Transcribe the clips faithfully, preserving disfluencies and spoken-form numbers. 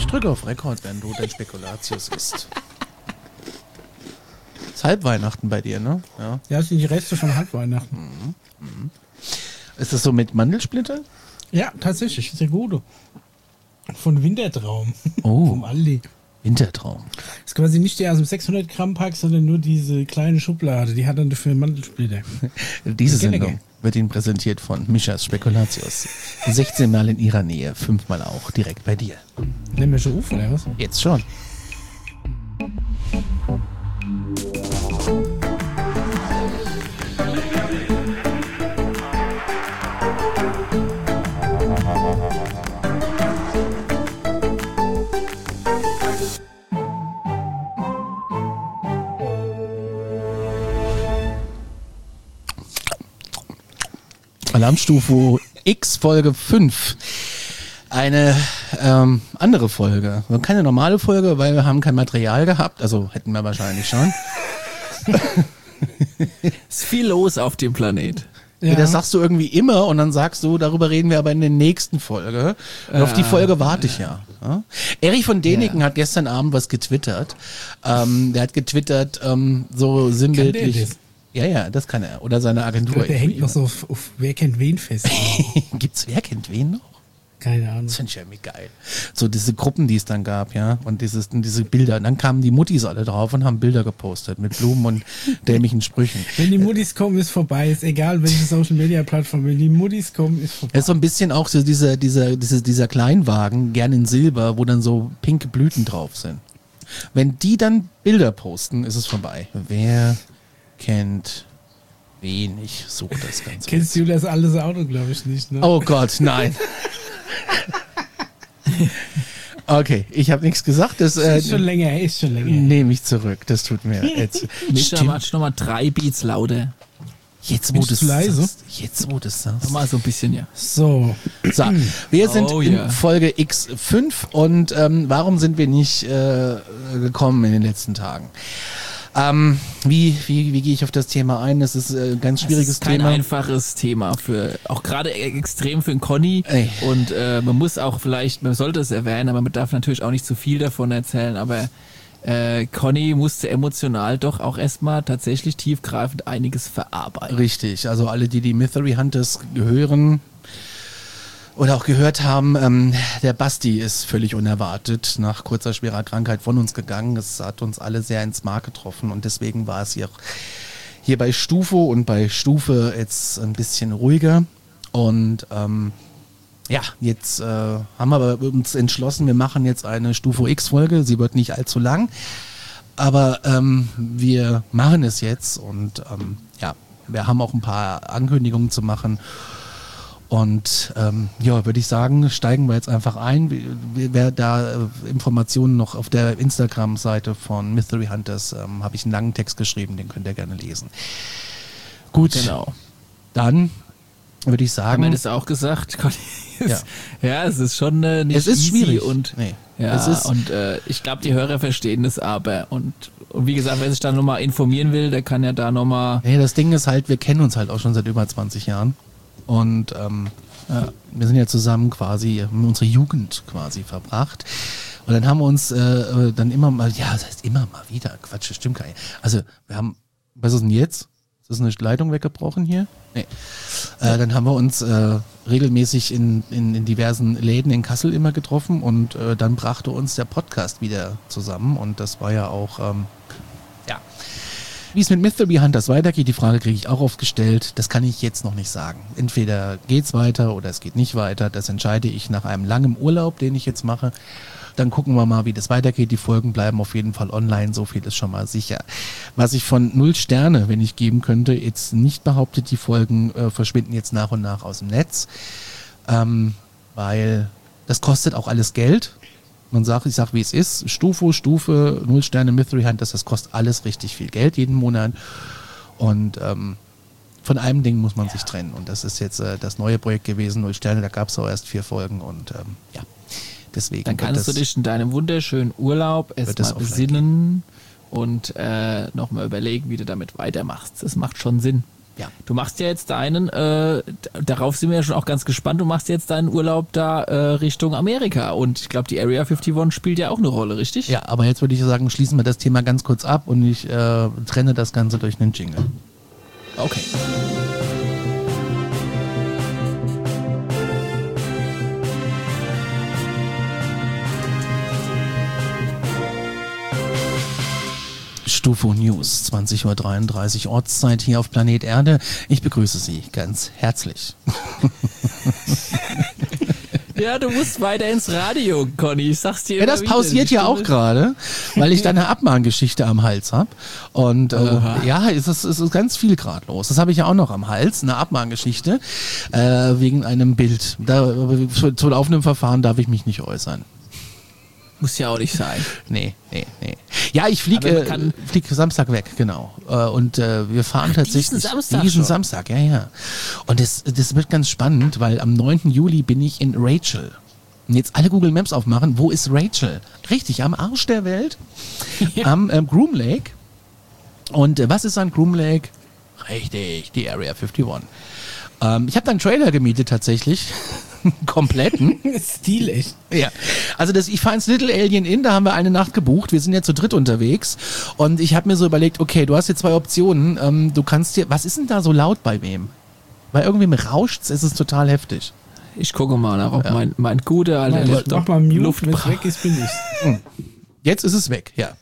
drücke auf Rekord, wenn du dein Spekulatius isst. Ist Halbweihnachten bei dir, ne? Ja, ja, das sind die Reste von Halbweihnachten. Mhm. Mhm. Ist das so mit Mandelsplitter? Ja, tatsächlich. Sehr gut. Von Wintertraum. Oh. Vom Aldi. Wintertraum. Das ist quasi nicht der aus dem sechshundert Gramm Pack, sondern nur diese kleine Schublade. Die hat dann dafür Mandelsplitter. Diese Sendung wird Ihnen präsentiert von Mischas Spekulatius. sechzehn Mal in Ihrer Nähe, fünfmal auch direkt bei dir. Nehmen wir schon auf, oder was? Jetzt schon. Alarmstufe X Folge fünf. Eine ähm, andere Folge. Keine normale Folge, weil wir haben kein Material gehabt. Also hätten wir wahrscheinlich schon. Ist viel los auf dem Planet. Ja. Das sagst du irgendwie immer und dann sagst du, darüber reden wir aber in der nächsten Folge. Und ja. auf die Folge warte ich ja. ja. Erich von Däniken ja. hat gestern Abend was getwittert. Ähm, der hat getwittert, ähm, so sinnbildlich. Ja, ja, das kann er. Oder seine Agentur. Glaub, der hängt noch so auf, auf Wer kennt wen fest. Gibt's Wer kennt wen noch? Keine Ahnung. Das finde ich ja irgendwie geil. So diese Gruppen, die es dann gab, ja, und dieses, und diese Bilder. Und dann kamen die Muttis alle drauf und haben Bilder gepostet mit Blumen und dämlichen Sprüchen. Wenn die Muttis kommen, ist vorbei. Ist egal, welche Social-Media-Plattform. Wenn die Muttis kommen, ist vorbei. Es ist so ein bisschen auch so dieser, dieser, dieser, dieser Kleinwagen, gern in Silber, wo dann so pinke Blüten drauf sind. Wenn die dann Bilder posten, ist es vorbei. Wer kennt wen? Ich suche das Ganze. Kennst du das alles Auto, glaube ich, nicht, ne? Oh Gott, nein. Okay, ich habe nichts gesagt. Das äh, ist schon länger, ist schon länger. Nehme ich zurück, das tut mir jetzt. Mischa, mach nochmal drei Beats lauter. Jetzt, wo du es sagst. Jetzt, wo du es sagst. Mal so ein bisschen, ja. So. So, wir sind Oh, in yeah. Folge X fünf und ähm, warum sind wir nicht äh, gekommen in den letzten Tagen? Ähm, wie, wie, wie gehe ich auf das Thema ein? Das ist ein ganz schwieriges das ist kein Thema. Kein einfaches Thema für, auch gerade extrem für den Conny. Ey. Und äh, man muss auch vielleicht, man sollte es erwähnen, aber man darf natürlich auch nicht zu viel davon erzählen, aber äh, Conny musste emotional doch auch erstmal tatsächlich tiefgreifend einiges verarbeiten. Richtig, also alle, die die Mystery Hunters gehören oder auch gehört haben, ähm, der Basti ist völlig unerwartet nach kurzer schwerer Krankheit von uns gegangen. Das hat uns alle sehr ins Mark getroffen und deswegen war es hier, hier bei Stufo und bei Stufe jetzt ein bisschen ruhiger. Und ähm, ja, jetzt äh, haben wir aber uns entschlossen, wir machen jetzt eine Stufo X-Folge. Sie wird nicht allzu lang, aber ähm, wir machen es jetzt und ähm, ja, wir haben auch ein paar Ankündigungen zu machen. Und ähm, ja, würde ich sagen, steigen wir jetzt einfach ein. Wer da äh, Informationen noch auf der Instagram-Seite von Mystery Hunters, ähm, habe ich einen langen Text geschrieben, den könnt ihr gerne lesen. Gut, genau. Dann würde ich sagen... Haben wir das auch gesagt? Ja. ja, es ist schon äh, nicht es ist easy schwierig. Und, nee. ja, es ist und äh, ich glaube, die Hörer verstehen das aber. Und, und wie gesagt, wer sich da nochmal informieren will, der kann ja da nochmal... Nee, das Ding ist halt, wir kennen uns halt auch schon seit über zwanzig Jahren. Und ähm, ja, wir sind ja zusammen quasi, haben unsere Jugend quasi verbracht. Und dann haben wir uns äh, dann immer mal, ja, das heißt immer mal wieder, Quatsch, das stimmt gar nicht. Also wir haben, was ist denn jetzt? Ist eine Leitung weggebrochen hier? Nee. Äh, dann haben wir uns äh, regelmäßig in, in, in diversen Läden in Kassel immer getroffen und äh, dann brachte uns der Podcast wieder zusammen und das war ja auch, ähm, ja. Wie es mit Mystery Hunters weitergeht, die Frage kriege ich auch oft gestellt. Das kann ich jetzt noch nicht sagen. Entweder geht's weiter oder es geht nicht weiter. Das entscheide ich nach einem langen Urlaub, den ich jetzt mache. Dann gucken wir mal, wie das weitergeht. Die Folgen bleiben auf jeden Fall online. So viel ist schon mal sicher. Was ich von null Sterne, wenn ich geben könnte, jetzt nicht behauptet, die Folgen äh, verschwinden jetzt nach und nach aus dem Netz. Ähm, weil das kostet auch alles Geld. Man sagt, ich sag, wie es ist, Stufo, Stufe, null Sterne, Mystery Hunters, das kostet alles richtig viel Geld jeden Monat und ähm, von einem Ding muss man sich trennen und das ist jetzt äh, das neue Projekt gewesen, null Sterne, da gab es auch erst vier Folgen und ähm, ja, deswegen. Dann kannst du dich in deinem wunderschönen Urlaub erstmal besinnen und äh, nochmal überlegen, wie du damit weitermachst. Das macht schon Sinn. Ja. Du machst ja jetzt deinen, äh, darauf sind wir ja schon auch ganz gespannt, du machst jetzt deinen Urlaub da äh, Richtung Amerika und ich glaube, die Area einundfünfzig spielt ja auch eine Rolle, richtig? Ja, aber jetzt würde ich sagen, schließen wir das Thema ganz kurz ab und ich äh, trenne das Ganze durch einen Jingle. Okay. Stufo News, zwanzig Uhr dreiunddreißig Ortszeit hier auf Planet Erde. Ich begrüße Sie ganz herzlich. Ja, du musst weiter ins Radio, Conny. Ich sag's dir Ja, immer das wieder. pausiert Die ja auch Stimme- gerade, weil ich da eine Abmahngeschichte am Hals habe. Und äh, Oha. ja, es ist, es ist ganz viel gerade los. Das habe ich ja auch noch am Hals, eine Abmahngeschichte äh, wegen einem Bild. Da, zu, zu laufendem Verfahren darf ich mich nicht äußern. Muss ja auch nicht sein. Nee, nee, nee. Ja, ich fliege Aber man äh, kann- flieg Samstag weg, genau. Äh, und äh, wir fahren Ach, tatsächlich diesen Samstag diesen schon? Samstag, ja, ja. Und das, das wird ganz spannend, weil am neunten Juli bin ich in Rachel. Und jetzt alle Google Maps aufmachen, wo ist Rachel? Richtig, am Arsch der Welt, am ähm, Groom Lake. Und äh, was ist an Groom Lake? Richtig, die Area einundfünfzig. Ähm, ich habe da einen Trailer gemietet tatsächlich, kompletten. Stil echt. Ja, also das, ich fahre ins Little Alien Inn, da haben wir eine Nacht gebucht, wir sind ja zu dritt unterwegs und ich habe mir so überlegt, okay, du hast hier zwei Optionen, ähm, du kannst dir, was ist denn da so laut bei wem? Bei irgendwem rauscht's, es ist total heftig. Ich gucke mal nach, ob Ja. mein, mein guter alter Mach, Laptop mach mal Mute, Luft wenn es braucht. weg ist, bin ich. Jetzt ist es weg, ja.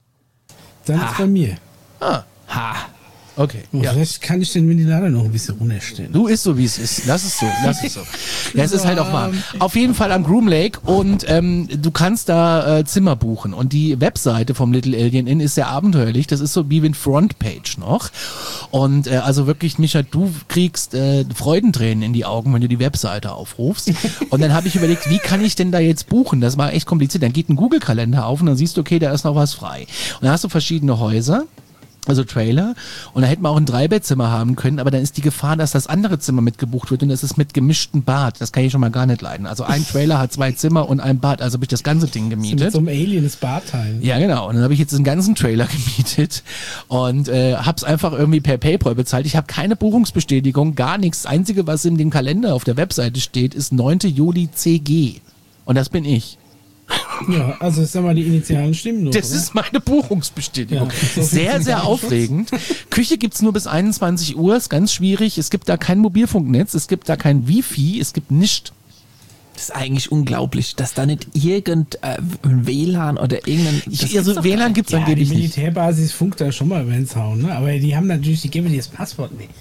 Dann Ha. ist bei mir. Ah, Ha. okay, Oh, ja. Vielleicht kann ich den Ventilator noch ein bisschen runterstellen. Du ist so, wie es ist. Lass es so, lass es so. Ja, es ist halt auch wahr. Auf jeden Fall am Groom Lake und ähm, du kannst da äh, Zimmer buchen. Und die Webseite vom Little Alien Inn ist sehr abenteuerlich. Das ist so wie eine Frontpage noch. Und äh, also wirklich, Micha, du kriegst äh, Freudentränen in die Augen, wenn du die Webseite aufrufst. Und dann habe ich überlegt, wie kann ich denn da jetzt buchen? Das war echt kompliziert. Dann geht ein Google-Kalender auf und dann siehst du, okay, da ist noch was frei. Und dann hast du verschiedene Häuser. Also Trailer. Und da hätten wir auch ein Dreibettzimmer haben können, aber dann ist die Gefahr, dass das andere Zimmer mitgebucht wird und das ist mit gemischtem Bad. Das kann ich schon mal gar nicht leiden. Also ein Trailer hat zwei Zimmer und ein Bad, also habe ich das ganze Ding Mit gemietet. so einem Alien das Bad teilen. Ja, genau. Und dann habe ich jetzt den ganzen Trailer gemietet und äh, hab's einfach irgendwie per PayPal bezahlt. Ich habe keine Buchungsbestätigung, gar nichts. Das Einzige, was in dem Kalender auf der Webseite steht, ist neunten Juli C G. Und das bin ich. Ja, also sag mal, die Initialen stimmen noch. Das oder? ist meine Buchungsbestätigung. Ja, so viel sehr, zum sehr Datenschutz. aufregend. Küche gibt's nur bis einundzwanzig Uhr, ist ganz schwierig. Es gibt da kein Mobilfunknetz, es gibt da kein Wifi, es gibt nichts. Das ist eigentlich unglaublich, dass da nicht irgendein äh, W L A N oder irgendein... das Ich, gibt's also doch W gar L A N nicht. gibt's Ja, die angeblich nicht. Militärbasis funkt da schon mal über den Zaun, ne? Aber die haben natürlich, die geben dir das Passwort nicht.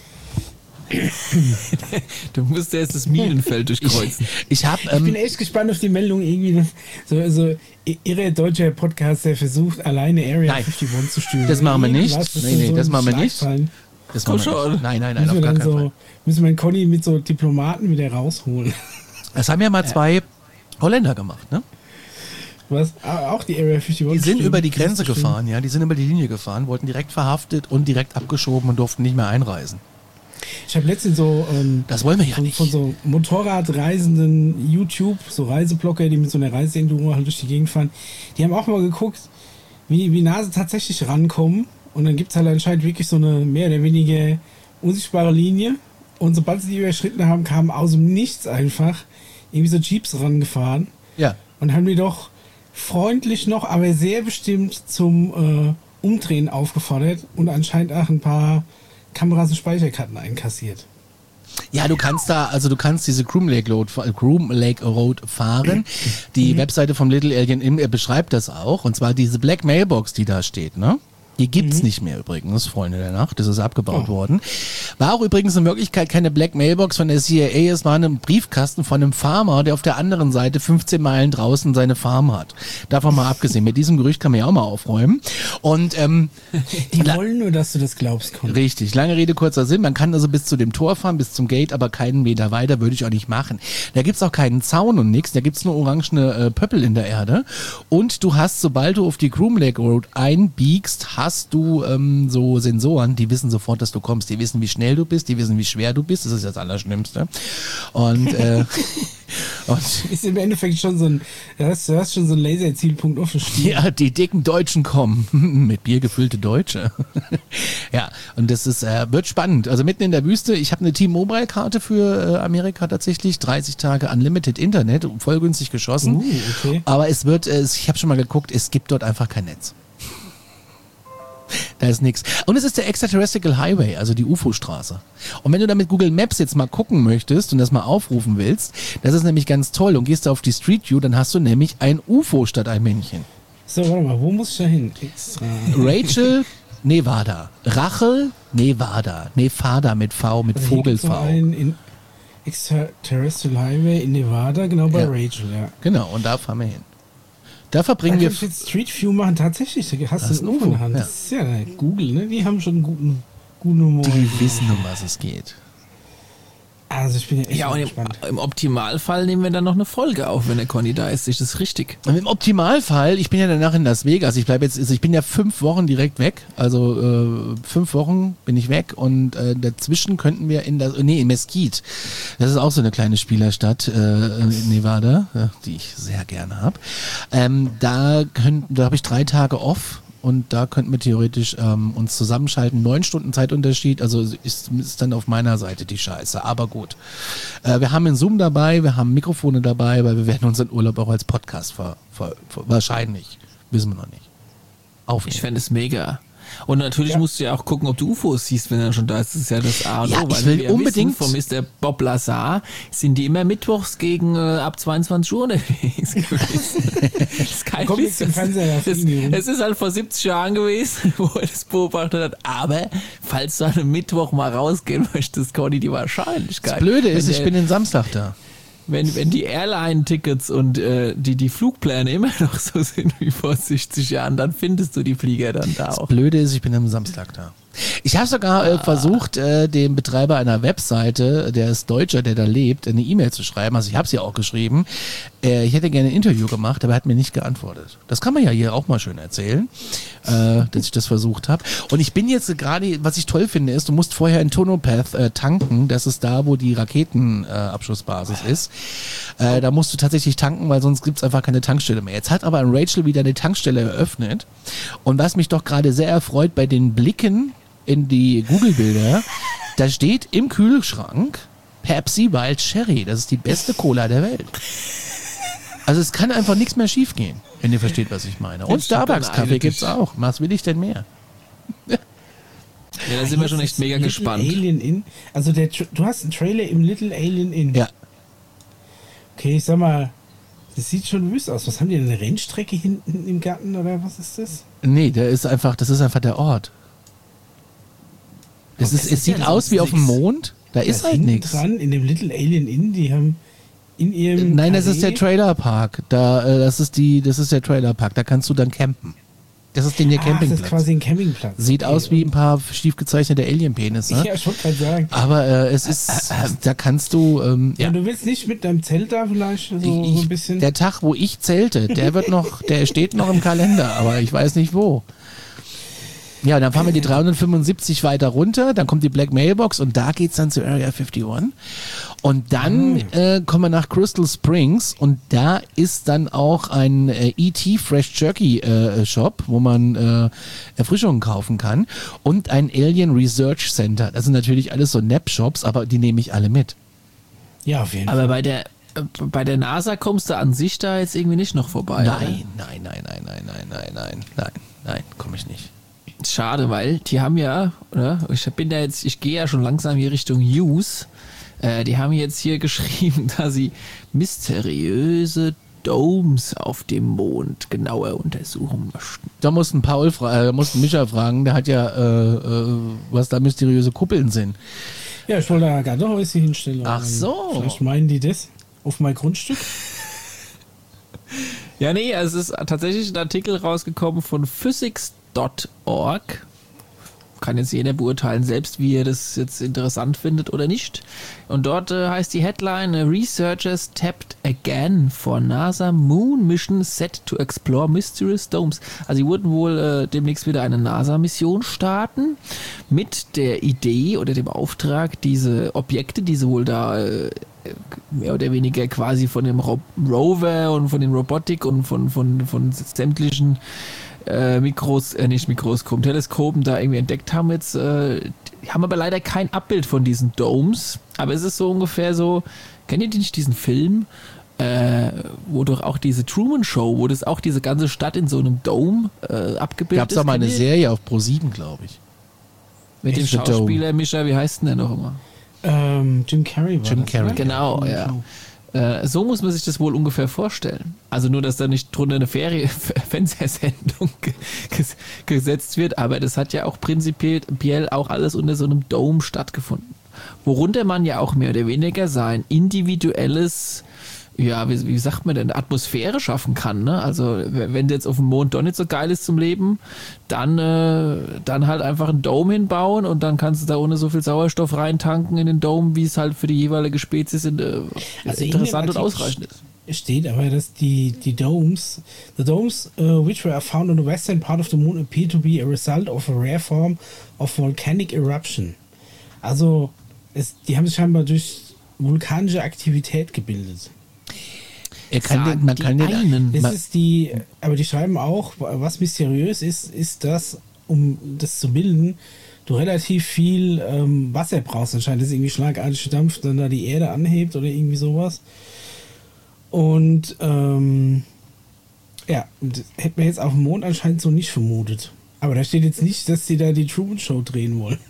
Du musst erst das Minenfeld durchkreuzen. Ich habe Ich bin ähm, echt gespannt auf die Meldung irgendwie. So, so irre deutscher Podcast, der versucht, alleine Area Nein, einundfünfzig zu stühlen. das machen wir nicht. Irgendwas, das Nee, dann nee, so das in machen wir nicht. Schlagzeilen. das Komm machen wir schon. nicht. Nein, nein, nein, Müssen auf wir gar dann keinen so, Fall. müssen wir den Conny mit so Diplomaten wieder rausholen. Das haben ja mal zwei Holländer gemacht, ne? Was? Ah, Auch die Area einundfünfzig. Die sind über die Grenze Stimmt. gefahren, ja. Die sind über die Linie gefahren, wurden direkt verhaftet und direkt abgeschoben und durften nicht mehr einreisen. Ich habe letztens so ähm, Das wollen wir ja von, nicht. von so Motorradreisenden YouTube, so Reiseblogger, die mit so einer Reiseenduro halt durch die Gegend fahren, die haben auch mal geguckt, wie, wie nah sie tatsächlich rankommen. Und dann gibt es halt anscheinend wirklich so eine mehr oder weniger unsichtbare Linie. Und sobald sie die überschritten haben, kamen aus dem Nichts einfach irgendwie so Jeeps rangefahren Ja. und haben die doch freundlich noch, aber sehr bestimmt zum äh, Umdrehen aufgefordert und anscheinend auch ein paar Kameras und Speicherkarten einkassiert. Ja, du kannst da, also du kannst diese Groom Lake Road, Groom Lake Road fahren. Die Webseite vom Little Alien Inn, er beschreibt das auch. Und zwar diese Black Mailbox, die da steht, ne? Die gibt's Mhm. nicht mehr übrigens, Freunde der Nacht. Das ist abgebaut Oh. worden. War auch übrigens in Wirklichkeit keine Black Mailbox von der C I A. Es war ein Briefkasten von einem Farmer, der auf der anderen Seite fünfzehn Meilen draußen seine Farm hat. Davon mal abgesehen. Mit diesem Gerücht kann man ja auch mal aufräumen. Und ähm, Die La- wollen nur, dass du das glaubst, Conny. Richtig, lange Rede, kurzer Sinn. Man kann also bis zu dem Tor fahren, bis zum Gate, aber keinen Meter weiter würde ich auch nicht machen. Da gibt's auch keinen Zaun und nichts, da gibt's nur orangene äh, Pöppel in der Erde. Und du hast, sobald du auf die Groom Lake Road einbiegst, hast hast du ähm, so Sensoren, die wissen sofort, dass du kommst. Die wissen, wie schnell du bist, die wissen, wie schwer du bist. Das ist das Allerschlimmste. Und, äh, und ist im Endeffekt schon so ein, du hast, du hast schon so einen Laserzielpunkt auf dem Stiel. ja, die dicken Deutschen kommen. Mit Bier gefüllte Deutsche. Ja, und das ist, äh, wird spannend. Also mitten in der Wüste, ich habe eine T-Mobile-Karte für äh, Amerika tatsächlich, dreißig Tage Unlimited Internet, voll günstig geschossen. Uh, okay. Aber es wird, äh, ich habe schon mal geguckt, es gibt dort einfach kein Netz. Da ist nichts. Und es ist der Extraterrestrial Highway, also die U F O-Straße. Und wenn du da mit Google Maps jetzt mal gucken möchtest und das mal aufrufen willst, das ist nämlich ganz toll. Und gehst du auf die Street View, dann hast du nämlich ein U F O statt ein Männchen. So, warte mal, wo muss ich da hin? Extra. Rachel, Nevada. Rachel, Nevada. Nevada mit V, mit Also hier Vogel gibt's noch V. einen in Extraterrestrial Highway in Nevada, genau bei Ja. Rachel, ja. Genau, und da fahren wir hin. Da Da verbringen kann wir... ich jetzt Street View machen, tatsächlich, da hast Das ist du ein ein U F O in U F O, der Hand. ja. Das ist ja Google, ne? Die haben schon einen guten, guten Humor. Die wissen, um was es geht. Also ich bin ja echt Ja, und im, gespannt. im Optimalfall nehmen wir dann noch eine Folge auf, wenn der Conny da ist. Ist das richtig? Und im Optimalfall, ich bin ja danach in Las Vegas, ich bleibe jetzt, also ich bin ja fünf Wochen direkt weg, also äh, fünf Wochen bin ich weg und äh, dazwischen könnten wir in das, nee, in Mesquite, das ist auch so eine kleine Spielerstadt äh, in Nevada, äh, die ich sehr gerne habe. Ähm, da könnten, da habe ich drei Tage off. Und da könnten wir theoretisch ähm, uns zusammenschalten. Neun Stunden Zeitunterschied, also ist, ist dann auf meiner Seite die Scheiße. Aber gut. Äh, wir haben einen Zoom dabei, wir haben Mikrofone dabei, weil wir werden unseren Urlaub auch als Podcast ver, ver, ver, wahrscheinlich, wissen wir noch nicht, aufnehmen. Ich fände es mega. Und natürlich Ja. musst du ja auch gucken, ob du U F Os siehst, wenn er schon da ist. Das ist ja das A und Ja, O. ich weil will wir unbedingt- wissen von Mister Bob Lazar sind die immer mittwochs gegen äh, ab zweiundzwanzig Uhr unterwegs gewesen. Das ist kein Kommt Witz. jetzt im Fernseher, da Das, fliegen die rum. es ist halt vor siebzig Jahren gewesen, wo er das beobachtet hat. Aber falls du an einem Mittwoch mal rausgehen möchtest, Conny, die Wahrscheinlichkeit. Das Blöde ist, wenn ich der- bin den Samstag da. Wenn, wenn die Airline-Tickets und äh, die, die Flugpläne immer noch so sind wie vor sechzig Jahren, dann findest du die Flieger dann da auch. Blöde ist, ich bin am Samstag da. Ich habe sogar äh, versucht, äh, dem Betreiber einer Webseite, der ist Deutscher, der da lebt, eine E-Mail zu schreiben. Also ich habe sie auch geschrieben. Äh, ich hätte gerne ein Interview gemacht, aber er hat mir nicht geantwortet. Das kann man ja hier auch mal schön erzählen, äh, dass ich das versucht habe. Und ich bin jetzt gerade, was ich toll finde, ist, du musst vorher in Tonopath äh, tanken. Das ist da, wo die Raketenabschussbasis äh, ist. Äh, da musst du tatsächlich tanken, weil sonst gibt's einfach keine Tankstelle mehr. Jetzt hat aber ein Rachel wieder eine Tankstelle eröffnet. Und was mich doch gerade sehr erfreut bei den Blicken in die Google-Bilder, da steht im Kühlschrank Pepsi Wild Cherry. Das ist die beste Cola der Welt. Also es kann einfach nichts mehr schief gehen, wenn ihr versteht, was ich meine. Und stimmt, Starbucks-Kaffee eindeutig. gibt's auch. Was will ich denn mehr? Ja, da sind wir schon echt mega Little gespannt. Alien Inn. Also der, Tra- du hast einen Trailer im Little Alien Inn. Ja. Okay, ich sag mal, das sieht schon wüst aus. Was haben die denn, eine Rennstrecke hinten im Garten oder was ist das? Nee, der ist einfach, das ist einfach der Ort. Das Aber ist, das es ist ja sieht aus wie auf dem nix. Mond. Da ist Das halt hinten nichts. dran in dem Little Alien Inn, die haben in ihrem Nein, das ist der Karree- Trailerpark. Da, äh, das ist die, das ist der Trailerpark. Da kannst du dann campen. Das ist den der Ach, das ist Campingplatz. quasi ein Campingplatz. Sieht Okay. aus wie ein paar schief gezeichnete Alien-Penisse. Ja, ich wollte gerade sagen. Aber äh, es ist, da kannst du, ähm, Ja. ja. du willst nicht mit deinem Zelt da vielleicht so, so Ich, ein bisschen. der Tag, wo ich zelte, der wird noch, der steht noch im Kalender, aber ich weiß nicht wo. Ja, dann fahren wir die dreihundertfünfundsiebzig weiter runter, dann kommt die Black Mailbox und da geht's dann zu Area einundfünfzig. Und dann äh, kommen wir nach Crystal Springs und da ist dann auch ein äh, E T Fresh Jerky äh, Shop, wo man äh, Erfrischungen kaufen kann und ein Alien Research Center. Das sind natürlich alles so Nap-Shops, aber die nehme ich alle mit. ja, auf jeden Aber Fall. bei der, äh, bei der NASA kommst du an sich da jetzt irgendwie nicht noch vorbei. Nein, nein, nein, nein, nein, nein, nein, nein, nein, nein, komme ich nicht. Oder? Schade, weil die haben ja, oder? Ich bin da jetzt, ich gehe ja schon langsam hier Richtung News. Äh, die haben jetzt hier geschrieben, dass sie mysteriöse Domes auf dem Mond genauer untersuchen möchten. Da mussten Paul, fra äh, mussten Micha fragen, der hat ja, äh, äh, was da mysteriöse Kuppeln sind. Ja, ich wollte da gerade noch ein bisschen hinstellen. Ach so. Vielleicht meinen die das auf mein Grundstück. Ja, nee, es ist tatsächlich ein Artikel rausgekommen von physics Punkt org kann jetzt jeder beurteilen selbst, wie er das jetzt interessant findet oder nicht. Und dort äh, heißt die Headline: Researchers tapped again for NASA Moon Mission set to explore mysterious domes. Also sie wurden wohl äh, demnächst wieder eine NASA-Mission starten mit der Idee oder dem Auftrag, diese Objekte, die sie wohl da äh, mehr oder weniger quasi von dem Ro- Rover und von den Robotik und von, von, von sämtlichen äh, Mikros, äh, nicht Mikroskopen, Teleskopen da irgendwie entdeckt haben jetzt, äh, die haben aber leider kein Abbild von diesen Domes, aber es ist so ungefähr so, kennt ihr nicht diesen Film, äh, wo doch auch diese Truman Show, wo das auch diese ganze Stadt in so einem Dome äh, abgebildet Gab es ist? auch mal eine Kennt ihr? Serie auf Pro sieben, glaube ich. Mit dem It's the Schauspieler, Mischa, wie heißt denn der noch immer? Ähm, Jim Carrey war Jim das, Carrey. oder? Genau, ja. Äh, so muss man sich das wohl ungefähr vorstellen. Also nur, dass da nicht drunter eine Ferie- Fernsehsendung ge- ges- gesetzt wird, aber das hat ja auch prinzipiell auch alles unter so einem Dome stattgefunden. Worunter man ja auch mehr oder weniger sein individuelles, ja, wie, wie sagt man denn, Atmosphäre schaffen kann, ne? Also w- wenn jetzt auf dem Mond doch nicht so geil ist zum Leben, dann, äh, dann halt einfach einen Dome hinbauen und dann kannst du da ohne so viel Sauerstoff reintanken in den Dome, wie es halt für die jeweilige Spezies in, äh, Also interessant und in dem Artikel ausreichend ist. Steht aber, dass die, die Domes, the domes uh, which were found on the western part of the moon appear to be a result of a rare form of volcanic eruption. Also, es, die haben sich scheinbar durch vulkanische Aktivität gebildet. Er kann Sagen den, man die kann den, einen. Das man, ist die, aber die schreiben auch, was mysteriös ist, ist, dass, um das zu bilden, du relativ viel ähm, Wasser brauchst. Anscheinend ist irgendwie schlagartig Dampf, dann da die Erde anhebt oder irgendwie sowas. Und ähm, ja, das hätte man jetzt auf dem Mond anscheinend so nicht vermutet. Aber da steht jetzt nicht, dass sie da die Truman Show drehen wollen.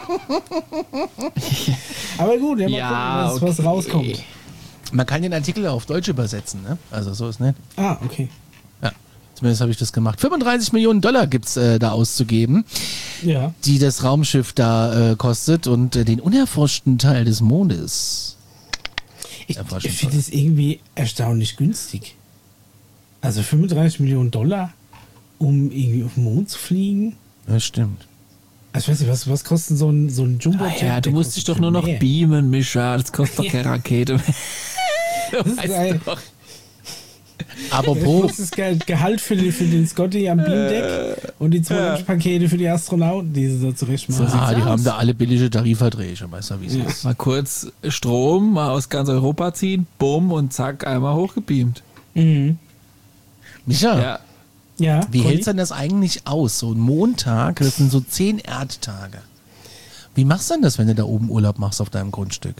Aber gut, ja, mal Ja, gucken, was, was okay. rauskommt. man kann den Artikel auf Deutsch übersetzen, ne? Also so ist nicht. Ah, okay. Ja, zumindest habe ich das gemacht. fünfunddreißig Millionen Dollar gibt es äh, da auszugeben, Ja. die das Raumschiff da äh, kostet und äh, den unerforschten Teil des Mondes. Ich, Erforschen ich finde soll. es irgendwie erstaunlich günstig. Also fünfunddreißig Millionen Dollar, um irgendwie auf den Mond zu fliegen. Das stimmt. Also ich weiß nicht, was, was kostet so ein, so ein jumbo Ah ja, du musst dich doch nur noch beamen, Mischa. Das kostet doch keine Rakete mehr. Das ist Weißt ein- doch. Apropos, Das ist das Gehalt für, die, für den Scotty am Beamdeck und die zwei Pakete für die Astronauten, die sie da zurecht machen. So ah, die sieht's haben aus. da alle billige Tarifverträge, weißt du, wie es Ja. ist. Mal kurz Strom mal aus ganz Europa ziehen, bumm und zack, einmal hochgebeamt. Mhm. Micha, Ja. Ja, wie Conny? hältst du denn das eigentlich aus? So ein Montag, das sind so zehn Erdtage. Wie machst du denn das, wenn du da oben Urlaub machst auf deinem Grundstück?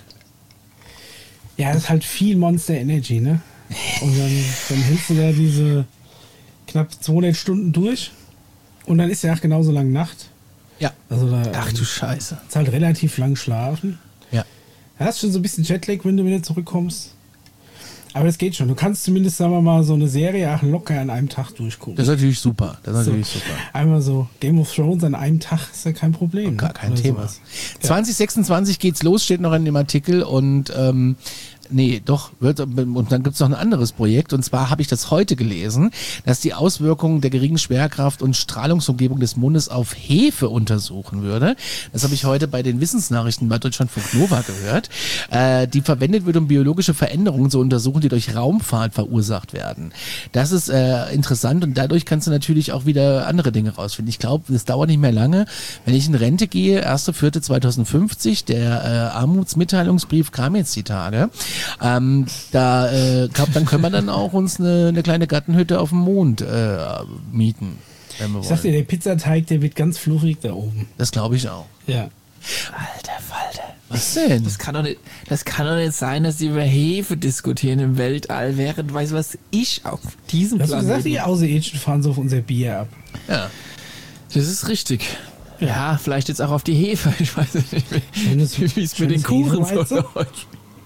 Ja, das ist halt viel Monster Energy, ne? Und dann, dann hältst du da diese knapp zweihundert Stunden durch und dann ist ja auch genauso lang Nacht. Ja. Also da Ach du Scheiße. ist halt relativ lang schlafen. Ja. Du hast schon so ein bisschen Jetlag, wenn du wieder zurückkommst. Aber das geht schon. Du kannst zumindest, sagen wir mal, so eine Serie auch locker an einem Tag durchgucken. Das ist natürlich super. Das ist So. natürlich super. Einmal so Game of Thrones an einem Tag ist ja kein Problem. Gar ne? kein Oder Thema. sowas. zwanzig sechsundzwanzig geht's los, steht noch in dem Artikel und ähm, nee, doch, wird, und dann gibt's noch ein anderes Projekt und zwar habe ich das heute gelesen, dass die Auswirkungen der geringen Schwerkraft und Strahlungsumgebung des Mondes auf Hefe untersuchen würde. Das habe ich heute bei den Wissensnachrichten bei Deutschlandfunk Nova gehört, äh, die verwendet wird, um biologische Veränderungen zu untersuchen, die durch Raumfahrt verursacht werden. Das ist äh, interessant und dadurch kannst du natürlich auch wieder andere Dinge rausfinden. Ich glaube, es dauert nicht mehr lange. Wenn ich in Rente gehe, erster vierter zweitausendfünfzig, der äh, Armutsmitteilungsbrief kam jetzt die Tage, ähm, da äh, glaub, dann können wir dann auch uns eine, eine kleine Gartenhütte auf dem Mond äh, mieten, wenn wir Ich sag dir, wollen. der Pizzateig, der wird ganz fluffig da oben. Das glaube ich auch. Ja. Alter Falter. Was denn? Das kann doch nicht, das kann doch nicht sein, dass die über Hefe diskutieren im Weltall, während, weißt du was, ich auf diesem Du hast gesagt, Planeten. die Außerirdischen fahren so auf unser Bier ab. Ja. Das ist richtig. Ja, vielleicht jetzt auch auf die Hefe. Ich weiß nicht, Schönes- wie wie es mit den schönes Kuchen so Hefeweizen. läuft.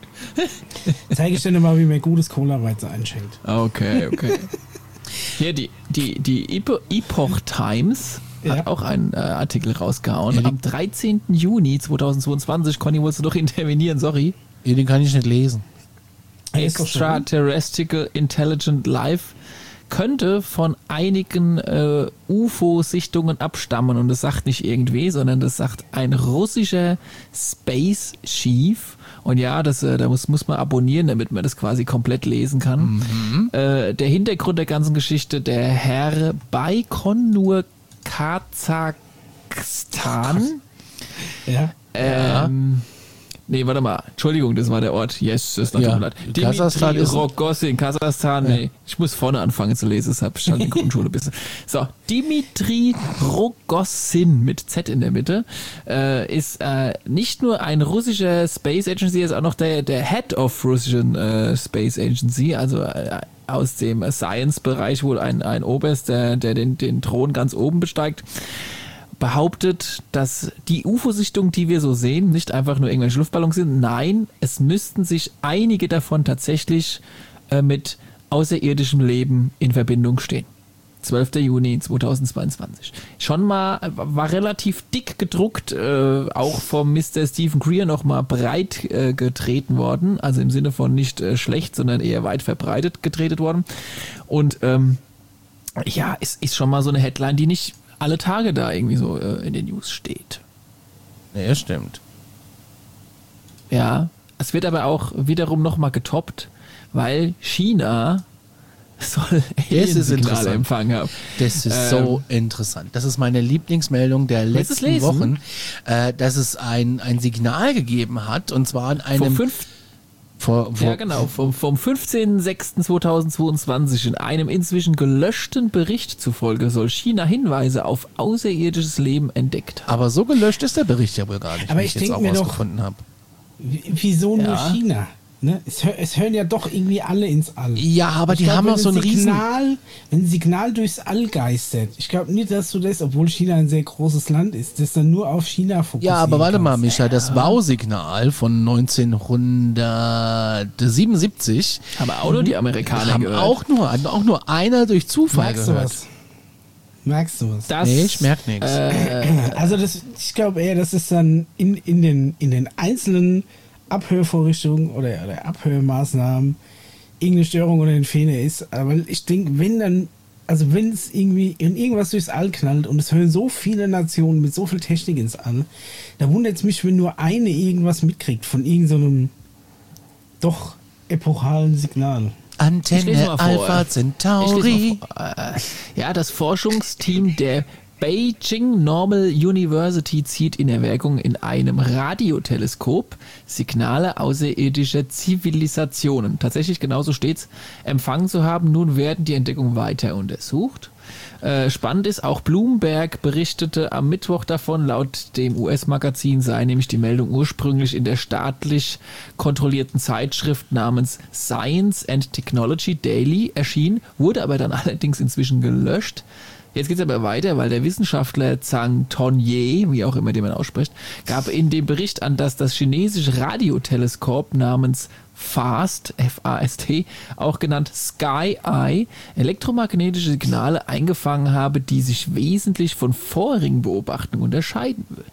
Zeige ich dir noch mal, wie man gutes Cola-Weizen einschenkt. Okay, okay. Hier, die, die, die Epo Epoch Times Ja. hat auch einen äh, Artikel rausgehauen. Ja, die- Am dreizehnten Juni zweitausendzweiundzwanzig, Conny, wolltest du doch intervenieren, sorry. Ja, den kann ich nicht lesen. Ja, ist doch schon, ne? Extraterrestrial Intelligent Life könnte von einigen äh, U F O-Sichtungen abstammen. Und das sagt nicht irgendwie, sondern das sagt ein russischer Space Chief. Und ja, das, äh, da muss, muss man abonnieren, damit man das quasi komplett lesen kann. Mhm. Äh, der Hintergrund der ganzen Geschichte, der Herr Baikonur Kasachstan. Ja. Ähm, nee, warte mal. Entschuldigung, das war der Ort. Yes, das ist noch Ja. leid. Kasachstan Dimitri ist- Rogozin, Kasachstan. Ja. Nee, ich muss vorne anfangen zu lesen, das habe ich halt in der Grundschule ein bisschen. So, Dimitri Rogozin mit Z in der Mitte äh, ist äh, nicht nur ein russischer Space Agency, er ist auch noch der, der Head of Russian äh, Space Agency, also äh, aus dem Science-Bereich wohl ein, ein Oberst, der, der den, den Thron ganz oben besteigt, behauptet, dass die U F O-Sichtungen, die wir so sehen, nicht einfach nur irgendwelche Luftballons sind. Nein, es müssten sich einige davon tatsächlich äh, mit außerirdischem Leben in Verbindung stehen. zwölfter Juni zweitausendzweiundzwanzig. Schon mal, war relativ dick gedruckt, äh, auch vom Mister Stephen Greer nochmal breit äh, getreten worden, also im Sinne von nicht äh, schlecht, sondern eher weit verbreitet getreten worden. Und ähm, ja, es ist schon mal so eine Headline, die nicht alle Tage da irgendwie so äh, in den News steht. Ja, stimmt. Ja, es wird aber auch wiederum nochmal getoppt, weil China soll ist Signale interessant. empfangen haben. Das ist Ähm, so interessant. Das ist meine Lieblingsmeldung der Willst du es letzten lesen? Wochen, äh, dass es ein, ein Signal gegeben hat, und zwar an Vom einem... fünf, vor, vor, ja, genau, vom, vom fünfzehnten sechsten zweitausendzweiundzwanzig in einem inzwischen gelöschten Bericht zufolge soll China Hinweise auf außerirdisches Leben entdeckt haben. Aber so gelöscht ist der Bericht ja wohl gar nicht, Aber wie ich ich jetzt denk auch mir doch- rausgefunden habe. W- Wieso nur Ja. China? Ne? Es, hör, es hören ja doch irgendwie alle ins All. Ja, aber Ich die glaub, haben wenn auch so ein ein riesen... Signal, wenn ein Signal durchs All geistert. Ich glaube nicht, dass du das, obwohl China ein sehr großes Land ist, das dann nur auf China fokussiert. Ja, aber warte mal, Micha, das Wow-Signal von neunzehnhundertsiebenundsiebzig Aber auch nur die Amerikaner haben gehört. auch nur, hat auch nur einer durch Zufall Merkst du gehört. was? Merkst du was? Das, Nee, ich merk nichts. Äh, Also das, ich glaube eher, das ist dann in, in, den, in den einzelnen Abhörvorrichtungen oder, oder Abhörmaßnahmen irgendeine Störung oder ein Fehler ist. Aber ich denke, wenn dann, also wenn es irgendwie in irgendwas durchs All knallt und es hören so viele Nationen mit so viel Technik ins All, da wundert es mich, wenn nur eine irgendwas mitkriegt von irgendeinem doch epochalen Signal. Ich lese Antenne mal vor. Alpha Ich Centauri. lese mal vor. Äh, Ja, das Forschungsteam der Beijing Normal University zieht in Erwägung, in einem Radioteleskop Signale außerirdischer Zivilisationen, tatsächlich genauso steht's, empfangen zu haben. Nun werden die Entdeckungen weiter untersucht. Äh, spannend ist, auch Bloomberg berichtete am Mittwoch davon. Laut dem U S-Magazin sei nämlich die Meldung ursprünglich in der staatlich kontrollierten Zeitschrift namens Science and Technology Daily erschienen, wurde aber dann allerdings inzwischen gelöscht. Jetzt geht es aber weiter, weil der Wissenschaftler Zhang Tongye, wie auch immer den man ausspricht, gab in dem Bericht an, dass das chinesische Radioteleskop namens FAST, F A S T, auch genannt Sky Eye, elektromagnetische Signale eingefangen habe, die sich wesentlich von vorherigen Beobachtungen unterscheiden würden.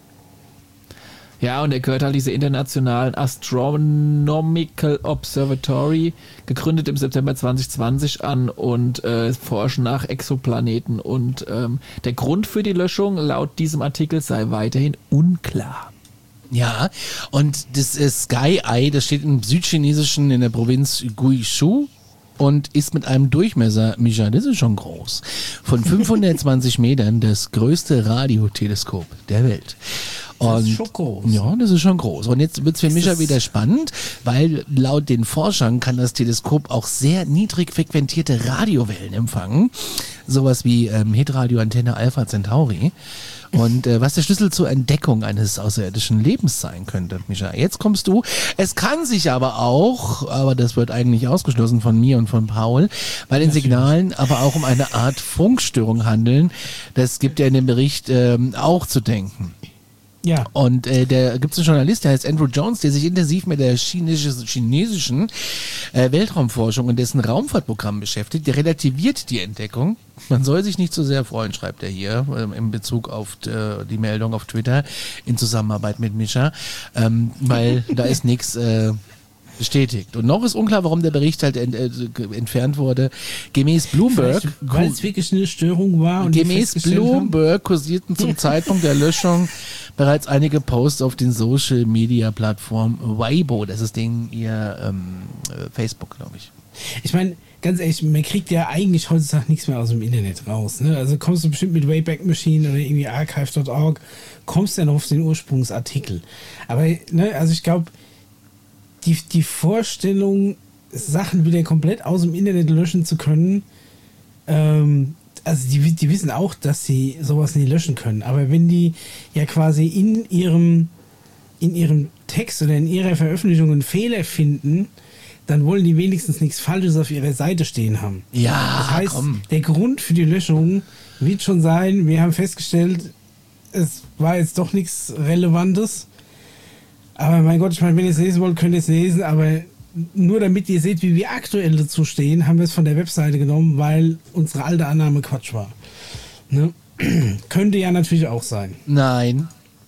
Ja, und er gehört halt dieser internationalen Astronomical Observatory, gegründet im September zwanzig zwanzig an und äh, forschen nach Exoplaneten. Und ähm, der Grund für die Löschung laut diesem Artikel sei weiterhin unklar. Ja, und das äh, Sky Eye, das steht im südchinesischen in der Provinz Guizhou und ist mit einem Durchmesser, Micha, das ist schon groß, von fünfhundertzwanzig Metern das größte Radioteleskop der Welt. Das Und ist schon groß. Ja, das ist schon groß. Und jetzt wird's für Micha wieder spannend, weil laut den Forschern kann das Teleskop auch sehr niedrig frequentierte Radiowellen empfangen. Sowas wie ähm, Hitradio Antenne Alpha Centauri. Und äh, was der Schlüssel zur Entdeckung eines außerirdischen Lebens sein könnte, Micha. Jetzt kommst du. Es kann sich aber auch, aber das wird eigentlich ausgeschlossen von mir und von Paul, bei den Signalen aber auch um eine Art Funkstörung handeln. Das gibt ja in dem Bericht ähm, auch zu denken. Ja. Und äh, da gibt es einen Journalist, der heißt Andrew Jones, der sich intensiv mit der chinesischen, chinesischen äh, Weltraumforschung und dessen Raumfahrtprogramm beschäftigt. Der relativiert die Entdeckung. Man soll sich nicht so sehr freuen, schreibt er hier, ähm, in Bezug auf äh, die Meldung auf Twitter in Zusammenarbeit mit Micha, ähm, weil da ist nichts... Äh, Bestätigt. Und noch ist unklar, warum der Bericht halt ent, äh, entfernt wurde. Gemäß Bloomberg, weil es wirklich eine Störung war. Und gemäß Bloomberg kursierten zum Zeitpunkt der Löschung bereits einige Posts auf den Social-Media-Plattform Weibo. Das ist den ihr ähm, Facebook, glaube ich. Ich meine, ganz ehrlich, man kriegt ja eigentlich heutzutage nichts mehr aus dem Internet raus. Ne? Also kommst du bestimmt mit Wayback Machine oder irgendwie archive Punkt org, kommst dann auf den Ursprungsartikel. Aber, ne, also ich glaube, die, die Vorstellung, Sachen wieder komplett aus dem Internet löschen zu können, ähm, also die, die wissen auch, dass sie sowas nie löschen können. Aber wenn die ja quasi in ihrem, in ihrem Text oder in ihrer Veröffentlichung einen Fehler finden, dann wollen die wenigstens nichts Falsches auf ihrer Seite stehen haben. Ja, das heißt, komm. Der Grund für die Löschung wird schon sein, wir haben festgestellt, es war jetzt doch nichts Relevantes. Aber mein Gott, ich meine, wenn ihr es lesen wollt, könnt ihr es lesen, aber nur damit ihr seht, wie wir aktuell dazu stehen, haben wir es von der Webseite genommen, weil unsere alte Annahme Quatsch war. Ne? Könnte ja natürlich auch sein. Nein.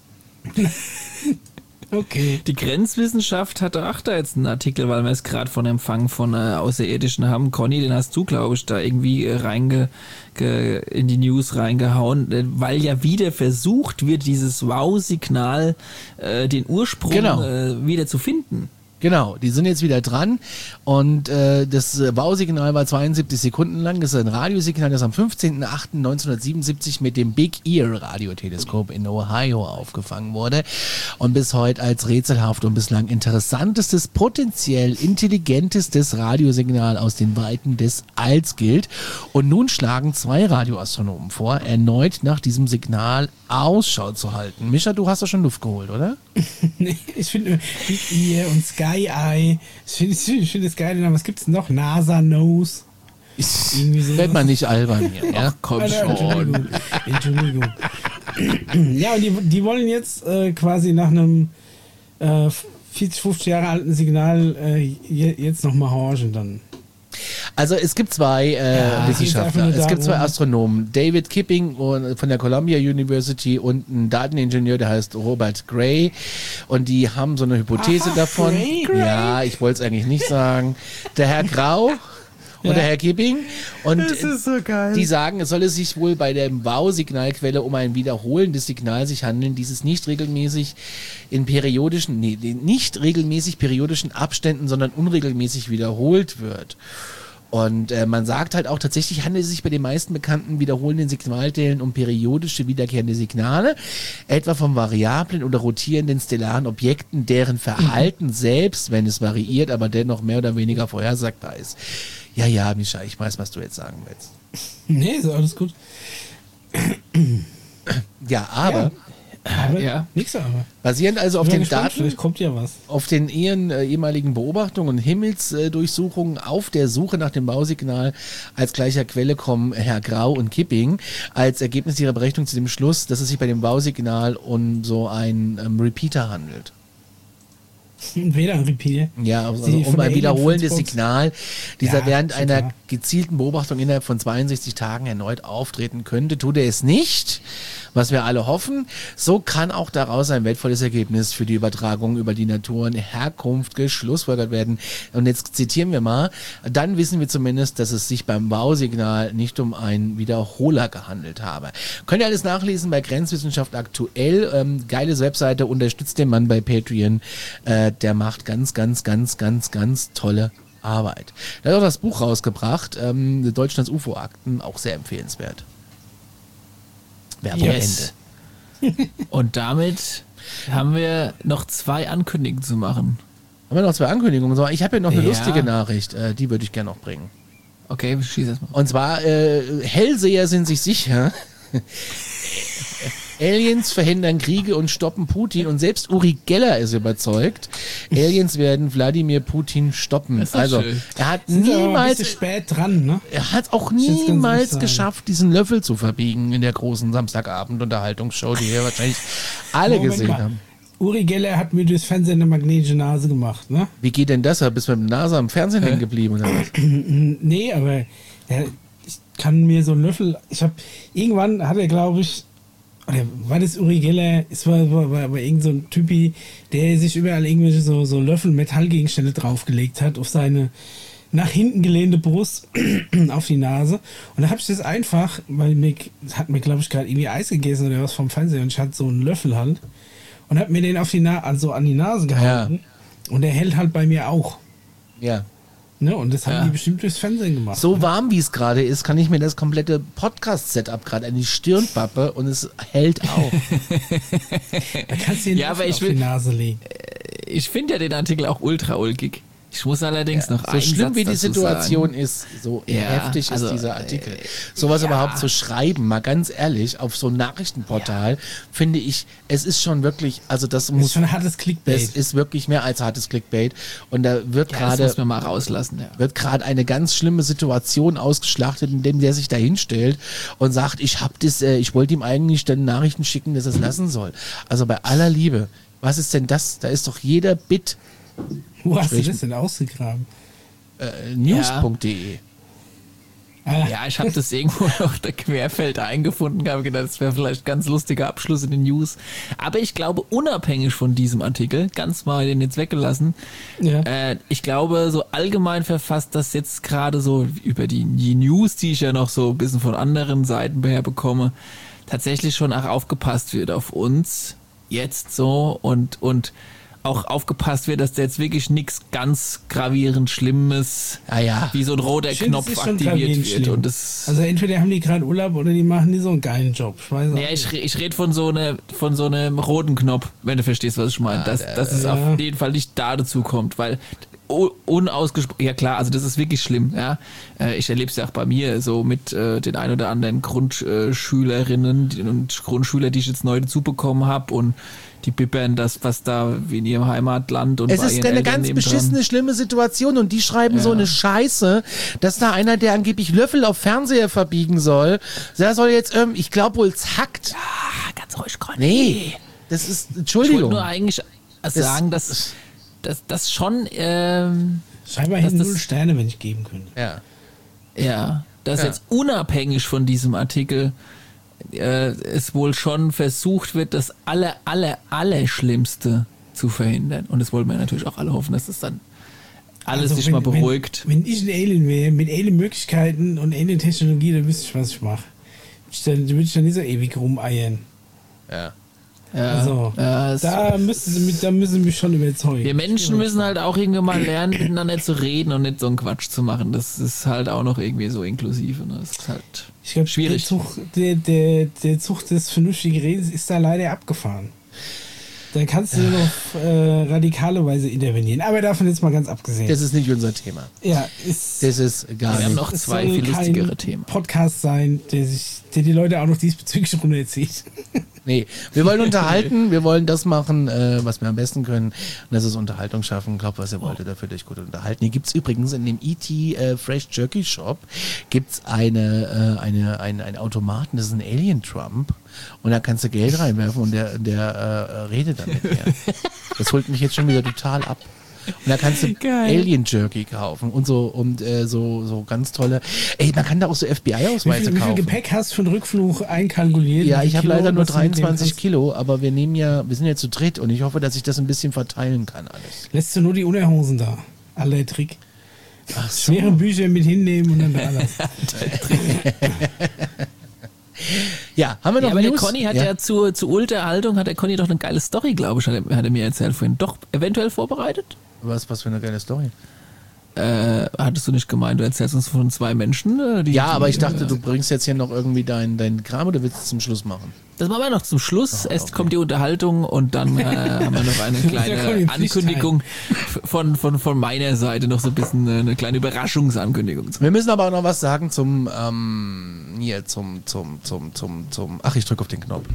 Okay. Die Grenzwissenschaft hatte auch da jetzt einen Artikel, weil wir es gerade von Empfang von äh, Außerirdischen haben. Conny, den hast du, glaube ich, da irgendwie äh, reinge, ge, in die News reingehauen, äh, weil ja wieder versucht wird, dieses Wow-Signal, äh, den Ursprung Genau. äh, wieder zu finden. Genau, die sind jetzt wieder dran und äh, das äh, Wow-Signal war zweiundsiebzig Sekunden lang. Das ist ein Radiosignal, das am fünfzehnten achten neunzehnhundertsiebenundsiebzig mit dem Big Ear Radioteleskop in Ohio aufgefangen wurde und bis heute als rätselhaft und bislang interessantestes, potenziell intelligentestes Radiosignal aus den Weiten des Alls gilt. Und nun schlagen zwei Radioastronomen vor, erneut nach diesem Signal Ausschau zu halten. Mischa, du hast doch schon Luft geholt, oder? Nee, ich finde Big Ear und Sky Eye, ich finde ich find das geil, was gibt es noch? NASA Nose. Werd mal nicht albern hier, ja? Komm Alter, schon. Entschuldigung. Entschuldigung. Ja, und die, die wollen jetzt äh, quasi nach einem äh, vierzig, fünfzig Jahre alten Signal äh, je, jetzt nochmal horchen dann. Also es gibt zwei äh, Ja, Wissenschaftler, es geht einfach nur es gibt zwei darum- Astronomen, David Kipping und- von der Columbia University und ein Dateningenieur, der heißt Robert Gray, und die haben so eine Hypothese Aha, davon. Gray? Ja, ich wollte es eigentlich nicht sagen. Der Herr Grau und Ja. der Herr Kipping und Das ist so geil. die sagen, es solle sich wohl bei der Wow-Signalquelle um ein wiederholendes Signal sich handeln, dieses nicht regelmäßig in periodischen, nee, nicht regelmäßig periodischen Abständen, sondern unregelmäßig wiederholt wird. Und äh, man sagt halt auch, tatsächlich handelt es sich bei den meisten bekannten wiederholenden Signalteilen um periodische wiederkehrende Signale, etwa von variablen oder rotierenden stellaren Objekten, deren Verhalten selbst, wenn es variiert, aber dennoch mehr oder weniger vorhersagbar ist. Ja, ja, Mischa, ich weiß, was du jetzt sagen willst. Nee, ist alles gut. Ja, aber Aber Ja. nix aber. basierend also auf Ich bin den gespannt, Daten, vielleicht kommt ja was. auf den ihren äh, ehemaligen Beobachtungen und Himmelsdurchsuchungen auf der Suche nach dem Bausignal als gleicher Quelle kommen Herr Grau und Kipping als Ergebnis ihrer Berechnung zu dem Schluss, dass es sich bei dem Bausignal um so einen ähm, Repeater handelt. Weder ein Repeater. Ja, also Sie um von ein der wiederholendes Alien-Fritzbox. Signal, dieser Ja, während super. einer gezielten Beobachtung innerhalb von zweiundsechzig Tagen erneut auftreten könnte, tut er es nicht, was wir alle hoffen. So kann auch daraus ein wertvolles Ergebnis für die Übertragung über die Naturenherkunft geschlussfolgert werden. Und jetzt zitieren wir mal, dann wissen wir zumindest, dass es sich beim Bausignal nicht um einen Wiederholer gehandelt habe. Könnt ihr alles nachlesen bei Grenzwissenschaft aktuell. Ähm, geiles Webseite, unterstützt den Mann bei Patreon. Äh, der macht ganz, ganz, ganz, ganz, ganz tolle Arbeit. Er hat auch das Buch rausgebracht, ähm, Deutschlands U F O-Akten, auch sehr empfehlenswert. Werbung Yes. Ende. Und damit haben wir noch zwei Ankündigungen zu machen. Haben wir noch zwei Ankündigungen? So, ich habe hier noch eine Ja. lustige Nachricht, äh, die würde ich gerne noch bringen. Okay, schieß erst mal. Und zwar, äh, Hellseher sind sich sicher, Aliens verhindern Kriege und stoppen Putin, und selbst Uri Geller ist überzeugt, Aliens werden Wladimir Putin stoppen. Das ist doch Also schön. er hat Sind aber ein niemals, bisschen spät dran, ne? er hat auch muss jetzt ganz ehrlich niemals sagen. geschafft, diesen Löffel zu verbiegen in der großen Samstagabend-Unterhaltungsshow, die wir wahrscheinlich alle Moment gesehen mal. haben. Uri Geller hat mir durchs Fernsehen eine magnetische Nase gemacht, ne? Wie geht denn das? Bist du mit dem Nase am Fernsehen hängen geblieben oder was? Nee, aber ja, ich kann mir so einen Löffel. Ich habe irgendwann hat er, glaube ich, oder war das Uri Geller? Es war, war, war, war irgend so ein Typi, der sich überall irgendwelche so, so Löffel, Metallgegenstände draufgelegt hat, auf seine nach hinten gelehnte Brust, auf die Nase. Und da habe ich das einfach, weil mir, hat mir, glaube ich, gerade irgendwie Eis gegessen oder was vom Fernseher und ich hatte so einen Löffel halt und habe mir den auf die Na- also an die Nase gehalten. Ja. Und der hält halt bei mir auch. Ja. Ne, und das haben Ja. die bestimmt durchs Fernsehen gemacht. So warm wie es gerade ist, kann ich mir das komplette Podcast-Setup gerade an die Stirn pappe und es hält auch. Da kannst du den Ja, aber Löffel ich auf will- die Nase legen. Ich finde ja den Artikel auch ultra ulkig. Ich muss allerdings noch So einen schlimm Satz wie die dazu Situation sagen. ist, so Ja, heftig also, ist dieser Artikel. Sowas ja. überhaupt zu schreiben, mal ganz ehrlich, auf so ein Nachrichtenportal, finde ich, es ist schon wirklich, also das Das ist muss, schon ein hartes Clickbait. das ist wirklich mehr als hartes Clickbait. Und da wird Ja, das gerade muss man mal rauslassen. Ja. wird gerade eine ganz schlimme Situation ausgeschlachtet, indem der sich da hinstellt und sagt, ich hab das, äh, ich wollte ihm eigentlich dann Nachrichten schicken, dass er es lassen soll. Also bei aller Liebe, was ist denn das? Da ist doch jeder Bit Wo hast du Sprechen. das denn ausgegraben? äh, news punkt de. Ah, Ja, ich habe das irgendwo noch der Querfeld eingefunden, habe gedacht, das wäre vielleicht ein ganz lustiger Abschluss in den News. Aber ich glaube, unabhängig von diesem Artikel, ganz mal den jetzt weggelassen, ja. äh, ich glaube, so allgemein verfasst, dass jetzt gerade so über die, die News, die ich ja noch so ein bisschen von anderen Seiten her bekomme, tatsächlich schon auch aufgepasst wird auf uns jetzt so und, und auch aufgepasst wird, dass da jetzt wirklich nichts ganz gravierend Schlimmes Ah ja. wie so ein roter Ich finde, es Knopf ist schon aktiviert gravierend wird. schlimm. Und das, Also entweder haben die gerade Urlaub oder die machen nie so einen geilen Job. Ich weiß auch naja, nicht. ich, re- ich rede von so eine, von so einem roten Knopf, wenn du verstehst, was ich meine. Dass, dass es ja. auf jeden Fall nicht da dazu kommt, weil u- unausgesprochen, ja klar, also das ist wirklich schlimm, ja. Äh, Ich erlebe es ja auch bei mir so mit äh, den ein oder anderen Grundschülerinnen die- und Grundschüler, die ich jetzt neu dazu bekommen habe und die bibbern das, was da wie in ihrem Heimatland und Es bei ist ihren eine Eltern ganz nebendran. beschissene, schlimme Situation und die schreiben Ja. so eine Scheiße, dass da einer, der angeblich Löffel auf Fernseher verbiegen soll, der soll jetzt, ähm, ich glaube wohl zackt. Ah, ganz ruhig, Conny. Nee, das ist, Ich wollte Entschuldigung. nur eigentlich sagen, dass das, das schon, ähm, Scheinbar dass hätten das- null Sterne, wenn ich geben könnte. Ja. ja, dass Ja. jetzt unabhängig von diesem Artikel äh, es wohl schon versucht wird, das aller, aller, aller Schlimmste zu verhindern. Und das wollen wir natürlich auch alle hoffen, dass es dann alles Also sich wenn- mal beruhigt. Wenn, wenn ich ein Alien wäre, mit Alien-Möglichkeiten und Alien-Technologie, dann wüsste ich, was ich mache. Dann würde ich dann nicht so ewig rumeiern. Ja. Ja, Also, ja, es- da, müssen sie mich, da müssen sie mich schon überzeugen. wir Menschen müssen halt auch irgendwann mal lernen, miteinander zu reden und nicht so einen Quatsch zu machen. Das ist halt auch noch irgendwie so inklusiv. Ne? Das ist halt Ich glaube, der schwierig. Zug, der, der, der Zug des vernünftigen Redens ist da leider abgefahren. Dann kannst du nur auf äh, radikale Weise intervenieren. Aber davon jetzt mal ganz abgesehen. Das ist nicht unser Thema. ja, ist, Das ist gar Wir haben nicht. noch es zwei soll viel lustigere kein Themen. Podcast sein, der sich, der die Leute auch noch diesbezüglich runterzieht. Nee, wir wollen unterhalten, wir wollen das machen, äh, was wir am besten können. Und das ist Unterhaltung schaffen. Glaubt, was ihr wollt, ihr dafür euch gut unterhalten. Hier gibt's übrigens in dem E T äh, Fresh Jerky Shop gibt's eine, äh, eine, ein, ein Automaten, das ist ein Alien Trump. Und da kannst du Geld reinwerfen und der, der äh, redet dann mit dir. Das holt mich jetzt schon wieder total ab. Und da kannst du Geil. Alien Jerky kaufen und so und äh, so so ganz tolle. Ey, man kann da auch so F B Wie I-Ausweise viel, wie viel kaufen. Gepäck hast du für den Rückflug einkalkuliert? Ja, Wie viel ich habe Kilo, leider nur was du mitnehmen dreiundzwanzig kannst? Kilo, aber wir nehmen ja, wir sind ja zu dritt und ich hoffe, dass ich das ein bisschen verteilen kann alles. Lässt du nur die Unterhosen da? Aller Trick. Ach so. Schwere Bücher mit hinnehmen und dann da alles. Ja, haben wir noch Ja, aber der News? Conny hat ja, zur, zur Unterhaltung, hat der Conny doch eine geile Story, glaube ich, hat er, hat er mir erzählt vorhin. Doch eventuell vorbereitet? Was, was für eine geile Story. Äh, hattest du nicht gemeint, du erzählst uns von zwei Menschen? äh, Die, Ja, die, aber ich dachte, äh, du bringst jetzt hier noch irgendwie deinen dein Kram oder willst du es zum Schluss machen? Das machen wir noch zum Schluss. Oh, Erst okay. kommt die Unterhaltung und dann äh, haben wir noch eine Der kleine Conny Ankündigung von, von, von meiner Seite, noch so ein bisschen äh, eine kleine Überraschungsankündigung. Wir müssen aber auch noch was sagen zum, ähm, hier, zum, zum, zum, zum, zum, ach, ich drücke auf den Knopf.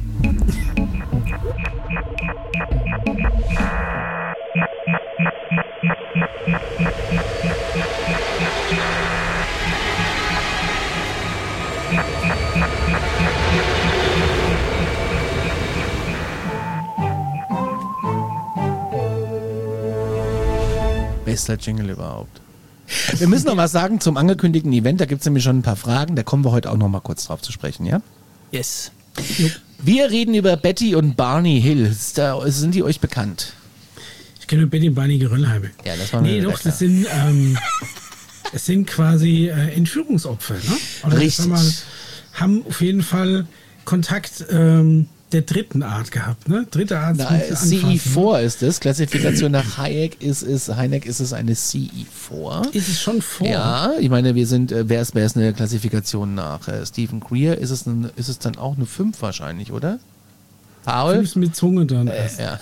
Bester Jingle überhaupt. Wir müssen noch was sagen zum angekündigten Event. Da gibt es nämlich schon ein paar Fragen. Da kommen wir heute auch noch mal kurz drauf zu sprechen, ja? Yes. Wir reden über Betty und Barney Hill. Ist da, sind die euch bekannt? Ich kenne Betty und Barney Geröllhalme. Ja, das war Nee, doch, das sind, ähm, das sind quasi äh, Entführungsopfer, ne? Oder Richtig. sag mal, haben auf jeden Fall Kontakt ähm, der dritten Art gehabt, ne? Dritte Art. Na, C E vier ist es. Klassifikation nach Hayek ist es, Hynek ist es eine C E vier. Ist es schon vor? Ja, ich meine, wir sind, äh, wer ist, wer ist eine Klassifikation nach äh, Stephen Greer? Ist es, ein, ist es dann auch eine fünf wahrscheinlich, oder? Paul? Fünf mit Zunge dann. Äh, ja.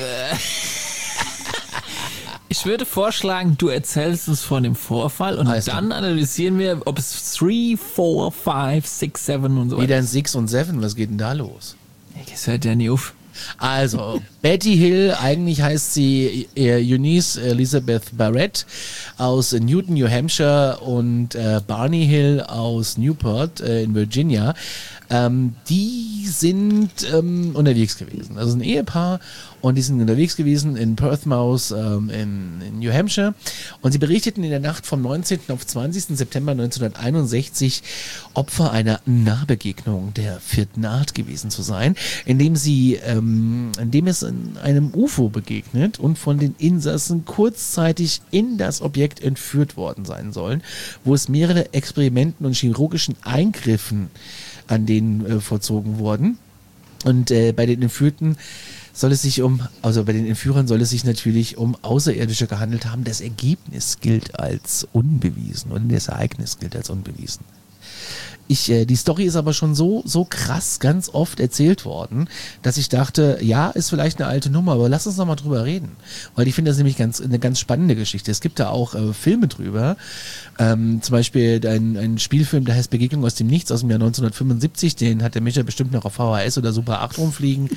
Ich würde vorschlagen, du erzählst uns von dem Vorfall und Alles dann analysieren wir, ob es drei, vier, fünf, sechs, sieben und so Wieder weiter ein sechs und sieben, was geht denn da los? ist. Hört ja nie auf. Also, Betty Hill, eigentlich heißt sie äh, Eunice Elizabeth Barrett aus Newton, New Hampshire und äh, Barney Hill aus Newport äh, in Virginia. Ähm, die sind ähm, unterwegs gewesen. Also ein Ehepaar und die sind unterwegs gewesen in Portsmouth ähm, in, in New Hampshire und sie berichteten in der Nacht vom neunzehnten auf zwanzigsten September neunzehnhunderteinundsechzig Opfer einer Nahbegegnung der vierten Art gewesen zu sein, indem sie, ähm, indem es in einem U F O begegnet und von den Insassen kurzzeitig in das Objekt entführt worden sein sollen, wo es mehrere Experimenten und chirurgischen Eingriffen an denen äh, vollzogen wurden. Und äh, bei den Entführten soll es sich um, also bei den Entführern soll es sich natürlich um Außerirdische gehandelt haben. Das Ergebnis gilt als unbewiesen und das Ereignis gilt als unbewiesen. Ich, äh, die Story ist aber schon so, so krass ganz oft erzählt worden, dass ich dachte, ja, ist vielleicht eine alte Nummer, aber lass uns noch mal drüber reden. Weil ich finde das nämlich ganz, eine ganz spannende Geschichte. Es gibt da auch äh, Filme drüber. Ähm, zum Beispiel ein, ein Spielfilm, der heißt Begegnung aus dem Nichts aus dem Jahr neunzehnhundertfünfundsiebzig. Den hat der Micha bestimmt noch auf V H S oder Super acht rumfliegen.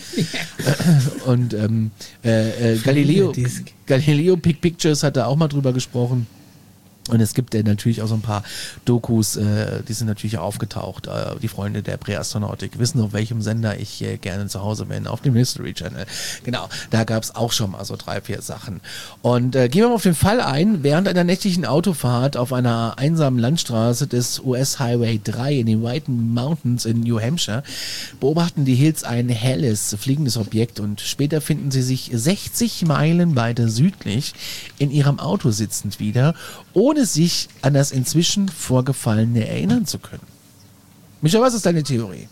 Und ähm, äh, äh, Galileo, Galileo Big Pictures hat da auch mal drüber gesprochen. Und es gibt äh, natürlich auch so ein paar Dokus, äh, die sind natürlich aufgetaucht. Äh, die Freunde der Präastronautik wissen, auf welchem Sender ich äh, gerne zu Hause bin, auf dem History Channel. Genau, da gab es auch schon mal so drei, vier Sachen. Und äh, gehen wir mal auf den Fall ein. Während einer nächtlichen Autofahrt auf einer einsamen Landstraße des U S Highway drei in den White Mountains in New Hampshire beobachten die Hills ein helles, fliegendes Objekt und später finden sie sich sechzig Meilen weiter südlich in ihrem Auto sitzend wieder, ohne sich an das inzwischen Vorgefallene erinnern zu können. Micha, was ist deine Theorie?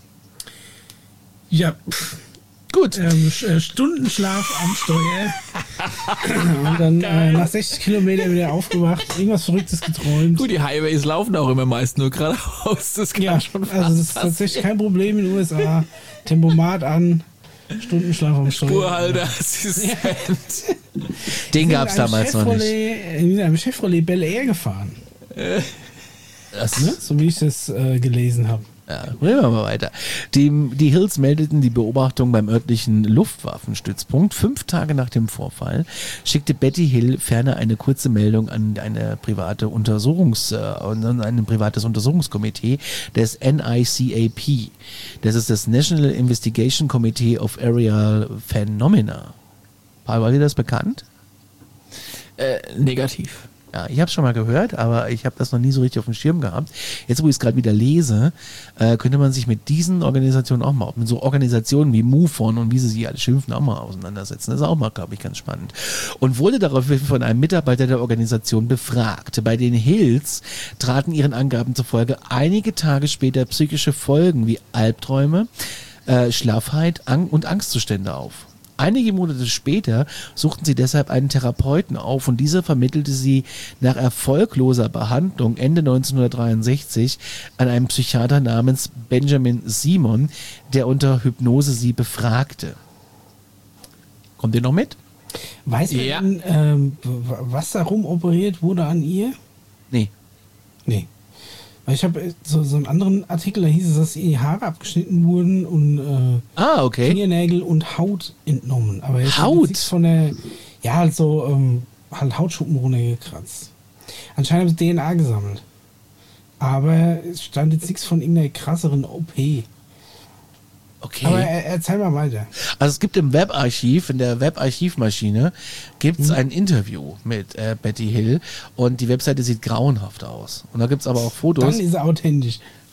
Ja, pff, gut. Ähm, Stundenschlaf am Steuer. Und dann äh, nach sechzig Kilometern wieder aufgewacht, irgendwas Verrücktes geträumt. Gut, die Highways laufen auch immer meist nur geradeaus. Das kann Ja, schon fast also das ist tatsächlich kein Problem in den U S A. Tempomat an, Stundenschlaf am Steuer. Spurhalter, Assistent. Den gab es damals noch nicht. In einem Chevrolet Bel Air gefahren. Das, Ne? So wie ich das äh, gelesen habe. ja, reden wir mal weiter. Die, die Hills meldeten die Beobachtung beim örtlichen Luftwaffenstützpunkt. Fünf Tage nach dem Vorfall schickte Betty Hill ferner eine kurze Meldung an eine private Untersuchungs, äh, an ein privates Untersuchungskomitee des N I C A P. Das ist das National Investigation Committee of Aerial Phenomena. Paul, war dir das bekannt? Äh, negativ. Ja, ich habe es schon mal gehört, aber ich habe das noch nie so richtig auf dem Schirm gehabt. Jetzt, wo ich es gerade wieder lese, äh, könnte man sich mit diesen Organisationen auch mal, mit so Organisationen wie MUFON und wie sie sich alle schimpfen, auch mal auseinandersetzen. Das ist auch mal, glaube ich, ganz spannend. Und wurde daraufhin von einem Mitarbeiter der Organisation befragt. Bei den Hills traten ihren Angaben zufolge einige Tage später psychische Folgen wie Albträume, äh, Schlaffheit Ang- und Angstzustände auf. Einige Monate später suchten sie deshalb einen Therapeuten auf und dieser vermittelte sie nach erfolgloser Behandlung Ende neunzehnhundertdreiundsechzig an einen Psychiater namens Benjamin Simon, der unter Hypnose sie befragte. Kommt ihr noch mit? Weiß man, Ja. denn, ähm, w- was da rum operiert wurde an ihr? Nee. Nee. Weil ich habe so, so einen anderen Artikel, da hieß es, dass ihr die Haare abgeschnitten wurden und äh, Ah, okay. Fingernägel und Haut entnommen. Aber jetzt Haut? hat nichts von der, ja, halt so, ähm, halt Hautschuppen runtergekratzt. Anscheinend haben sie D N A gesammelt. Aber es stand jetzt nichts von irgendeiner krasseren O P. Okay. Aber er, erzähl mal weiter. Also es gibt im Webarchiv, in der Webarchivmaschine, gibt es Mhm. ein Interview mit äh, Betty Hill und die Webseite sieht grauenhaft aus. Und da gibt es aber auch Fotos. Dann ist er authentisch.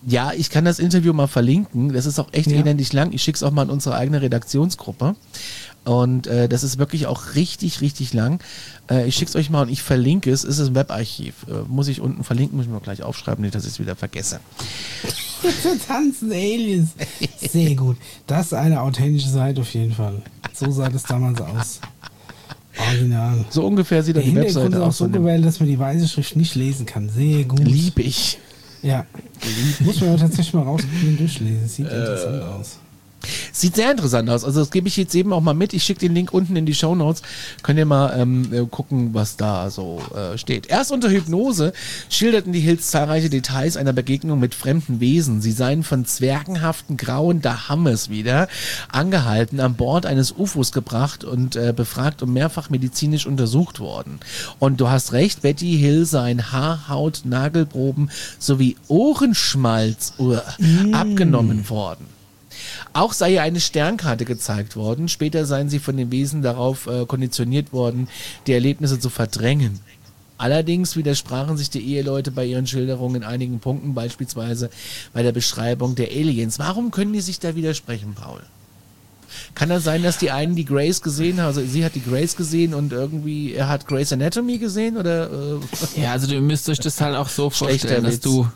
Ja, ich kann das Interview mal verlinken. Das ist auch echt Ja. elendig lang. Ich schicke es auch mal in unsere eigene Redaktionsgruppe. Und äh, das ist wirklich auch richtig, richtig lang. Äh, ich schicke es euch mal und ich verlinke es. Es ist ein Webarchiv. Äh, muss ich unten verlinken, muss ich mir gleich aufschreiben, nicht, dass ich es wieder vergesse. Tanzen Aliens. Sehr gut. Das ist eine authentische Seite auf jeden Fall. So sah das damals aus. Original. So ungefähr sieht Der dann die Hintergrund ist Webseite auch aus. so von dem- gewählt, dass man die weiße Schrift nicht lesen kann. Sehr gut. Lieb ich. Ja. Muss man aber tatsächlich mal rausgehen und durchlesen. Sieht interessant aus. Sieht sehr interessant aus. Also das gebe ich jetzt eben auch mal mit. Ich schicke den Link unten in die Shownotes. Könnt ihr mal ähm, äh, gucken, was da so äh, steht. Erst unter Hypnose schilderten die Hills zahlreiche Details einer Begegnung mit fremden Wesen. Sie seien von zwergenhaften grauen Dahammes wieder angehalten, an Bord eines U F Os gebracht und äh, befragt und mehrfach medizinisch untersucht worden. Und du hast recht, Betty Hill seien Haar, Haut, Nagelproben sowie Ohrenschmalz uh, abgenommen worden. Auch sei ihr eine Sternkarte gezeigt worden. Später seien sie von den Wesen darauf äh, konditioniert worden, die Erlebnisse zu verdrängen. Allerdings widersprachen sich die Eheleute bei ihren Schilderungen in einigen Punkten, beispielsweise bei der Beschreibung der Aliens. Warum können die sich da widersprechen, Paul? Kann das sein, dass die einen die Grace gesehen haben, also sie hat die Grace gesehen und irgendwie er hat Grey's Anatomy gesehen oder? Äh, Ja, also du müsst euch das halt auch so Schlechter vorstellen, dass Witz. du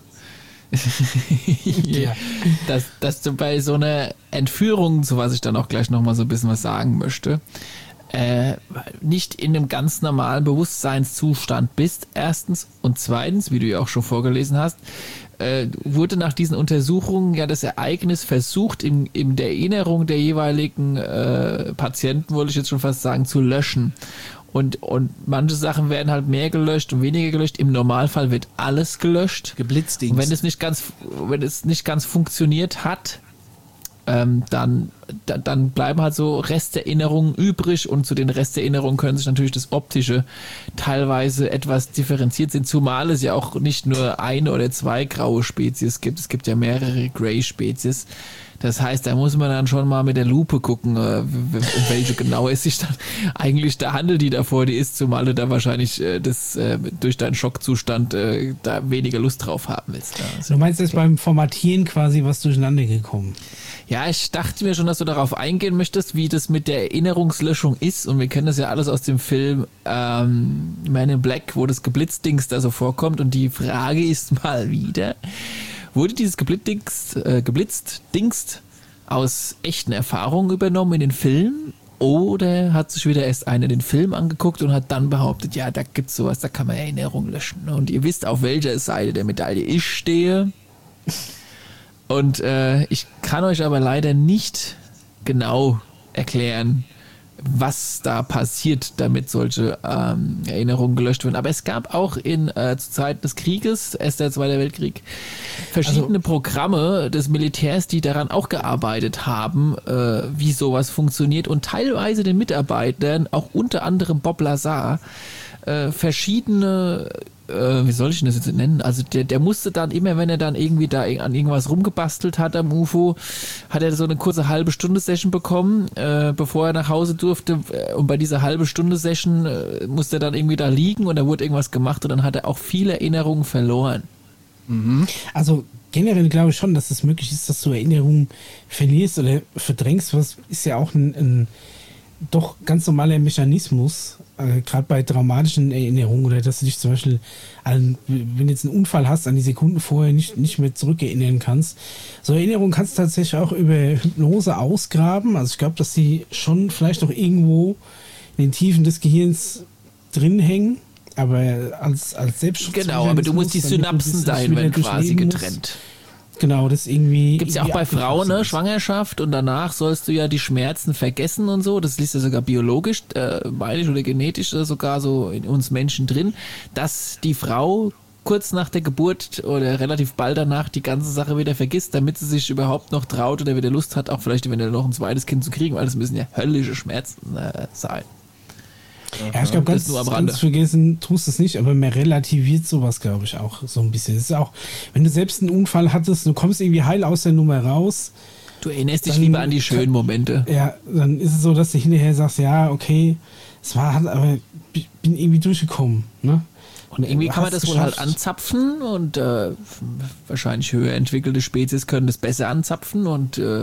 Ja. dass, dass du bei so einer Entführung, zu was ich dann auch gleich nochmal so ein bisschen was sagen möchte, äh, nicht in einem ganz normalen Bewusstseinszustand bist, erstens. Und zweitens, wie du ja auch schon vorgelesen hast, äh, wurde nach diesen Untersuchungen ja das Ereignis versucht, in, in der Erinnerung der jeweiligen äh, Patienten, wollte ich jetzt schon fast sagen, zu löschen. Und, und manche Sachen werden halt mehr gelöscht und weniger gelöscht. Im Normalfall wird alles gelöscht. Geblitzdings. Und wenn es nicht ganz, wenn es nicht ganz funktioniert hat, ähm, dann, da, dann bleiben halt so Resterinnerungen übrig und zu den Resterinnerungen können sich natürlich das Optische teilweise etwas differenziert sind, zumal es ja auch nicht nur eine oder zwei graue Spezies gibt. Es gibt ja mehrere Grey-Spezies. Das heißt, da muss man dann schon mal mit der Lupe gucken, äh, um welche genau es sich dann eigentlich da handelt, die da vor dir ist, zumal du da wahrscheinlich äh, das äh, durch deinen Schockzustand äh, da weniger Lust drauf haben willst. Ja, also, Du meinst jetzt beim Formatieren quasi was durcheinander gekommen? ja, ich dachte mir schon, dass du darauf eingehen möchtest, wie das mit der Erinnerungslöschung ist. Und wir kennen das ja alles aus dem Film ähm, Man in Black, wo das Geblitzdings da so vorkommt. Und die Frage ist mal wieder, wurde dieses Geblitzdings, äh, geblitzt Dings aus echten Erfahrungen übernommen in den Film? Oder hat sich wieder erst einer den Film angeguckt und hat dann behauptet, ja, da gibt's sowas, da kann man Erinnerungen löschen. Und ihr wisst, auf welcher Seite der Medaille ich stehe. Und äh, ich kann euch aber leider nicht genau erklären, was da passiert, damit solche ähm, Erinnerungen gelöscht werden. Aber es gab auch in äh, zu Zeiten des Krieges, erst der Zweite Weltkrieg, verschiedene Also, Programme des Militärs, die daran auch gearbeitet haben, äh, wie sowas funktioniert und teilweise den Mitarbeitern, auch unter anderem Bob Lazar, äh, verschiedene äh, wie soll ich denn das jetzt nennen? Also der, der musste dann immer, wenn er dann irgendwie da an irgendwas rumgebastelt hat am U F O, hat er so eine kurze halbe Stunde Session bekommen, äh, bevor er nach Hause durfte. Und bei dieser halbe Stunde Session äh, musste er dann irgendwie da liegen und da wurde irgendwas gemacht und dann hat er auch viele Erinnerungen verloren. Also generell glaube ich schon, dass es möglich ist, dass du Erinnerungen verlierst oder verdrängst. Was ist ja auch ein, ein doch ganz normaler Mechanismus, äh, gerade bei traumatischen Erinnerungen oder dass du dich zum Beispiel, an, wenn du jetzt einen Unfall hast, an die Sekunden vorher nicht, nicht mehr zurückerinnern kannst. So Erinnerungen kannst du tatsächlich auch über Hypnose ausgraben. Also ich glaube, dass die schon vielleicht noch irgendwo in den Tiefen des Gehirns drin hängen. Aber als, als Selbstschutz. Genau, aber du musst die Synapsen dahin werden quasi getrennt. Genau, das irgendwie. Gibt's ja auch bei Frauen, ne, Schwangerschaft und danach sollst du ja die Schmerzen vergessen und so. Das liest ja sogar biologisch, äh, meine ich, oder genetisch äh, sogar so in uns Menschen drin, dass die Frau kurz nach der Geburt oder relativ bald danach die ganze Sache wieder vergisst, damit sie sich überhaupt noch traut oder wieder Lust hat, auch vielleicht eventuell noch ein zweites Kind zu kriegen, weil das müssen ja höllische Schmerzen äh, sein. Ja, ich glaube, ganz, nur am Rande. ganz vergessen tust du es nicht, aber man relativiert sowas, glaube ich, auch so ein bisschen. Es ist auch, wenn du selbst einen Unfall hattest, du kommst irgendwie heil aus der Nummer raus. Du erinnerst dich Dann lieber an die schönen Momente. Ja, dann ist es so, dass du hinterher sagst, ja, okay, es war, aber ich bin irgendwie durchgekommen, ne? Und irgendwie kann man das wohl halt anzapfen und äh, wahrscheinlich höher entwickelte Spezies können das besser anzapfen und, äh,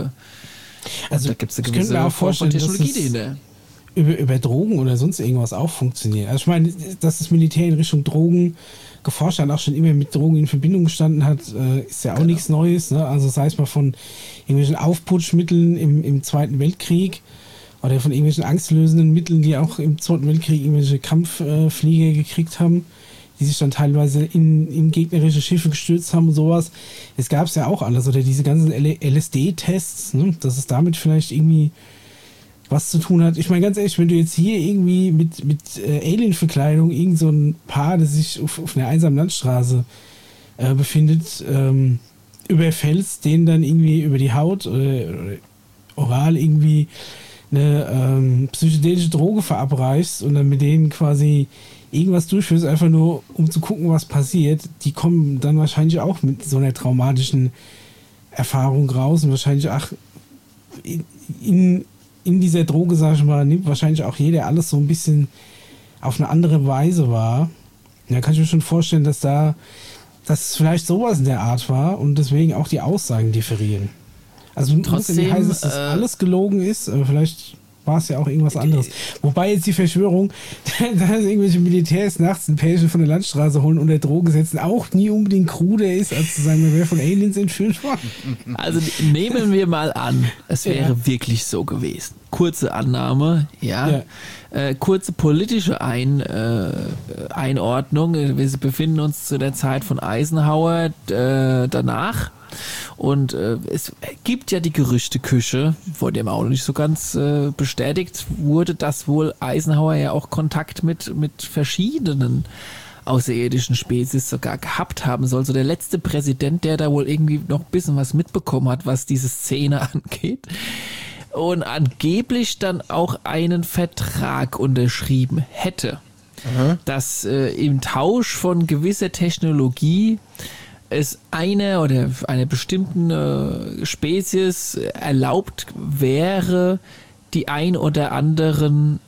also und da gibt es eine ich könnte mir gewisse auch Form von vorstellen, dass Technologie es dahinter. über, über Drogen oder sonst irgendwas auch funktioniert. Also ich meine, dass das Militär in Richtung Drogen geforscht hat, auch schon immer mit Drogen in Verbindung gestanden hat, äh, ist ja auch genau. nichts Neues. Ne? Also sei es mal von irgendwelchen Aufputschmitteln im, im Zweiten Weltkrieg oder von irgendwelchen angstlösenden Mitteln, die auch im Zweiten Weltkrieg irgendwelche Kampfflieger äh, gekriegt haben, die sich dann teilweise in, in gegnerische Schiffe gestürzt haben und sowas. Es gab es ja auch alles. Oder diese ganzen L S D-Tests, ne? Dass es damit vielleicht irgendwie was zu tun hat. Ich meine, ganz ehrlich, wenn du jetzt hier irgendwie mit, mit äh, Alien-Verkleidung irgend so ein Paar, das sich auf, auf einer einsamen Landstraße äh, befindet, ähm, überfällst, denen dann irgendwie über die Haut oder, oder oral irgendwie eine ähm, psychedelische Droge verabreichst und dann mit denen quasi irgendwas durchführst, einfach nur um zu gucken, was passiert, die kommen dann wahrscheinlich auch mit so einer traumatischen Erfahrung raus und wahrscheinlich auch in, in in dieser Droge, sag ich mal, nimmt wahrscheinlich auch jeder alles so ein bisschen auf eine andere Weise wahr. Da kann ich mir schon vorstellen, dass da, dass es vielleicht sowas in der Art war und deswegen auch die Aussagen differieren. Also trotzdem nicht heißt es, dass äh, alles gelogen ist, aber vielleicht war es ja auch irgendwas anderes. Wobei jetzt die Verschwörung, dass irgendwelche Militärs nachts ein Pärchen von der Landstraße holen und der Droge setzen, auch nie unbedingt kruder ist, als zu sagen, wir wären von Aliens entführt worden. Also nehmen wir mal an, es wäre ja. wirklich so gewesen. Kurze Annahme, ja. ja. Äh, kurze politische Ein, äh, Einordnung. Wir befinden uns zu der Zeit von Eisenhower äh, danach. Und äh, es gibt ja die Gerüchteküche, vor dem auch noch nicht so ganz äh, bestätigt wurde, dass wohl Eisenhower ja auch Kontakt mit, mit verschiedenen außerirdischen Spezies sogar gehabt haben soll. So der letzte Präsident, der da wohl irgendwie noch ein bisschen was mitbekommen hat, was diese Szene angeht. Und angeblich dann auch einen Vertrag unterschrieben hätte, mhm. dass äh, im Tausch von gewisser Technologie es eine oder einer bestimmten äh, Spezies erlaubt wäre, die ein oder anderen,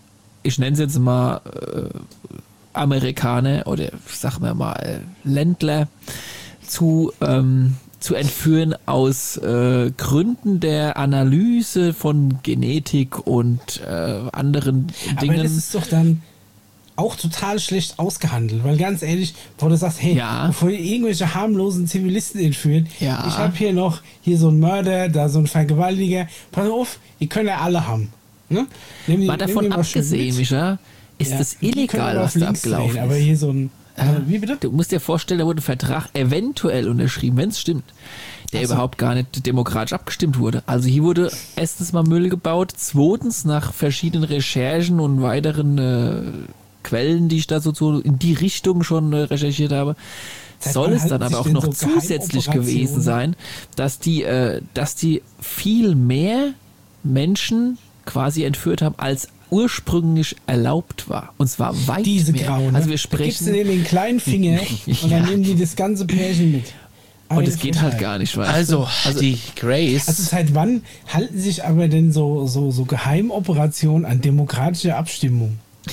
ich nenne es jetzt mal äh, Amerikaner oder sagen wir mal äh, Ländler zu, ähm, zu entführen aus äh, Gründen der Analyse von Genetik und äh, anderen Dingen. Aber das ist doch dann auch total schlecht ausgehandelt, weil ganz ehrlich, wo du sagst, hey, ja. bevor ihr irgendwelche harmlosen Zivilisten entführt, ja. ich habe hier noch hier so einen Mörder, da so einen Vergewaltiger, pass auf, die können ja alle haben. Ne? Nehm die, mal davon abgesehen, Micha, ist ja, das illegal, was da abgelaufen ist. Aber hier so ein, ja. Wie bitte? Du musst dir vorstellen, da wurde ein Vertrag eventuell unterschrieben, wenn es stimmt, der also. überhaupt gar nicht demokratisch abgestimmt wurde. Also hier wurde erstens mal Müll gebaut, zweitens nach verschiedenen Recherchen und weiteren äh, Quellen, die ich da so, so in die Richtung schon äh, recherchiert habe, Seit soll es dann aber auch noch so zusätzlich gewesen sein, dass die, äh, dass die viel mehr Menschen quasi entführt haben, als ursprünglich erlaubt war. Und zwar weit Diese mehr. Grauen, also wir sprechen. Da gibst du denen den kleinen Finger und dann ja. nehmen die das ganze Pärchen mit. Aber und es geht halt gar nicht, weißt also, also die Grace. Also seit wann halten sich aber denn so, so, so Geheimoperationen an demokratische Abstimmung?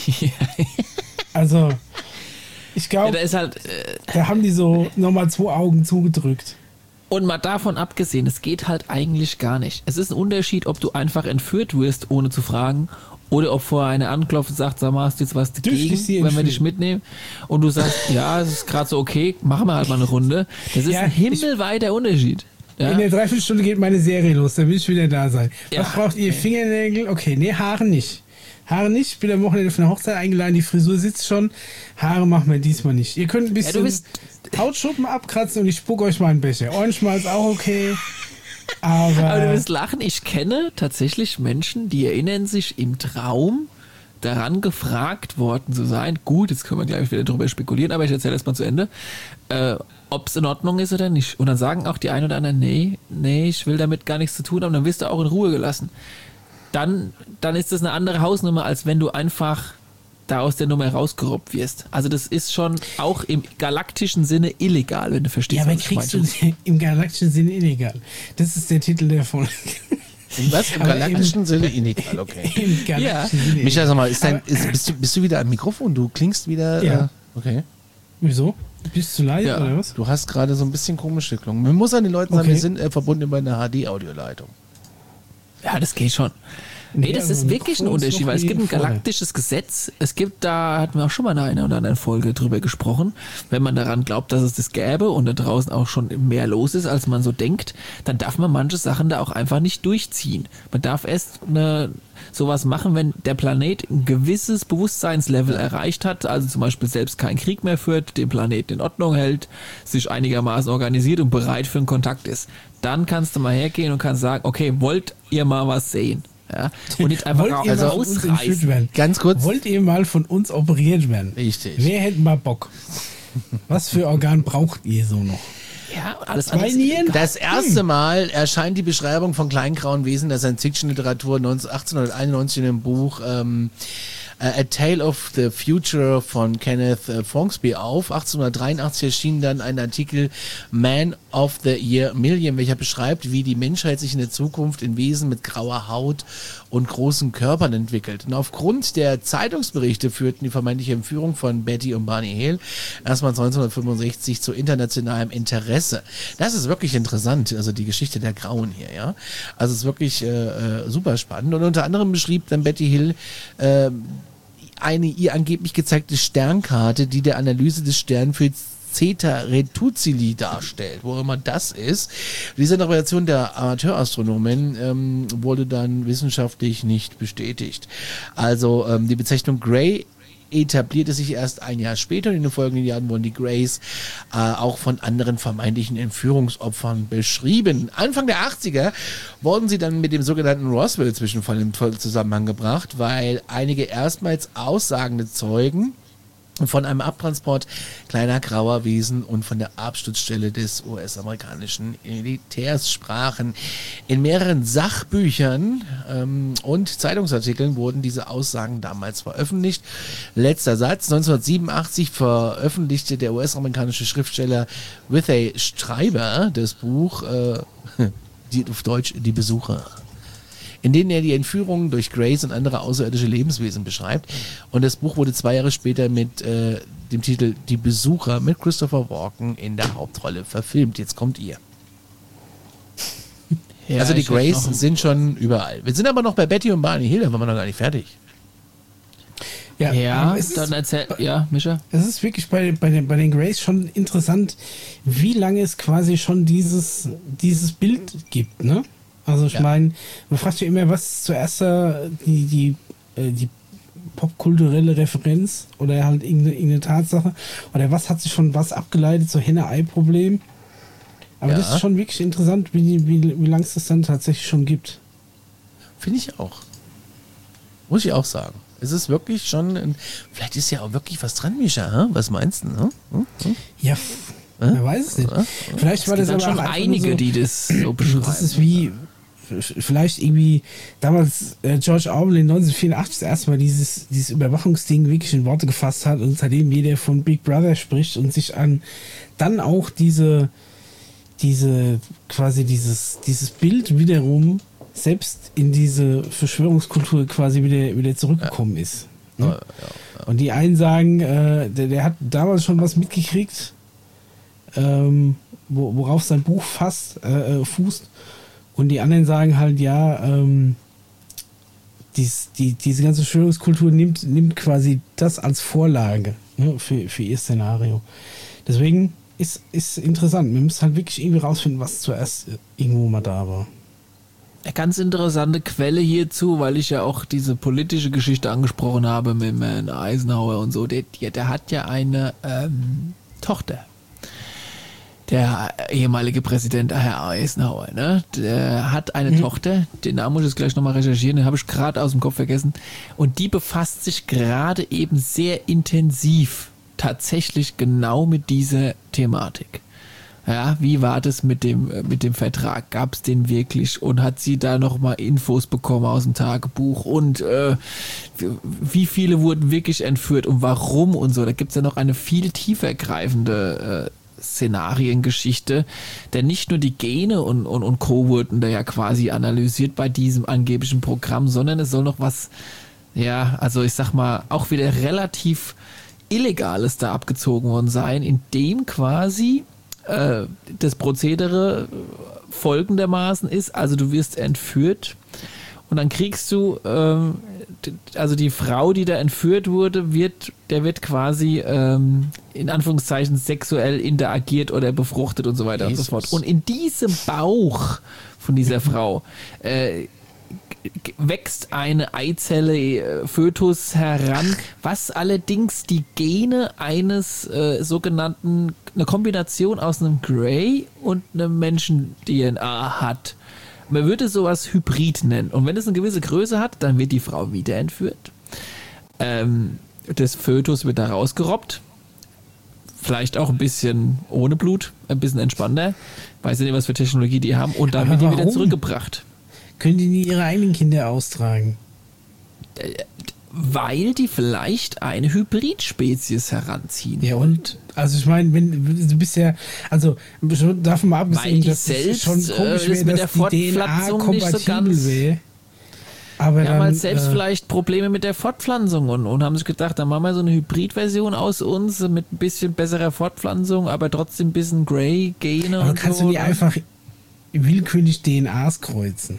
Also, ich glaube, ja, da ist halt, äh, da haben die so nochmal zwei Augen zugedrückt. Und mal davon abgesehen, es geht halt eigentlich gar nicht. Es ist ein Unterschied, ob du einfach entführt wirst, ohne zu fragen, oder ob vorher einer anklopft und sagt, sag mal, hast du jetzt was dagegen, wenn wir dich mitnehmen? Und du sagst, ja, es ist gerade so okay, machen wir halt mal eine Runde. Das ist ja, ein himmelweiter Unterschied. Ja? In der Dreiviertelstunde geht meine Serie los, da will ich wieder da sein. Was ja, braucht ihr? Fingernägel? Okay, nee, Haare nicht. Haare nicht, ich bin am Wochenende für eine Hochzeit eingeladen, die Frisur sitzt schon. Haare machen wir diesmal nicht. Ihr könnt ein bisschen ja, Hautschuppen abkratzen und ich spuck euch mal einen Becher. Ohrenschmalz auch okay. Aber, aber du wirst lachen, ich kenne tatsächlich Menschen, die erinnern sich im Traum daran gefragt worden zu sein. Gut, jetzt können wir gleich wieder drüber spekulieren, aber ich erzähle erst mal zu Ende. Äh, ob es in Ordnung ist oder nicht. Und dann sagen auch die einen oder anderen, nee, nee, ich will damit gar nichts zu tun haben, dann wirst du auch in Ruhe gelassen. Dann, dann ist das eine andere Hausnummer, als wenn du einfach da aus der Nummer rausgerobbt wirst. Also das ist schon auch im galaktischen Sinne illegal, wenn du verstehst, ja, was ich meine. Ja, aber kriegst du im galaktischen Sinne illegal? Das ist der Titel der Folge. Was? Im galaktischen im, Sinne illegal, okay. Im galaktischen ja. Sinne Micha, sag mal, ist dein, ist, bist, du, bist du wieder am Mikrofon? Du klingst wieder... Ja. Äh, okay. Wieso? Bist du leise Ja. oder was? Du hast gerade so ein bisschen komisch geklungen. Man muss an den Leuten sagen, Okay. wir sind äh, verbunden über eine H D-Audioleitung. Ja, das geht schon. Nee, das Ja, ist aber wirklich ein Mikrofon ist Unterschied, noch weil es wie gibt ein vorher. galaktisches Gesetz. Es gibt, da hatten wir auch schon mal in einer oder anderen Folge drüber gesprochen, wenn man daran glaubt, dass es das gäbe und da draußen auch schon mehr los ist, als man so denkt, dann darf man manche Sachen da auch einfach nicht durchziehen. Man darf erst eine, sowas machen, wenn der Planet ein gewisses Bewusstseinslevel erreicht hat, also zum Beispiel selbst keinen Krieg mehr führt, den Planeten in Ordnung hält, sich einigermaßen organisiert und bereit für einen Kontakt ist. Dann kannst du mal hergehen und kannst sagen, okay, wollt ihr mal was sehen? Ja? Und nicht einfach Wollt ihr mal von uns entführt rausreißen. werden? Ganz kurz. Wollt ihr mal von uns operiert werden? Richtig. Wer hätte mal Bock? Was für Organ braucht ihr so noch? Ja, alles Zwei alles- Nieren? Das erste Mal erscheint die Beschreibung von kleinen grauen Wesen der Science-Fiction-Literatur achtzehnhunderteinundneunzig in dem Buch ähm, A Tale of the Future von Kenneth äh, Fongsby auf. achtzehnhundertdreiundachtzig erschien dann ein Artikel Man of the Year Million, welcher beschreibt, wie die Menschheit sich in der Zukunft in Wesen mit grauer Haut und großen Körpern entwickelt. Und aufgrund der Zeitungsberichte führten die vermeintliche Entführung von Betty und Barney Hill erstmals neunzehnhundertfünfundsechzig zu internationalem Interesse. Das ist wirklich interessant, also die Geschichte der Grauen hier, ja. Also es ist wirklich äh, äh, super spannend. Und unter anderem beschrieb dann Betty Hill äh, eine ihr angeblich gezeigte Sternkarte, die der Analyse des Sternbilds Zeta Reticuli darstellt, wo immer das ist. Diese Interpretation der Amateurastronomen ähm, wurde dann wissenschaftlich nicht bestätigt. Also ähm, die Bezeichnung Grey etablierte sich erst ein Jahr später und in den folgenden Jahren wurden die Greys äh, auch von anderen vermeintlichen Entführungsopfern beschrieben. Anfang der achtziger wurden sie dann mit dem sogenannten Roswell-Zwischenfall im Zusammenhang gebracht, weil einige erstmals aussagende Zeugen von einem Abtransport kleiner grauer Wesen und von der Absturzstelle des U S-amerikanischen Militärs sprachen. In mehreren Sachbüchern ähm, und Zeitungsartikeln wurden diese Aussagen damals veröffentlicht. Letzter Satz. neunzehnhundertsiebenundachtzig veröffentlichte der U S-amerikanische Schriftsteller Whitney Schreiber das Buch, äh, die, auf Deutsch, Die Besucher, in denen er die Entführungen durch Greys und andere außerirdische Lebenswesen beschreibt. Und das Buch wurde zwei Jahre später mit äh, dem Titel Die Besucher mit Christopher Walken in der Hauptrolle verfilmt. Jetzt kommt ihr. Ja, also die ich hätte Greys noch- sind schon überall. Wir sind aber noch bei Betty und Barney Hill, da waren wir noch gar nicht fertig. Ja, aber es ist, dann erzähl, ja, Mischa. es ist wirklich bei, bei, den, bei den Grays schon interessant, wie lange es quasi schon dieses, dieses Bild gibt, ne? Also ich Ja. meine, man fragt sich immer, was ist zuerst äh, die, die, äh, die popkulturelle Referenz oder halt irgendeine, irgendeine Tatsache oder was hat sich von was abgeleitet, so Henne-Ei-Problem. Aber Ja. das ist schon wirklich interessant, wie, wie, wie lange es das dann tatsächlich schon gibt. Finde ich auch. Muss ich auch sagen. Es ist wirklich schon, ein, vielleicht ist ja auch wirklich was dran, Mischa. Hä? Was meinst du? Hm? Hm? Hm? Ja, f- wer weiß es nicht. Vielleicht war Es das gibt aber dann auch schon einfach nur einige, so, die das so beschreiben. das ist wie f- vielleicht irgendwie damals äh, George Orwell in neunzehnhundertvierundachtzig das erste Mal dieses, dieses Überwachungsding wirklich in Worte gefasst hat und seitdem jeder von Big Brother spricht und sich an dann auch diese diese quasi dieses dieses Bild wiederum selbst in diese Verschwörungskultur quasi wieder wieder zurückgekommen ist. Ne? Ja, ja. Und die einen sagen, äh, der, der hat damals schon was mitgekriegt, ähm, wo, worauf sein Buch fasst, äh, äh, fußt. Und die anderen sagen halt, ja, ähm, dies, die, diese ganze Verschwörungskultur nimmt, nimmt quasi das als Vorlage, ne, für, für ihr Szenario. Deswegen ist, ist interessant. Wir müssen halt wirklich irgendwie rausfinden, was zuerst irgendwo mal da war. Eine ganz interessante Quelle hierzu, weil ich ja auch diese politische Geschichte angesprochen habe mit dem Herrn Eisenhower und so. Der, der, der hat ja eine ähm, Tochter. Der ehemalige Präsident Herr Eisenhower, ne? Der hat eine Mhm. Tochter, den Namen muss ich jetzt gleich nochmal recherchieren, den habe ich gerade aus dem Kopf vergessen. Und die befasst sich gerade eben sehr intensiv tatsächlich genau mit dieser Thematik. Ja, wie war das mit dem, äh, mit dem Vertrag? Gab es den wirklich? Und hat sie da nochmal Infos bekommen aus dem Tagebuch? Und äh, wie viele wurden wirklich entführt und warum und so? Da gibt es ja noch eine viel tiefergreifende äh, Szenariengeschichte, denn nicht nur die Gene und, und, und Co. wurden da ja quasi analysiert bei diesem angeblichen Programm, sondern es soll noch was, ja, also ich sag mal, auch wieder relativ Illegales da abgezogen worden sein, in dem quasi äh, das Prozedere folgendermaßen ist, also du wirst entführt und dann kriegst du, ähm, also die Frau, die da entführt wurde, wird, der wird quasi ähm, in Anführungszeichen sexuell interagiert oder befruchtet und so weiter Jesus. und so fort. Und in diesem Bauch von dieser Frau äh, wächst eine Eizelle, äh, Fötus heran, was allerdings die Gene eines äh, sogenannten, eine Kombination aus einem Grey und einem Menschen-D N A hat. Man würde sowas Hybrid nennen. Und wenn es eine gewisse Größe hat, dann wird die Frau wieder entführt. Ähm, das Fötus wird da rausgerobbt. Vielleicht auch ein bisschen ohne Blut, ein bisschen entspannter. Weiß nicht, was für Technologie die haben. Und dann wird die wieder zurückgebracht. Können die nie ihre eigenen Kinder austragen? Weil die vielleicht eine Hybridspezies heranziehen. Ja und? Also ich meine, wenn du bist ja, also schon davon mal abgesehen, dass es schon komisch wäre, mit dass der die D N A kompatibel so wäre. Aber die dann, haben halt selbst äh, vielleicht Probleme mit der Fortpflanzung und, und haben sich gedacht, dann machen wir so eine Hybridversion aus uns mit ein bisschen besserer Fortpflanzung, aber trotzdem ein bisschen Grey-Gene aber und kannst so. du die einfach willkürlich D N As kreuzen?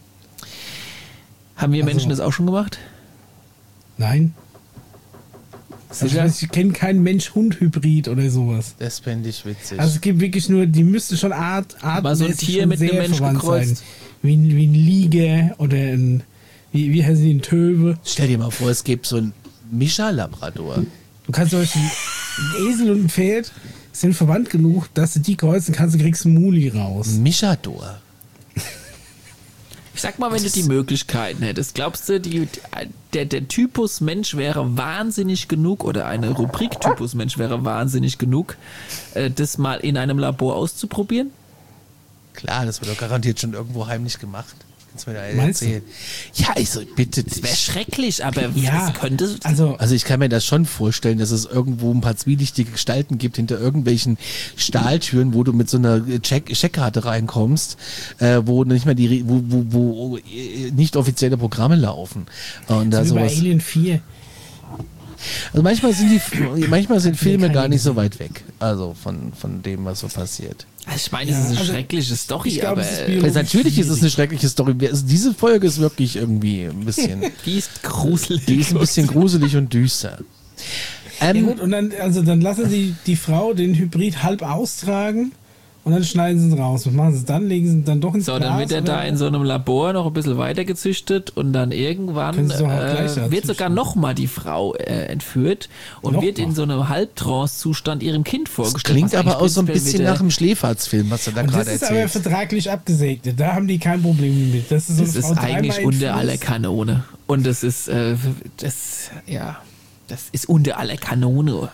Haben wir Also, Menschen das auch schon gemacht? Nein. Also ich, weiß, ich kenne keinen Mensch-Hund-Hybrid oder sowas. Das fände ich witzig. Also es gibt wirklich nur, die müsste schon Art, Aber so ein Tier mit einem Mensch gekreuzt. Wie, ein- wie ein Liege oder ein, wie, wie heißt die, ein Töwe. Stell dir mal vor, es gibt so ein Mischa-Labrador. Du kannst zum Beispiel, ein Esel und ein Pferd sind verwandt genug, dass du die kreuzen kannst, du kriegst einen Muli raus. Mischador. Ich sag mal, wenn du die Möglichkeiten hättest, glaubst du, die, der, der Typus Mensch wäre wahnsinnig genug oder eine Rubrik Typus Mensch wäre wahnsinnig genug, äh, das mal in einem Labor auszuprobieren? Klar, das wird doch garantiert schon irgendwo heimlich gemacht. Kannst du mir da Meinst erzählen? Ja, also bitte Das wäre dich. schrecklich, aber Ja, es könnte... also Also ich kann mir das schon vorstellen, dass es irgendwo ein paar zwielichtige Gestalten gibt hinter irgendwelchen Stahltüren, wo du mit so einer Check Checkkarte reinkommst, äh, wo nicht mehr die, wo, wo, wo äh, nicht offizielle Programme laufen. Und da so wie bei sowas. Alien vier. Also manchmal sind die, manchmal sind Filme keine gar nicht so gesehen. weit weg. Also von, von dem, was so passiert. Also ich meine, Ja, das ist eine also schreckliche Story, ich glaub, aber es ist äh, biologisch Also natürlich ist es schwierig. eine schreckliche Story. Also diese Folge ist wirklich irgendwie ein bisschen, die ist gruselig. die ist ein bisschen gruselig und düster. Ja Ähm, gut, und dann, also dann lassen sie die Frau den Hybrid halb austragen und dann schneiden sie ihn raus. Was machen sie dann? Legen sie ihn dann doch ins So, Glas? dann wird er oder? da in so einem Labor noch ein bisschen weiter gezüchtet und dann irgendwann Können Sie doch auch gleich da äh, wird sogar züchten. nochmal die Frau äh, entführt und Noch wird mal. in so einem Halbtrance-Zustand ihrem Kind das vorgestellt. klingt was aber eigentlich auch so ein prinzipiell bisschen mit der- nach einem Schläferzfilm, was du da Und das gerade ist aber erzählst. vertraglich abgesegnet. Da haben die kein Problem mit. Das ist, so Das eine Frau ist dreimal eigentlich unter entführt. aller Kanone. Und das ist, äh, das, ja, das ist unter aller Kanone.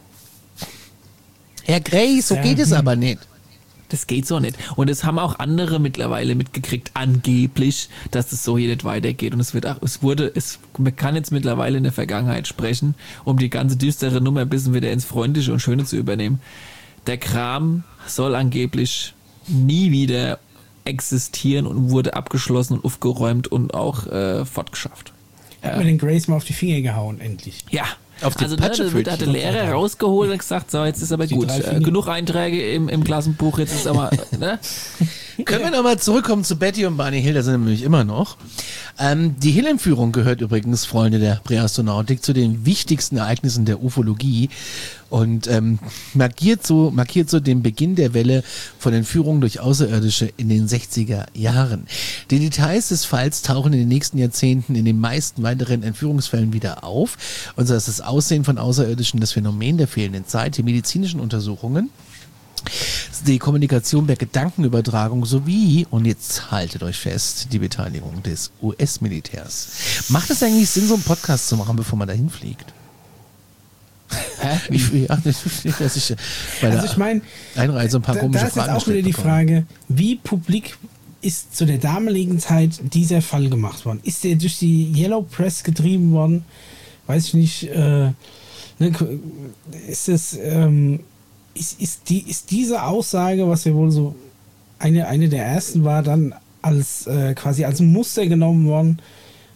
Herr Grey, so Ja, geht es hm. aber nicht. Das geht so nicht. Und es haben auch andere mittlerweile mitgekriegt, angeblich, dass es so hier nicht weitergeht. Und es wird auch, es wurde, es, man kann jetzt mittlerweile in der Vergangenheit sprechen, um die ganze düstere Nummer ein bisschen wieder ins Freundliche und Schöne zu übernehmen. Der Kram soll angeblich nie wieder existieren und wurde abgeschlossen und aufgeräumt und auch äh, fortgeschafft. Hat mir den Grace mal auf die Finger gehauen, endlich. Ja. Auf die also ne, da Patschepfötchen. wird- hat der Lehrer rausgeholt und gesagt, so, jetzt ist aber Die gut. drei Äh, Finger. genug Einträge im, im Klassenbuch, jetzt ist aber, ne? Können wir nochmal zurückkommen zu Betty und Barney Hill, da sind wir nämlich immer noch. Ähm, die Hill-Entführung gehört übrigens, Freunde der Präastronautik, zu den wichtigsten Ereignissen der Ufologie und ähm, markiert, so, markiert so den Beginn der Welle von Entführungen durch Außerirdische in den sechziger Jahren. Die Details des Falls tauchen in den nächsten Jahrzehnten in den meisten weiteren Entführungsfällen wieder auf. Und so ist das Aussehen von Außerirdischen, das Phänomen der fehlenden Zeit, die medizinischen Untersuchungen, die Kommunikation per Gedankenübertragung sowie, und jetzt haltet euch fest, die Beteiligung des U S-Militärs. Macht es eigentlich Sinn, so einen Podcast zu machen, bevor man dahin fliegt? Hä? Ich, ja, dass ich bei Also der ich meine, Einreise ein paar da, komische da ist jetzt Fragen auch wieder die gestellt bekommen. Frage, wie publik ist zu der damaligen Zeit dieser Fall gemacht worden? Ist der durch die Yellow Press getrieben worden? Weiß ich nicht. Äh, ne, ist es ähm, ist, ist, die, ist diese Aussage, was ja wohl so eine, eine der ersten war, dann als äh, quasi als Muster genommen worden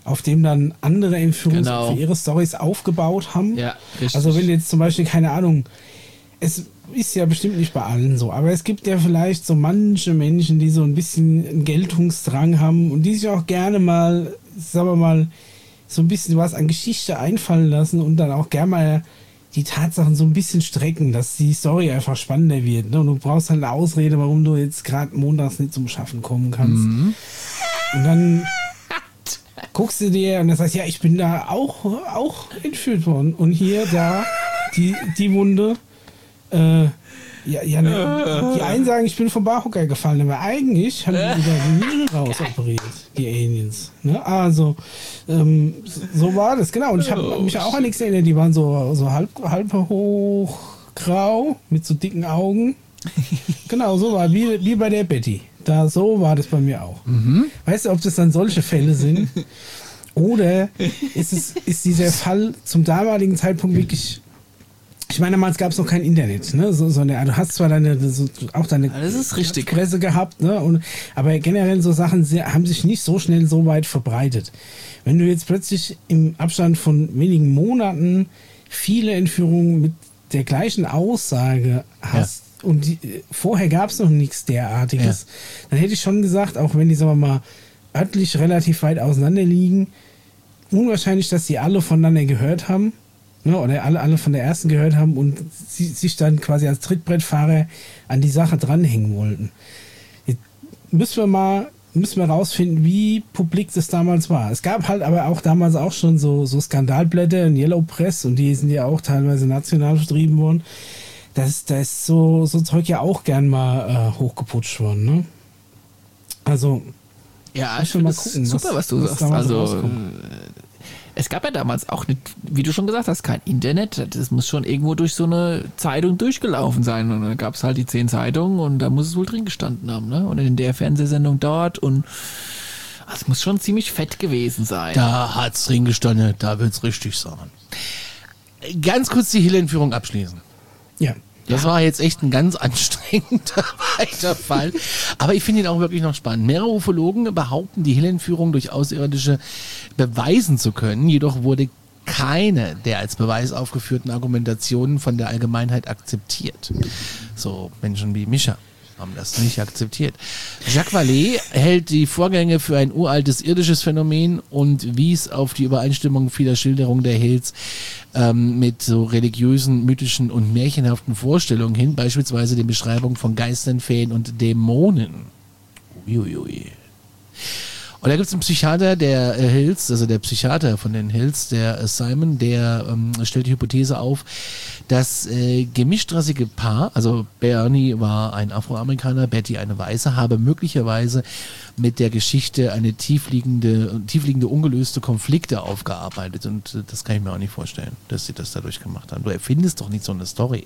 auf dem dann andere Entführungs- Genau. für ihre Storys aufgebaut haben. Ja, richtig. Also wenn jetzt zum Beispiel, keine Ahnung, es ist ja bestimmt nicht bei allen so, aber es gibt ja vielleicht so manche Menschen, die so ein bisschen einen Geltungsdrang haben und die sich auch gerne mal, sagen wir mal, so ein bisschen was an Geschichte einfallen lassen und dann auch gerne mal die Tatsachen so ein bisschen strecken, dass die Story einfach spannender wird. Ne? Und du brauchst halt eine Ausrede, warum du jetzt gerade montags nicht zum Schaffen kommen kannst. Mhm. Und dann guckst du dir und dann sagst, ja, ich bin da auch, auch entführt worden. Und hier, da, die, die Wunde, äh, ja, ja, ne, die einen sagen, ich bin vom Barhocker gefallen, aber eigentlich haben die wieder die Niere rausoperiert, die Aliens. Ne? Also, ähm, so war das, genau. Und ich habe mich auch an nichts erinnert, die waren so, so halb, halb hoch grau mit so dicken Augen. Genau, so war wie, wie bei der Betty. Da, so war das bei mir auch. Mhm. Weißt du, ob das dann solche Fälle sind? Oder ist es, ist dieser Fall zum damaligen Zeitpunkt wirklich. Ich meine, damals gab es noch kein Internet, ne? So, so eine, du hast zwar deine, so, auch deine Ja, das ist richtig. Presse gehabt, ne? Und, aber generell so Sachen sehr, haben sich nicht so schnell so weit verbreitet. Wenn du jetzt plötzlich im Abstand von wenigen Monaten viele Entführungen mit der gleichen Aussage hast, ja. und die, vorher gab es noch nichts derartiges, ja. dann hätte ich schon gesagt, auch wenn die, sagen wir mal, örtlich relativ weit auseinander liegen, unwahrscheinlich, dass die alle voneinander gehört haben. Ja, oder alle, alle von der ersten gehört haben und sie, sich dann quasi als Trittbrettfahrer an die Sache dranhängen wollten. Jetzt müssen wir mal müssen wir rausfinden, wie publik das damals war. Es gab halt aber auch damals auch schon so, so Skandalblätter in Yellow Press und die sind ja auch teilweise national vertrieben worden. Das, da ist so, so Zeug ja auch gern mal äh, hochgeputscht worden. Ne? Also ja, ich finde das super, was du was sagst. Also es gab ja damals auch nicht, wie du schon gesagt hast, kein Internet. Das muss schon irgendwo durch so eine Zeitung durchgelaufen sein. Und dann gab es halt die zehn Zeitungen und da muss es wohl drin gestanden haben. Ne? Und in der Fernsehsendung dort. Und es muss schon ziemlich fett gewesen sein. Da hat es drin gestanden, da wird es richtig sein. Ganz kurz die Hill-Entführung abschließen. Ja. Das Ja. war jetzt echt ein ganz anstrengender weiter Fall. Aber ich finde ihn auch wirklich noch spannend. Mehrere Ufologen behaupten, die Hill-Entführung durch Außerirdische beweisen zu können. Jedoch wurde keine der als Beweis aufgeführten Argumentationen von der Allgemeinheit akzeptiert. So Menschen wie Mischa haben das nicht akzeptiert. Jacques Vallée hält die Vorgänge für ein uraltes irdisches Phänomen und wies auf die Übereinstimmung vieler Schilderungen der Hills ähm, mit so religiösen, mythischen und märchenhaften Vorstellungen hin, beispielsweise den Beschreibungen von Geistern, Feen und Dämonen. Uiuiui. Und da gibt es einen Psychiater der äh, Hills, also der Psychiater von den Hills, der äh, Simon, der ähm, stellt die Hypothese auf, das äh, gemischtrassige Paar, also Bernie war ein Afroamerikaner, Betty eine Weiße, habe möglicherweise mit der Geschichte eine tiefliegende, tiefliegende ungelöste Konflikte aufgearbeitet und äh, das kann ich mir auch nicht vorstellen, dass sie das dadurch gemacht haben. Du erfindest doch nicht so eine Story.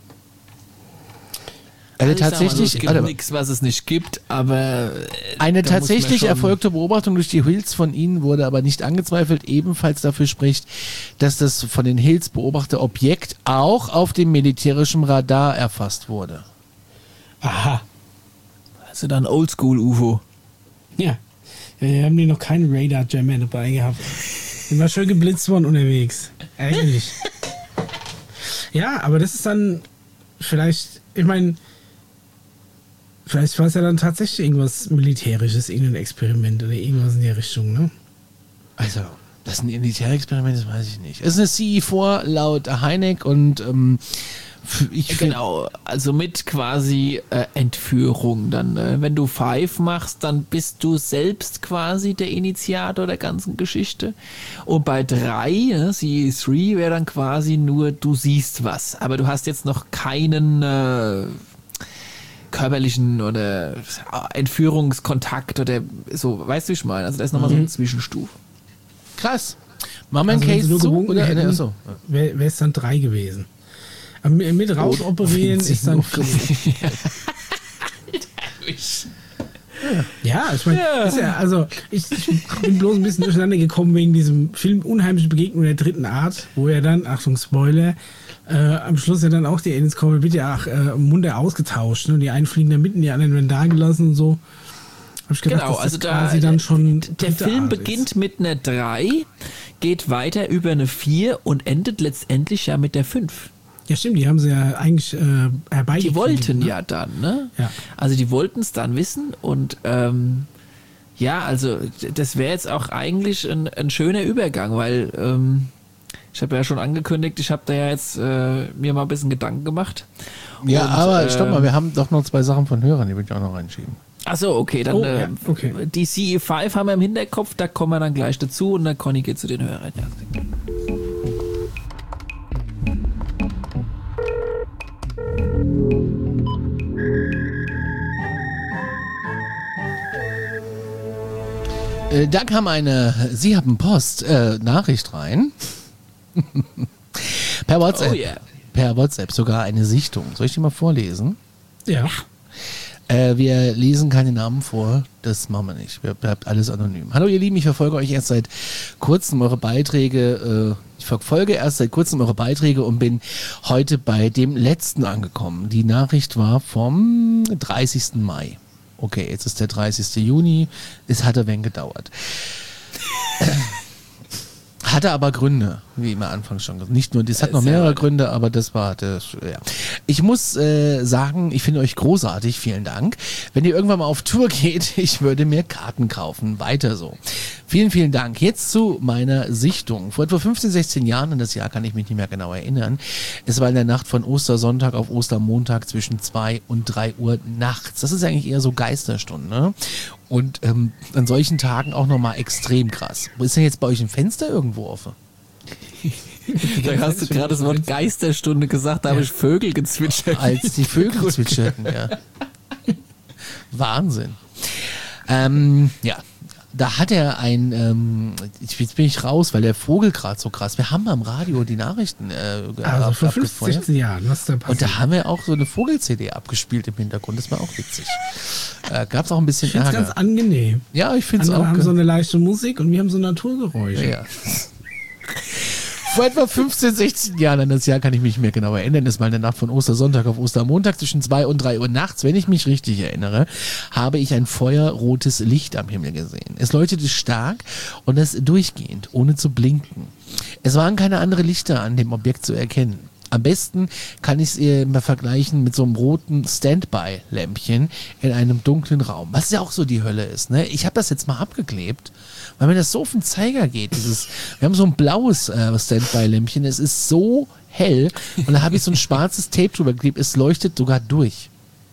Eine Also ich sag mal so, tatsächlich, es gibt nichts, was es nicht gibt, aber äh, eine da muss man tatsächlich schon- erfolgte Beobachtung durch die Hills von ihnen wurde aber nicht angezweifelt, ebenfalls dafür spricht, dass das von den Hills beobachtete Objekt auch auf dem militärischen Radar erfasst wurde. Aha. Also dann Oldschool-U F O. Ja. Ja, wir haben die noch keinen Radar-Jammer dabei gehabt. Sind wir schön geblitzt worden unterwegs. Ärgerlich. Ja, aber das ist dann vielleicht, ich meine, vielleicht war es ja dann tatsächlich irgendwas Militärisches, irgendein Experiment oder irgendwas in der Richtung, ne? Also, das ist ein Militärexperiment, das weiß ich nicht. Es ist eine C I vier laut Heineck und ähm, f- ich find- Genau, also mit quasi äh, Entführung. Dann, äh, wenn du Five machst, dann bist du selbst quasi der Initiator der ganzen Geschichte. Und bei drei, ne, C I drei, wäre dann quasi nur, du siehst was. Aber du hast jetzt noch keinen äh, körperlichen oder Entführungskontakt oder so, weißt du, wie ich meine? Also da ist nochmal so eine Zwischenstufe. krass. Machen wir einen Also wenn sie Case nur zu? gewunken Oder? hätten, Achso. Wäre es dann drei gewesen. Aber mit, mit rausoperieren ist dann Ja, ich meine, Ja. ist ja, also ich, ich bin bloß ein bisschen durcheinander gekommen wegen diesem Film Unheimliche Begegnung der dritten Art, wo ja dann, Achtung, Spoiler, äh, am Schluss ja dann auch die Aliens kommen, wird ja auch äh, Munde ausgetauscht. Ne? Die einen fliegen da mitten, die anderen werden da gelassen und so. Hab ich gedacht, Genau, dass das also da, quasi dann schon der dritte Film Art beginnt ist. mit einer drei, geht weiter über eine vier und endet letztendlich ja mit der fünf. Ja, stimmt, die haben sie ja eigentlich äh, herbeigekriegt. Die wollten ne? ja dann, ne? Ja. Also die wollten es dann wissen und ähm, ja, also das wäre jetzt auch eigentlich ein, ein schöner Übergang, weil ähm, ich habe ja schon angekündigt, ich habe da ja jetzt äh, mir mal ein bisschen Gedanken gemacht. Ja, Und, aber äh, stopp mal, wir haben doch noch zwei Sachen von Hörern, die würde ich auch noch reinschieben. Achso, okay, dann Oh, äh, ja, okay. die C E fünf haben wir im Hinterkopf, da kommen wir dann gleich dazu und dann Conny geht zu den Hörern. Ja. Äh, da kam eine, Sie haben Post, äh, Nachricht rein. Per WhatsApp. Oh yeah. Per WhatsApp sogar eine Sichtung. Soll ich die mal vorlesen? Ja. Äh, wir lesen keine Namen vor, das machen wir nicht. Wir bleibt alles anonym. Hallo ihr Lieben, ich verfolge euch erst seit kurzem eure Beiträge. Äh, ich verfolge erst seit kurzem eure Beiträge und bin heute bei dem letzten angekommen. Die Nachricht war vom dreißigsten Mai. Okay, jetzt ist der dreißigste Juni. Es hat ein wenig gedauert. Hatte aber Gründe, wie immer anfangs schon gesagt. Nicht nur, das hat noch mehrere Gründe, aber das war das, ja. Ich muss äh, sagen, ich finde euch großartig, vielen Dank. Wenn ihr irgendwann mal auf Tour geht, ich würde mir Karten kaufen. Weiter so. Vielen, vielen Dank. Jetzt zu meiner Sichtung. Vor etwa fünfzehn, sechzehn Jahren, in das Jahr kann ich mich nicht mehr genau erinnern, es war in der Nacht von Ostersonntag auf Ostermontag zwischen zwei und drei Uhr nachts. Das ist eigentlich eher so Geisterstunde, ne? Und ähm, an solchen Tagen auch nochmal extrem krass. Wo ist denn jetzt bei euch ein Fenster irgendwo offen? Da hast du gerade das Wort Geisterstunde gesagt, da habe ich Vögel gezwitschert. Als die Vögel zwitscherten, ja. Wahnsinn. Ähm, ja, da hat er ein, ähm, jetzt bin ich raus, weil der Vogel gerade so krass, wir haben am Radio die Nachrichten äh, Also ab, vor fünfzehn, abgefeuert. sechzehn Jahren, was da passiert. Und da haben wir auch so eine Vogel-C D abgespielt im Hintergrund, das war auch witzig. Äh, Gab es auch ein bisschen Ich finde es Ärger. ganz angenehm. Ja, ich finde es Andere auch. haben ge- so eine leichte Musik und wir haben so Naturgeräusche. Ja. Vor etwa fünfzehn, sechzehn Jahren, an das Jahr kann ich mich nicht mehr genau erinnern, das war in der Nacht von Ostersonntag auf Ostermontag zwischen zwei und drei Uhr nachts, wenn ich mich richtig erinnere, habe ich ein feuerrotes Licht am Himmel gesehen. Es leuchtete stark und es durchgehend, ohne zu blinken. Es waren keine anderen Lichter an dem Objekt zu erkennen. Am besten kann ich es mal vergleichen mit so einem roten Standby-Lämpchen in einem dunklen Raum. Was ja auch so die Hölle ist, ne? Ich habe das jetzt mal abgeklebt, weil mir das so auf den Zeiger geht. Dieses, wir haben so ein blaues äh, Standby-Lämpchen, es ist so hell und da habe ich so ein schwarzes Tape drüber geklebt, es leuchtet sogar durch.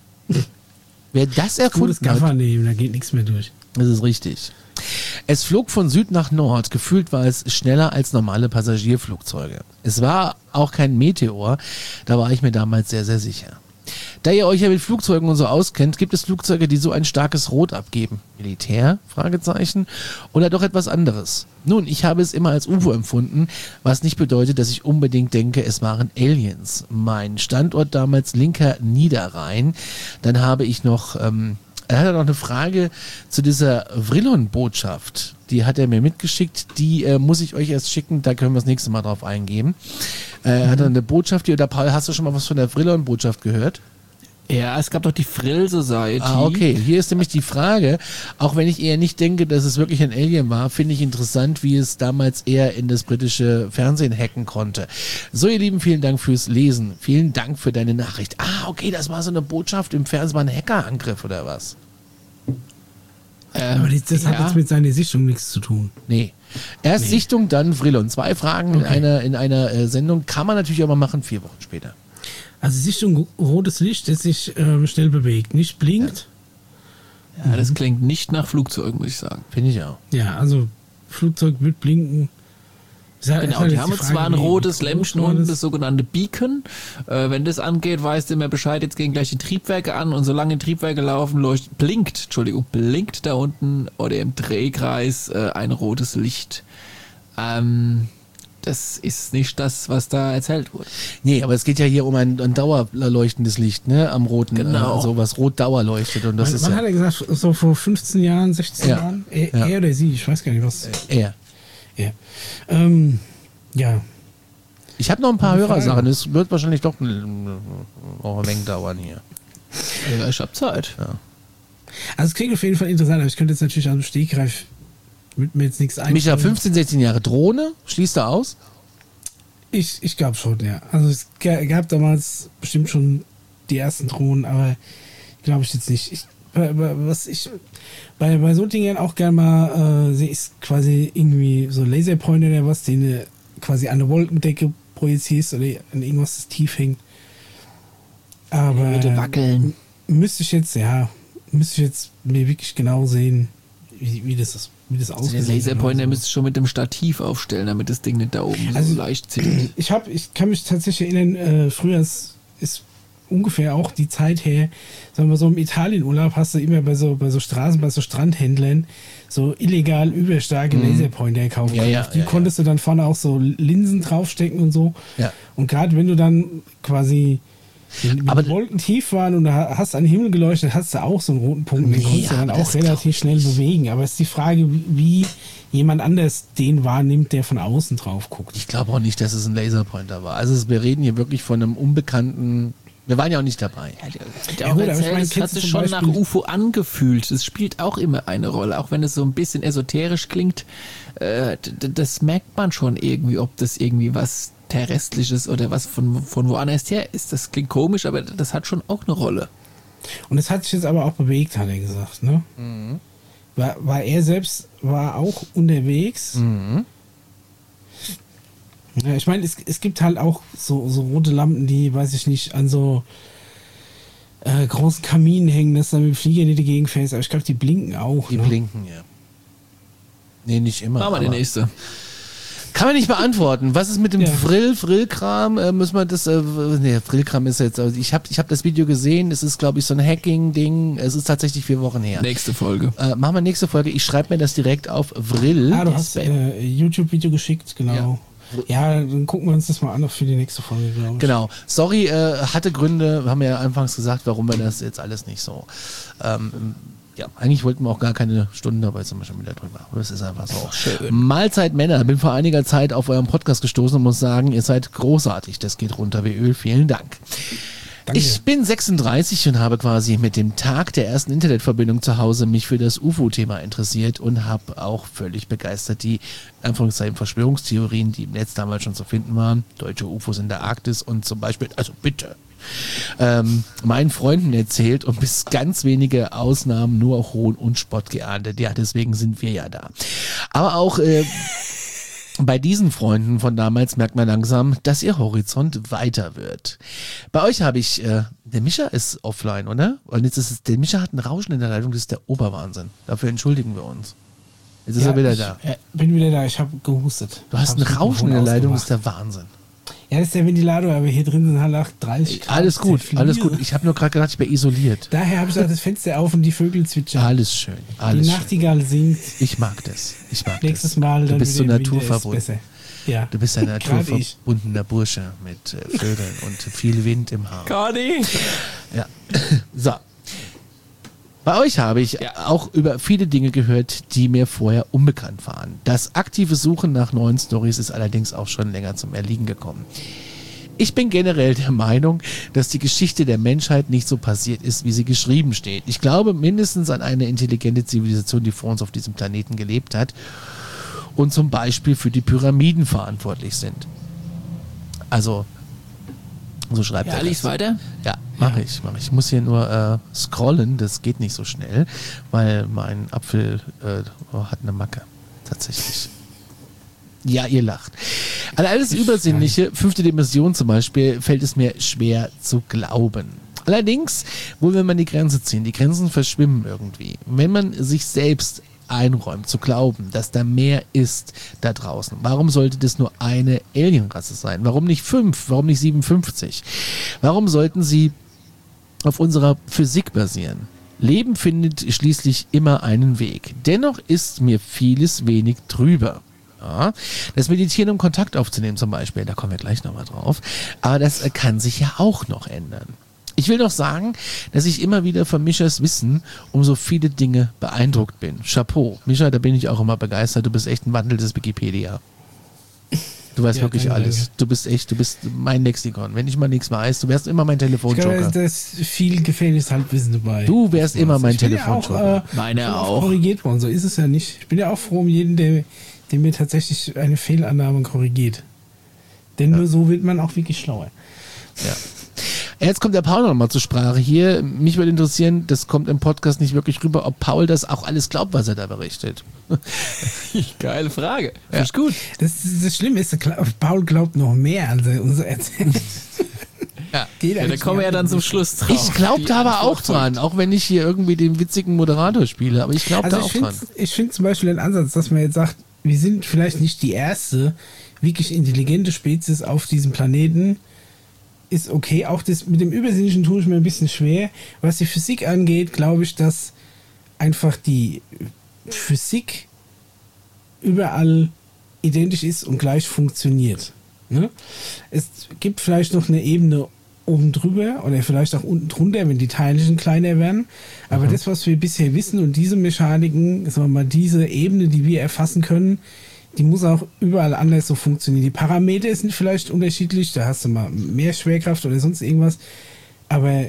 Wer das erfunden Gutes hat, Gaffer nehmen, da geht nichts mehr durch. das ist richtig. Es flog von Süd nach Nord. Gefühlt war es schneller als normale Passagierflugzeuge. Es war auch kein Meteor. Da war ich mir damals sehr, sehr sicher. Da ihr euch ja mit Flugzeugen und so auskennt, gibt es Flugzeuge, die so ein starkes Rot abgeben. Militär? Fragezeichen. Oder doch etwas anderes? Nun, ich habe es immer als U F O empfunden, was nicht bedeutet, dass ich unbedingt denke, es waren Aliens. Mein Standort damals linker Niederrhein. Dann habe ich noch... Ähm, Er hat noch eine Frage zu dieser Vrillon-Botschaft. Die hat er mir mitgeschickt. Die äh, muss ich euch erst schicken. Da können wir das nächste Mal drauf eingehen. Äh, mhm. Hat er eine Botschaft, die, oder Paul, hast du schon mal was von der Vrillon-Botschaft gehört? Ja, es gab doch die Frill Society. Ah, okay. Hier ist nämlich die Frage, auch wenn ich eher nicht denke, dass es wirklich ein Alien war, finde ich interessant, wie es damals eher in das britische Fernsehen hacken konnte. So, ihr Lieben, vielen Dank fürs Lesen. Vielen Dank für deine Nachricht. Ah, okay, das war so eine Botschaft im Fernsehen, war ein Hackerangriff oder was? Ähm, Aber das, das hat ja. jetzt mit seiner Sichtung nichts zu tun. Nee. Erst Nee. Sichtung, dann Vrillon. Zwei Fragen in Okay. einer, in einer äh, Sendung. Kann man natürlich auch mal machen, vier Wochen später. Also Sichtung, rotes Licht, das sich ähm, schnell bewegt, nicht blinkt. Ja, das klingt nicht nach Flugzeug, muss ich sagen. Finde ich auch. Ja, also Flugzeug wird blinken. Ist halt- ist Genau, halt die jetzt haben die Frage, zwar ein wie rotes groß Lämpchen man unten, ist. das sogenannte Beacon. Äh, wenn das angeht, weißt du immer Bescheid, jetzt gehen gleich die Triebwerke an und solange die Triebwerke laufen, leuchtet, blinkt, Entschuldigung, blinkt da unten oder im Drehkreis äh, ein rotes Licht. Ähm, das ist nicht das, was da erzählt wurde. Nee, aber es geht ja hier um ein, ein dauerleuchtendes Licht, ne? Am roten. Genau. Äh, also was rot Dauer leuchtet. Und das Wann, ist wann ja hat er gesagt, so vor fünfzehn Jahren, sechzehn Ja. Jahren? Er, Ja. er oder sie, ich weiß gar nicht, was. er. Er. Ähm, ja. Ich habe noch ein paar Gute Frage. Hörersachen. Es wird wahrscheinlich doch ein, auch ein wenig dauern hier. Ja, ich hab Zeit. Ja. Also es klingt auf jeden Fall interessant, aber ich könnte jetzt natürlich aus dem Stegreif mit mir jetzt nichts einfallen. Micha, fünfzehn, sechzehn Jahre Drohne, schließt du aus? Ich, ich glaube schon, ja. Also es g- gab damals bestimmt schon die ersten Drohnen, aber glaube ich jetzt nicht. Ich, bei, bei, was ich bei, bei so Dingen auch gerne mal äh, sehe, ist quasi irgendwie so Laserpointer oder was, den du quasi an der Wolkendecke projizierst oder an irgendwas, das tief hängt. Aber Würde wackeln. müsste ich jetzt, ja, müsste ich jetzt mir wirklich genau sehen, wie, wie das ist. Wie das Also den aussieht. Laserpointer müsst ihr schon mit dem Stativ aufstellen, damit das Ding nicht da oben Also, so leicht zittert. Ich habe, ich kann mich tatsächlich erinnern, äh, früher ist, ist ungefähr auch die Zeit her, sagen wir so im Italienurlaub hast du immer bei so bei so Straßen, bei so Strandhändlern so illegal überstarke Mhm. Laserpointer kaufen. Ja, ja, Auf die ja, konntest du dann vorne auch so Linsen draufstecken und so. Ja. Und gerade wenn du dann quasi wenn Aber- die Wolken tief waren und du hast an den Himmel geleuchtet, hast du auch so einen roten Punkt. Den Nee, konntest du dann aber das auch relativ schnell bewegen. Aber es ist die Frage, wie, wie jemand anders den wahrnimmt, der von außen drauf guckt. Ich glaube auch nicht, dass es ein Laserpointer war. Also wir reden hier wirklich von einem unbekannten. Wir waren ja auch nicht dabei. Ja, der hat Ja ja auch gut, aber ich erzählt, meine, es hat kennst du sich zum schon nach Beispiel- U F O angefühlt. Das spielt auch immer eine Rolle, auch wenn es so ein bisschen esoterisch klingt. Äh, d- d- das merkt man schon irgendwie, ob das irgendwie was Terrestrisches oder was von, von woanders her ist. Das klingt komisch, aber das hat schon auch eine Rolle. Und es hat sich jetzt aber auch bewegt, hat er gesagt. Ne? War, war er selbst war auch unterwegs. Mhm. Ja, ich meine, es, es gibt halt auch so, so rote Lampen, die, weiß ich nicht, an so äh, großen Kaminen hängen, dass dann mit dem Flieger nicht dagegen fährst. Aber ich glaube, die blinken auch. Die ne? blinken, ja. Nee, nicht immer. Machen wir die aber- nächste. Kann man nicht beantworten. Was ist mit dem Ja. Frill, Frillkram? Äh, müssen wir das, äh, nee, Frillkram ist jetzt, also ich habe ich hab das Video gesehen, es ist, glaube ich, so ein Hacking-Ding. Es ist tatsächlich vier Wochen her. Nächste Folge. Äh, machen wir nächste Folge. Ich schreibe mir das direkt auf. Vrill. Ah, du der hast Spam. äh, YouTube-Video geschickt, genau. Ja. dann gucken wir uns das mal an für die nächste Folge, glaube ich. Genau. Sorry, äh, hatte Gründe, haben wir ja anfangs gesagt, warum wir das jetzt alles nicht so. Ähm, ja, eigentlich wollten wir auch gar keine Stunden, aber jetzt sind wir schon wieder drüber. Das ist einfach so. Schön. Mahlzeit Männer. Bin vor einiger Zeit auf euren Podcast gestoßen und muss sagen, ihr seid großartig. Das geht runter wie Öl. Vielen Dank. Danke. Ich bin sechsunddreißig und habe quasi mit dem Tag der ersten Internetverbindung zu Hause mich für das U F O-Thema interessiert und habe auch völlig begeistert die Anführungszeichen Verschwörungstheorien, die im Netz damals schon zu finden waren, deutsche U F Os in der Arktis und zum Beispiel, also bitte, ähm, meinen Freunden erzählt und bis ganz wenige Ausnahmen nur auch Hohn und Spott geahndet. Ja, deswegen sind wir ja da. Aber auch äh, bei diesen Freunden von damals merkt man langsam, dass ihr Horizont weiter wird. Bei euch habe ich, äh, der Mischa ist offline, oder? Und jetzt ist es, der Mischa hat ein Rauschen in der Leitung, das ist der Oberwahnsinn. Dafür entschuldigen wir uns. Jetzt ist Ja, er wieder ich, da. äh, bin wieder da, ich habe gehustet. Du hast Hab ein das Rauschen in der Mikrofon Leitung, das ausgemacht. ist der Wahnsinn. Ja, das ist der Ventilator, aber hier drin sind halt auch dreißig Grad. Alles gut, Zerfliere. alles gut. Ich habe nur gerade gedacht, ich bin isoliert. Daher habe ich auch das Fenster auf und die Vögel zwitschern. Alles schön, die alles schön. Nachtigall singt. Ich mag das. Ich mag Nächstes das. Mal Du dann bist so wieder im Winter ist naturverbunden. besser. Ja. Du bist ein Gerade ich. naturverbundener Bursche mit äh, Vögeln und viel Wind im Haar. Conny! Ja. So. Bei euch habe ich Ja. auch über viele Dinge gehört, die mir vorher unbekannt waren. Das aktive Suchen nach neuen Stories ist allerdings auch schon länger zum Erliegen gekommen. Ich bin generell der Meinung, dass die Geschichte der Menschheit nicht so passiert ist, wie sie geschrieben steht. Ich glaube mindestens an eine intelligente Zivilisation, die vor uns auf diesem Planeten gelebt hat und zum Beispiel für die Pyramiden verantwortlich sind. Also, so schreibt Ja, er lies das. weiter. Ja, mache ich, mache ich. Ich muss hier nur äh, scrollen, das geht nicht so schnell, weil mein Apfel äh, oh, hat eine Macke. Tatsächlich. Ja, ihr lacht. An alles Übersinnliche, fünfte Dimension zum Beispiel, fällt es mir schwer zu glauben. Allerdings, wo will man die Grenze ziehen? Die Grenzen verschwimmen irgendwie. Wenn man sich selbst einräumt, zu glauben, dass da mehr ist da draußen. Warum sollte das nur eine Alienrasse sein? Warum nicht fünf? Warum nicht siebenundfünfzig? Warum sollten sie auf unserer Physik basieren? Leben findet schließlich immer einen Weg. Dennoch ist mir vieles wenig drüber. Ja, das Meditieren, um Kontakt aufzunehmen zum Beispiel, da kommen wir gleich nochmal drauf, aber das äh, kann sich ja auch noch ändern. Ich will noch sagen, dass ich immer wieder von Mischas Wissen um so viele Dinge beeindruckt bin. Chapeau. Mischa, da bin ich auch immer begeistert. Du bist echt ein wandelndes Wikipedia. Du weißt Ja, wirklich danke, alles. danke. Du bist echt, du bist mein Lexikon. Wenn ich mal nichts weiß, du wärst immer mein Ich glaube, Telefonjoker. da ist viel gefährliches Halbwissen dabei. Du wärst immer mein Ich bin ja auch, Telefonjoker. äh, Meine schon oft auch. korrigiert worden, so ist es ja nicht. Ich bin ja auch froh um jeden, der, der mir tatsächlich eine Fehlannahme korrigiert. Denn nur so wird man auch wirklich schlauer. Ja. Jetzt kommt der Paul nochmal zur Sprache hier. Mich würde interessieren, das kommt im Podcast nicht wirklich rüber, ob Paul das auch alles glaubt, was er da berichtet. Geile Frage. Ja. Finde ich gut. Das, das Schlimme ist, Paul glaubt noch mehr als er uns erzählt. Ja. Geht Ja, da eigentlich kommen wir ja nicht dann zum anders. Schluss drauf. Ich glaube Die da aber auch Antwort dran, auch wenn ich hier irgendwie den witzigen Moderator spiele, aber ich glaube Also da ich auch finde dran. ich find zum Beispiel den Ansatz, dass man jetzt sagt, wir sind vielleicht nicht die erste wirklich intelligente Spezies auf diesem Planeten, ist okay. Auch das mit dem Übersinnlichen tue ich mir ein bisschen schwer. Was die Physik angeht, glaube ich, dass einfach die Physik überall identisch ist und gleich funktioniert. Ne? Es gibt vielleicht noch eine Ebene oben drüber oder vielleicht auch unten drunter, wenn die Teilchen kleiner werden. Aber das, was wir bisher wissen und diese Mechaniken, sagen wir mal, diese Ebene, die wir erfassen können, die muss auch überall anders so funktionieren. Die Parameter sind vielleicht unterschiedlich, da hast du mal mehr Schwerkraft oder sonst irgendwas. Aber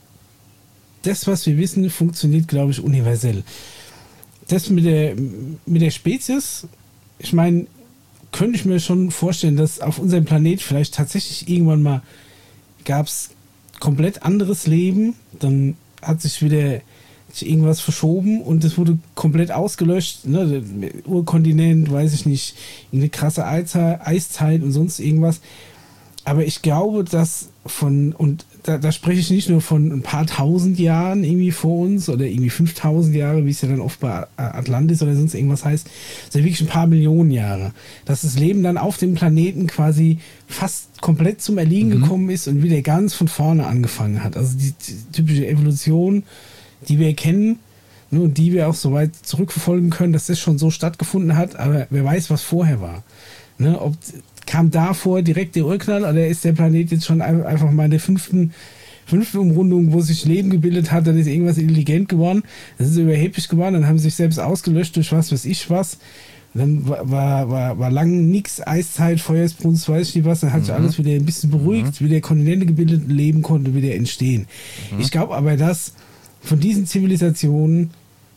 das, was wir wissen, funktioniert, glaube ich, universell. Das mit der, mit der Spezies, ich meine, könnte ich mir schon vorstellen, dass auf unserem Planet vielleicht tatsächlich irgendwann mal gab es komplett anderes Leben, dann hat sich wieder irgendwas verschoben und es wurde komplett ausgelöscht, ne? Urkontinent, weiß ich nicht, eine krasse Eiszeit und sonst irgendwas. Aber ich glaube, dass von, und da, da spreche ich nicht nur von ein paar tausend Jahren irgendwie vor uns oder irgendwie fünftausend Jahre, wie es ja dann oft bei Atlantis oder sonst irgendwas heißt, sondern wirklich ein paar Millionen Jahre. Dass das Leben dann auf dem Planeten quasi fast komplett zum Erliegen mhm. gekommen ist und wieder ganz von vorne angefangen hat. Also die, die typische Evolution, die wir kennen, ne, und die wir auch so weit zurückverfolgen können, dass das schon so stattgefunden hat, aber wer weiß, was vorher war. Ne, ob kam davor direkt der Urknall oder ist der Planet jetzt schon einfach mal in der fünften, fünften Umrundung, wo sich Leben gebildet hat, dann ist irgendwas intelligent geworden, das ist überheblich geworden, dann haben sie sich selbst ausgelöscht durch was weiß ich was. Dann war, war, war, war lang nix, Eiszeit, Feuersbrunst, weiß ich nicht was, dann hat sich mhm. alles wieder ein bisschen beruhigt, mhm. wieder Kontinente gebildet, Leben konnte wieder entstehen. Mhm. Ich glaube aber, dass von diesen Zivilisationen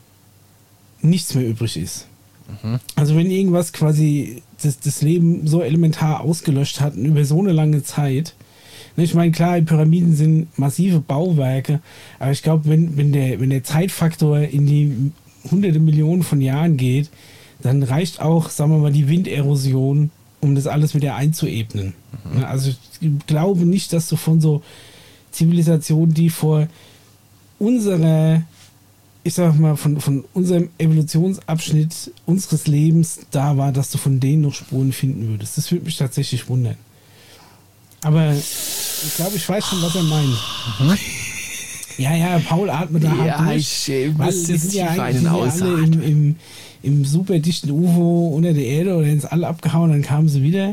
nichts mehr übrig ist. Mhm. Also wenn irgendwas quasi das, das Leben so elementar ausgelöscht hat und über so eine lange Zeit, ne, ich meine, klar, die Pyramiden sind massive Bauwerke, aber ich glaube, wenn, wenn, der, wenn der Zeitfaktor in die hunderte Millionen von Jahren geht, dann reicht auch, sagen wir mal, die Winderosion, um das alles wieder einzuebnen. Mhm. Also ich glaube nicht, dass du von so Zivilisationen, die vor unserer, ich sag mal, von, von unserem Evolutionsabschnitt unseres Lebens da war, dass du von denen noch Spuren finden würdest. Das würde mich tatsächlich wundern. Aber ich glaube, ich weiß schon, was er meint. Mhm. Ja, ja, Paul atmet da ja, hart durch. Ich Weil die sind ja eigentlich einen sind ja alle im, im, im super dichten U F O unter der Erde oder ins All abgehauen, dann kamen sie wieder.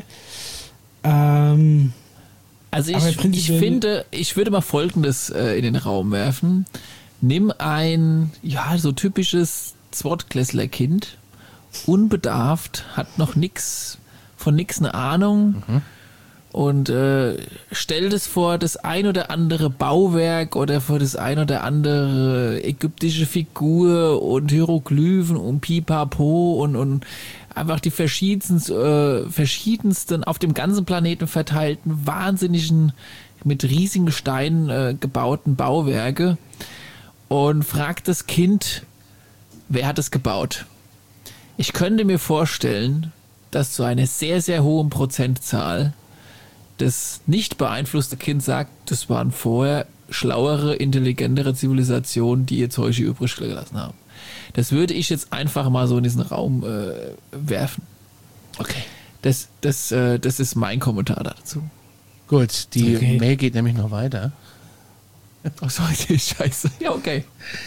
Ähm, also ich, ich finde, ich würde mal Folgendes äh, in den Raum werfen. Nimm ein, ja, so typisches Zweitklässler-Kind, unbedarft, hat noch nix, von nix eine Ahnung mhm. und äh, stell das vor das ein oder andere Bauwerk oder vor das ein oder andere ägyptische Figur und Hieroglyphen und Pipapo und, und einfach die verschiedensten, äh, verschiedensten auf dem ganzen Planeten verteilten, wahnsinnigen, mit riesigen Steinen äh, gebauten Bauwerke. Und fragt das Kind, wer hat es gebaut? Ich könnte mir vorstellen, dass zu einer sehr, sehr hohen Prozentzahl das nicht beeinflusste Kind sagt, das waren vorher schlauere, intelligentere Zivilisationen, die ihr Zeug übrig gelassen haben. Das würde ich jetzt einfach mal so in diesen Raum äh, werfen. Okay. Das, das, äh, das ist mein Kommentar dazu. Gut, die okay. Mail geht nämlich noch weiter. Ach so, die Scheiße. Ja, okay.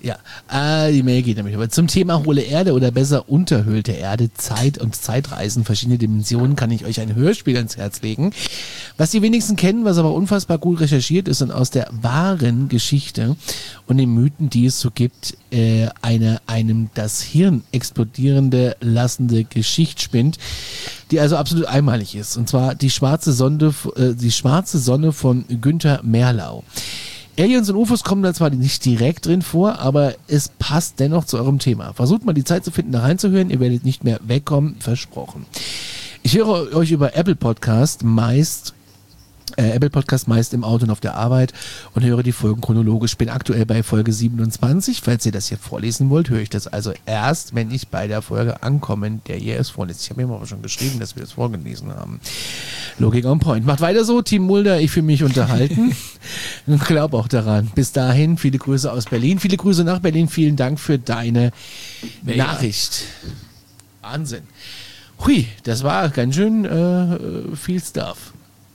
Ja, äh, die Mail geht nämlich. Aber zum Thema hohle Erde oder besser unterhöhlte Erde, Zeit und Zeitreisen, verschiedene Dimensionen, kann ich euch ein Hörspiel ans Herz legen. Was die wenigsten kennen, was aber unfassbar gut recherchiert ist und aus der wahren Geschichte und den Mythen, die es so gibt, äh, eine einem das Hirn explodierende lassende Geschichte spinnt, die also absolut einmalig ist. Und zwar die schwarze Sonde, äh, die schwarze Sonne von Günther Merlau. Aliens und U F Os kommen da zwar nicht direkt drin vor, aber es passt dennoch zu eurem Thema. Versucht mal die Zeit zu finden, da reinzuhören, ihr werdet nicht mehr wegkommen, versprochen. Ich höre euch über Apple Podcast meist Äh, Apple Podcast meist im Auto und auf der Arbeit und höre die Folgen chronologisch. Bin aktuell bei Folge siebenundzwanzig. Falls ihr das hier vorlesen wollt, höre ich das also erst, wenn ich bei der Folge ankomme, der ihr es vorlest. Ich habe mir aber schon geschrieben, dass wir es vorgelesen haben. Logik on point. Macht weiter so, Team Mulder, ich fühle mich unterhalten und glaube auch daran. Bis dahin, viele Grüße aus Berlin, viele Grüße nach Berlin. Vielen Dank für deine Mega. Nachricht. Wahnsinn. Hui, das war ganz schön äh, viel Stuff.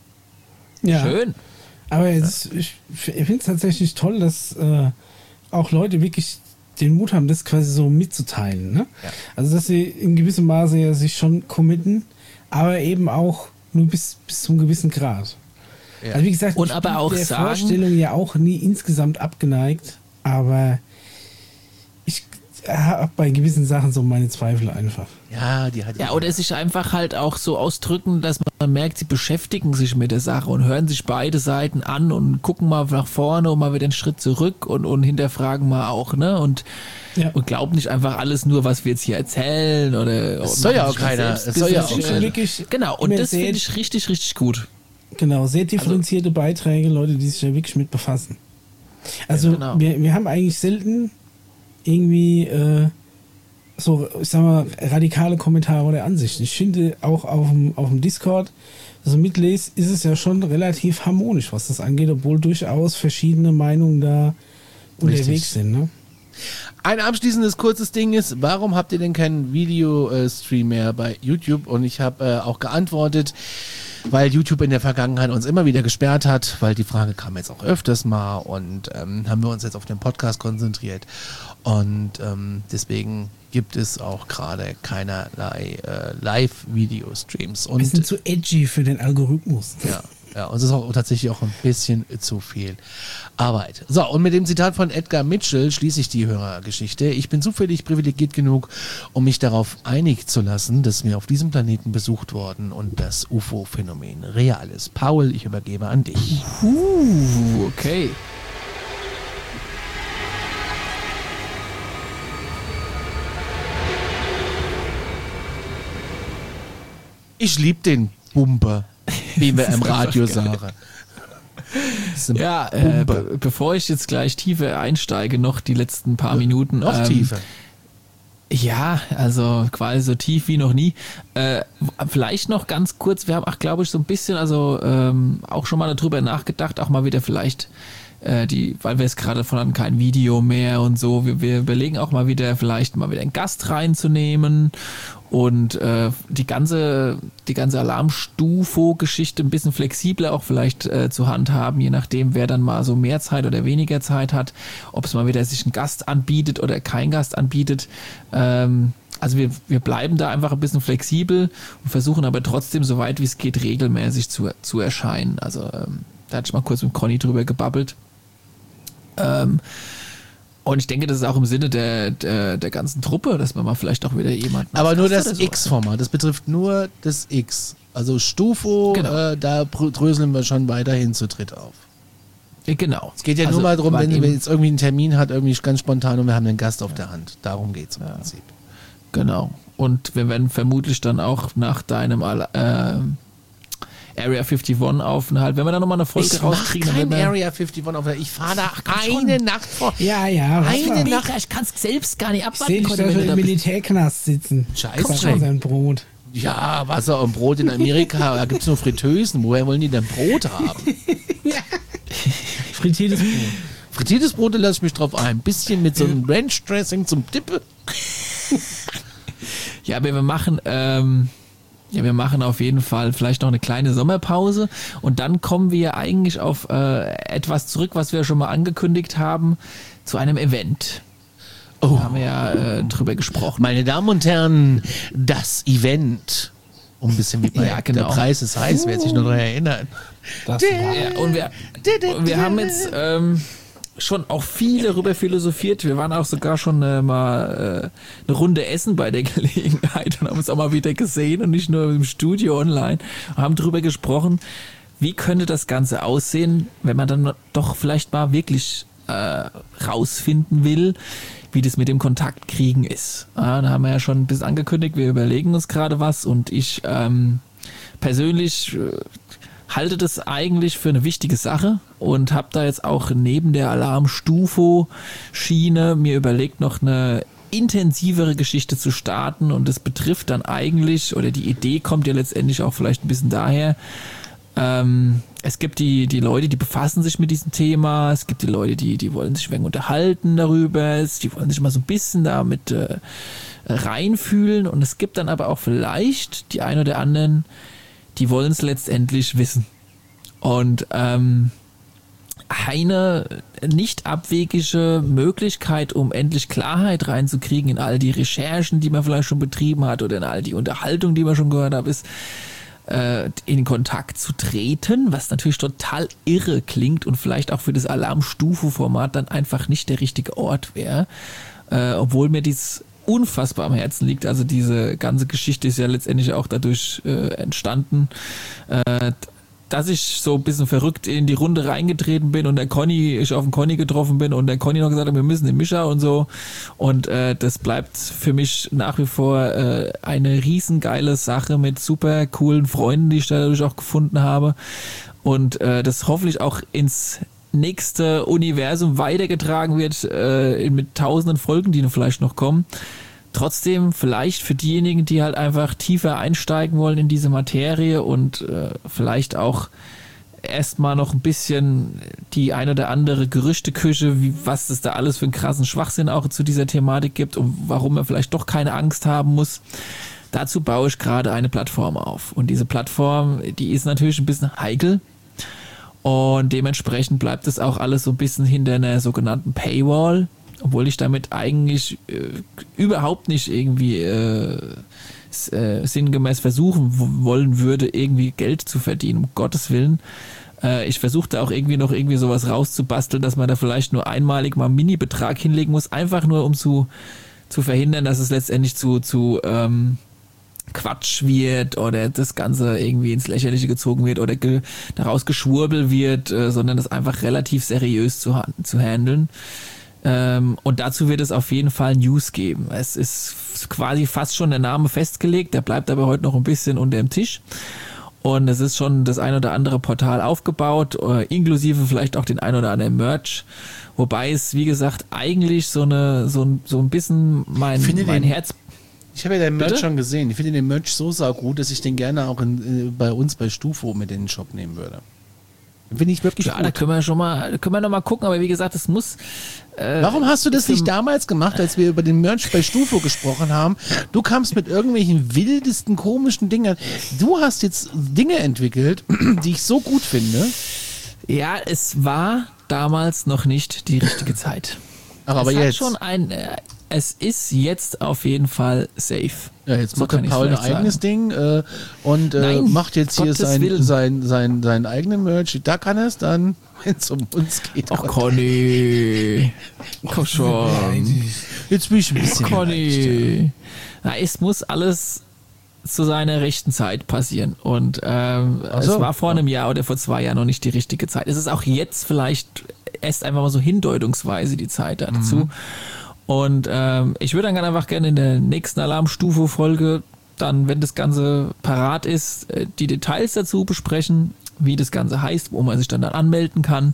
Ja, schön. Aber jetzt, ich finde es tatsächlich toll, dass äh, auch Leute wirklich den Mut haben, das quasi so mitzuteilen. Ne? Ja. Also, dass sie in gewissem Maße ja sich schon committen, aber eben auch nur bis, bis zum gewissen Grad. Ja. Also, wie gesagt, und ich aber bin auch der sagen, Vorstellung ja auch nie insgesamt abgeneigt, aber ich habe bei gewissen Sachen so meine Zweifel einfach. Ja, die hat ja, oder sich einfach halt auch so ausdrücken, dass man merkt, sie beschäftigen sich mit der Sache und hören sich beide Seiten an und gucken mal nach vorne und mal wieder einen Schritt zurück und, und hinterfragen mal auch, ne? Und, ja. und glauben nicht einfach alles nur, was wir jetzt hier erzählen oder. Es soll ja auch keiner. Es soll ja auch keiner. Genau, und das finde ich richtig, richtig gut. Genau, sehr differenzierte also, Beiträge, Leute, die sich ja wirklich mit befassen. Also, ja, genau. wir, wir haben eigentlich selten irgendwie äh, so, ich sag mal, radikale Kommentare oder Ansichten. Ich finde auch auf dem, auf dem Discord, also mitlese, ist es ja schon relativ harmonisch, was das angeht, obwohl durchaus verschiedene Meinungen da unterwegs Richtig. sind. Ne? Ein abschließendes kurzes Ding ist, warum habt ihr denn keinen Videostream mehr bei YouTube? Und ich habe äh, auch geantwortet, weil YouTube in der Vergangenheit uns immer wieder gesperrt hat, weil die Frage kam jetzt auch öfters mal und ähm, haben wir uns jetzt auf den Podcast konzentriert und ähm, deswegen gibt es auch gerade keinerlei äh, Live-Video-Streams. Wir sind zu edgy für den Algorithmus. Ja. Ja, und es ist auch tatsächlich auch ein bisschen zu viel Arbeit. So, und mit dem Zitat von Edgar Mitchell schließe ich die Hörergeschichte. Ich bin zufällig privilegiert genug, um mich darauf einig zu lassen, dass wir auf diesem Planeten besucht worden und das U F O-Phänomen real ist. Paul, ich übergebe an dich. Uh, okay. Ich liebe den Bumper, wie wir im Radio sagen. Ja, äh, be bevor ich jetzt gleich tiefer einsteige, noch die letzten paar Minuten. Noch ähm, tiefer. Ja, also quasi so tief wie noch nie. Äh, vielleicht noch ganz kurz, wir haben auch, glaube ich, so ein bisschen, also ähm, auch schon mal darüber nachgedacht, auch mal wieder vielleicht äh, die, weil wir es gerade von hatten, kein Video mehr und so, wir, wir überlegen auch mal wieder, vielleicht mal wieder einen Gast reinzunehmen und äh, die ganze die ganze Alarmstufo-Geschichte ein bisschen flexibler auch vielleicht äh, zu handhaben, je nachdem, wer dann mal so mehr Zeit oder weniger Zeit hat, ob es mal wieder sich ein Gast anbietet oder kein Gast anbietet. Ähm, also wir, wir bleiben da einfach ein bisschen flexibel und versuchen aber trotzdem, so weit wie es geht, regelmäßig zu, zu erscheinen. Also ähm, da hatte ich mal kurz mit Conny drüber gebabbelt. Ähm, Und ich denke, das ist auch im Sinne der, der, der ganzen Truppe, dass man mal vielleicht auch wieder jemanden... Aber nur das so. X-Format, das betrifft nur das X. Also Stufo, genau. äh, da dröseln wir schon weiterhin zu dritt auf. Genau. Es geht ja also nur mal darum, wenn wir jetzt irgendwie einen Termin hat, irgendwie ganz spontan und wir haben einen Gast auf ja. der Hand. Darum geht es im ja. Prinzip. Genau. Und wir werden vermutlich dann auch nach deinem... Äh, Area einundfünfzig-Aufenthalt. Wenn wir da nochmal eine Folge ich rauskriegen... Ich kein Area einundfünfzig-Aufenthalt. Ich fahre da eine schon. Nacht vor. Ja, ja. Eine Nacht. Ich kann es selbst gar nicht abwarten. Ich sehe dich da schon im Militärknast sitzen. Scheiße. Sein Brot. Ja, Wasser und Brot in Amerika. Da gibt es nur Fritteusen. Woher wollen die denn Brot haben? ja. Frittiertes Brot. Frittiertes Brot, da lasse ich mich drauf ein. Ein bisschen mit so einem Ranch-Dressing zum Dippe. Ja, aber wir machen... Ähm Ja, wir machen auf jeden Fall vielleicht noch eine kleine Sommerpause und dann kommen wir eigentlich auf äh, etwas zurück, was wir schon mal angekündigt haben, zu einem Event. Oh. Da haben wir ja äh, drüber gesprochen. Meine Damen und Herren, das Event. Um ein bisschen wie bei ja, genau. Der Preis ist heiß, wer sich nur daran erinnert. Das war, ja, und wir, und wir haben jetzt ähm, schon auch viel darüber philosophiert. Wir waren auch sogar schon äh, mal äh, eine Runde essen bei der Gelegenheit und haben uns auch mal wieder gesehen und nicht nur im Studio online. Und haben darüber gesprochen, wie könnte das Ganze aussehen, wenn man dann doch vielleicht mal wirklich äh, rausfinden will, wie das mit dem Kontaktkriegen ist. Ja, da haben wir ja schon ein bisschen angekündigt, wir überlegen uns gerade was und ich ähm, persönlich äh, halte das eigentlich für eine wichtige Sache und habe da jetzt auch neben der Alarm-Stufo-Schiene mir überlegt, noch eine intensivere Geschichte zu starten und das betrifft dann eigentlich, oder die Idee kommt ja letztendlich auch vielleicht ein bisschen daher, ähm, es gibt die, die Leute, die befassen sich mit diesem Thema, es gibt die Leute, die, die wollen sich ein wenig unterhalten darüber, die wollen sich mal so ein bisschen damit äh, reinfühlen und es gibt dann aber auch vielleicht die ein oder anderen, die wollen es letztendlich wissen. Und ähm, eine nicht abwegige Möglichkeit, um endlich Klarheit reinzukriegen in all die Recherchen, die man vielleicht schon betrieben hat oder in all die Unterhaltung, die man schon gehört hat, ist äh, in Kontakt zu treten, was natürlich total irre klingt und vielleicht auch für das Alarm-Stufo-Format dann einfach nicht der richtige Ort wäre, äh, obwohl mir dies unfassbar am Herzen liegt. Also diese ganze Geschichte ist ja letztendlich auch dadurch äh, entstanden, äh, dass ich so ein bisschen verrückt in die Runde reingetreten bin und der Conny, ich auf den Conny getroffen bin und der Conny noch gesagt hat, wir müssen den Mischa und so. Und äh, das bleibt für mich nach wie vor äh, eine riesengeile Sache mit super coolen Freunden, die ich dadurch auch gefunden habe. Und äh, das hoffentlich auch ins nächste Universum weitergetragen wird, äh, mit tausenden Folgen, die vielleicht noch kommen. Trotzdem vielleicht für diejenigen, die halt einfach tiefer einsteigen wollen in diese Materie und äh, vielleicht auch erstmal noch ein bisschen die ein oder andere Gerüchteküche, wie, was es da alles für einen krassen Schwachsinn auch zu dieser Thematik gibt und warum man vielleicht doch keine Angst haben muss. Dazu baue ich gerade eine Plattform auf. Und diese Plattform, die ist natürlich ein bisschen heikel. Und dementsprechend bleibt es auch alles so ein bisschen hinter einer sogenannten Paywall, obwohl ich damit eigentlich äh, überhaupt nicht irgendwie äh, äh, sinngemäß versuchen w- wollen würde, irgendwie Geld zu verdienen, um Gottes Willen. Äh, ich versuchte auch irgendwie noch irgendwie sowas rauszubasteln, dass man da vielleicht nur einmalig mal einen Mini-Betrag hinlegen muss, einfach nur um zu, zu verhindern, dass es letztendlich zu, zu ähm, Quatsch wird oder das Ganze irgendwie ins Lächerliche gezogen wird oder ge- daraus geschwurbel wird, äh, sondern das einfach relativ seriös zu, ha- zu handeln. Ähm, und dazu wird es auf jeden Fall News geben. Es ist quasi fast schon der Name festgelegt, der bleibt aber heute noch ein bisschen unter dem Tisch. Und es ist schon das ein oder andere Portal aufgebaut, äh, inklusive vielleicht auch den ein oder anderen Merch. Wobei es, wie gesagt, eigentlich so eine so ein, so ein bisschen mein, mein den, Herz... Ich habe ja den Merch Bitte? schon gesehen. Ich finde den Merch so saugut, dass ich den gerne auch in, äh, bei uns bei Stufo mit in den Shop nehmen würde. Finde ich wirklich Ja, gut. da können wir schon mal, da können wir noch mal gucken, aber wie gesagt, es muss... Äh, Warum hast du das nicht damals gemacht, als wir über den Merch bei Stufo gesprochen haben? Du kamst mit irgendwelchen wildesten, komischen Dingen. Du hast jetzt Dinge entwickelt, die ich so gut finde. Ja, es war damals noch nicht die richtige Zeit. Ach, aber es jetzt. Hat schon ein, äh, es ist jetzt auf jeden Fall safe. Ja, jetzt So macht der kann ich's Paul ein vielleicht eigenes sagen. Ding äh, und äh, Nein, macht jetzt hier Gottes sein, Willen. sein, sein, sein eigenen Merch. Da kann er es dann, wenn es um uns geht. Ach, Conny. Komm schon. Jetzt bin ich ein bisschen Conny. Na, es muss alles zu seiner rechten Zeit passieren. Und ähm, Ach so. es war vor einem Jahr oder vor zwei Jahren noch nicht die richtige Zeit. Es ist auch jetzt vielleicht erst einfach mal so hindeutungsweise die Zeit dazu. Mhm. Und ähm, ich würde dann einfach gerne in der nächsten Alarmstufe-Folge dann, wenn das Ganze parat ist, die Details dazu besprechen, wie das Ganze heißt, wo man sich dann, dann anmelden kann.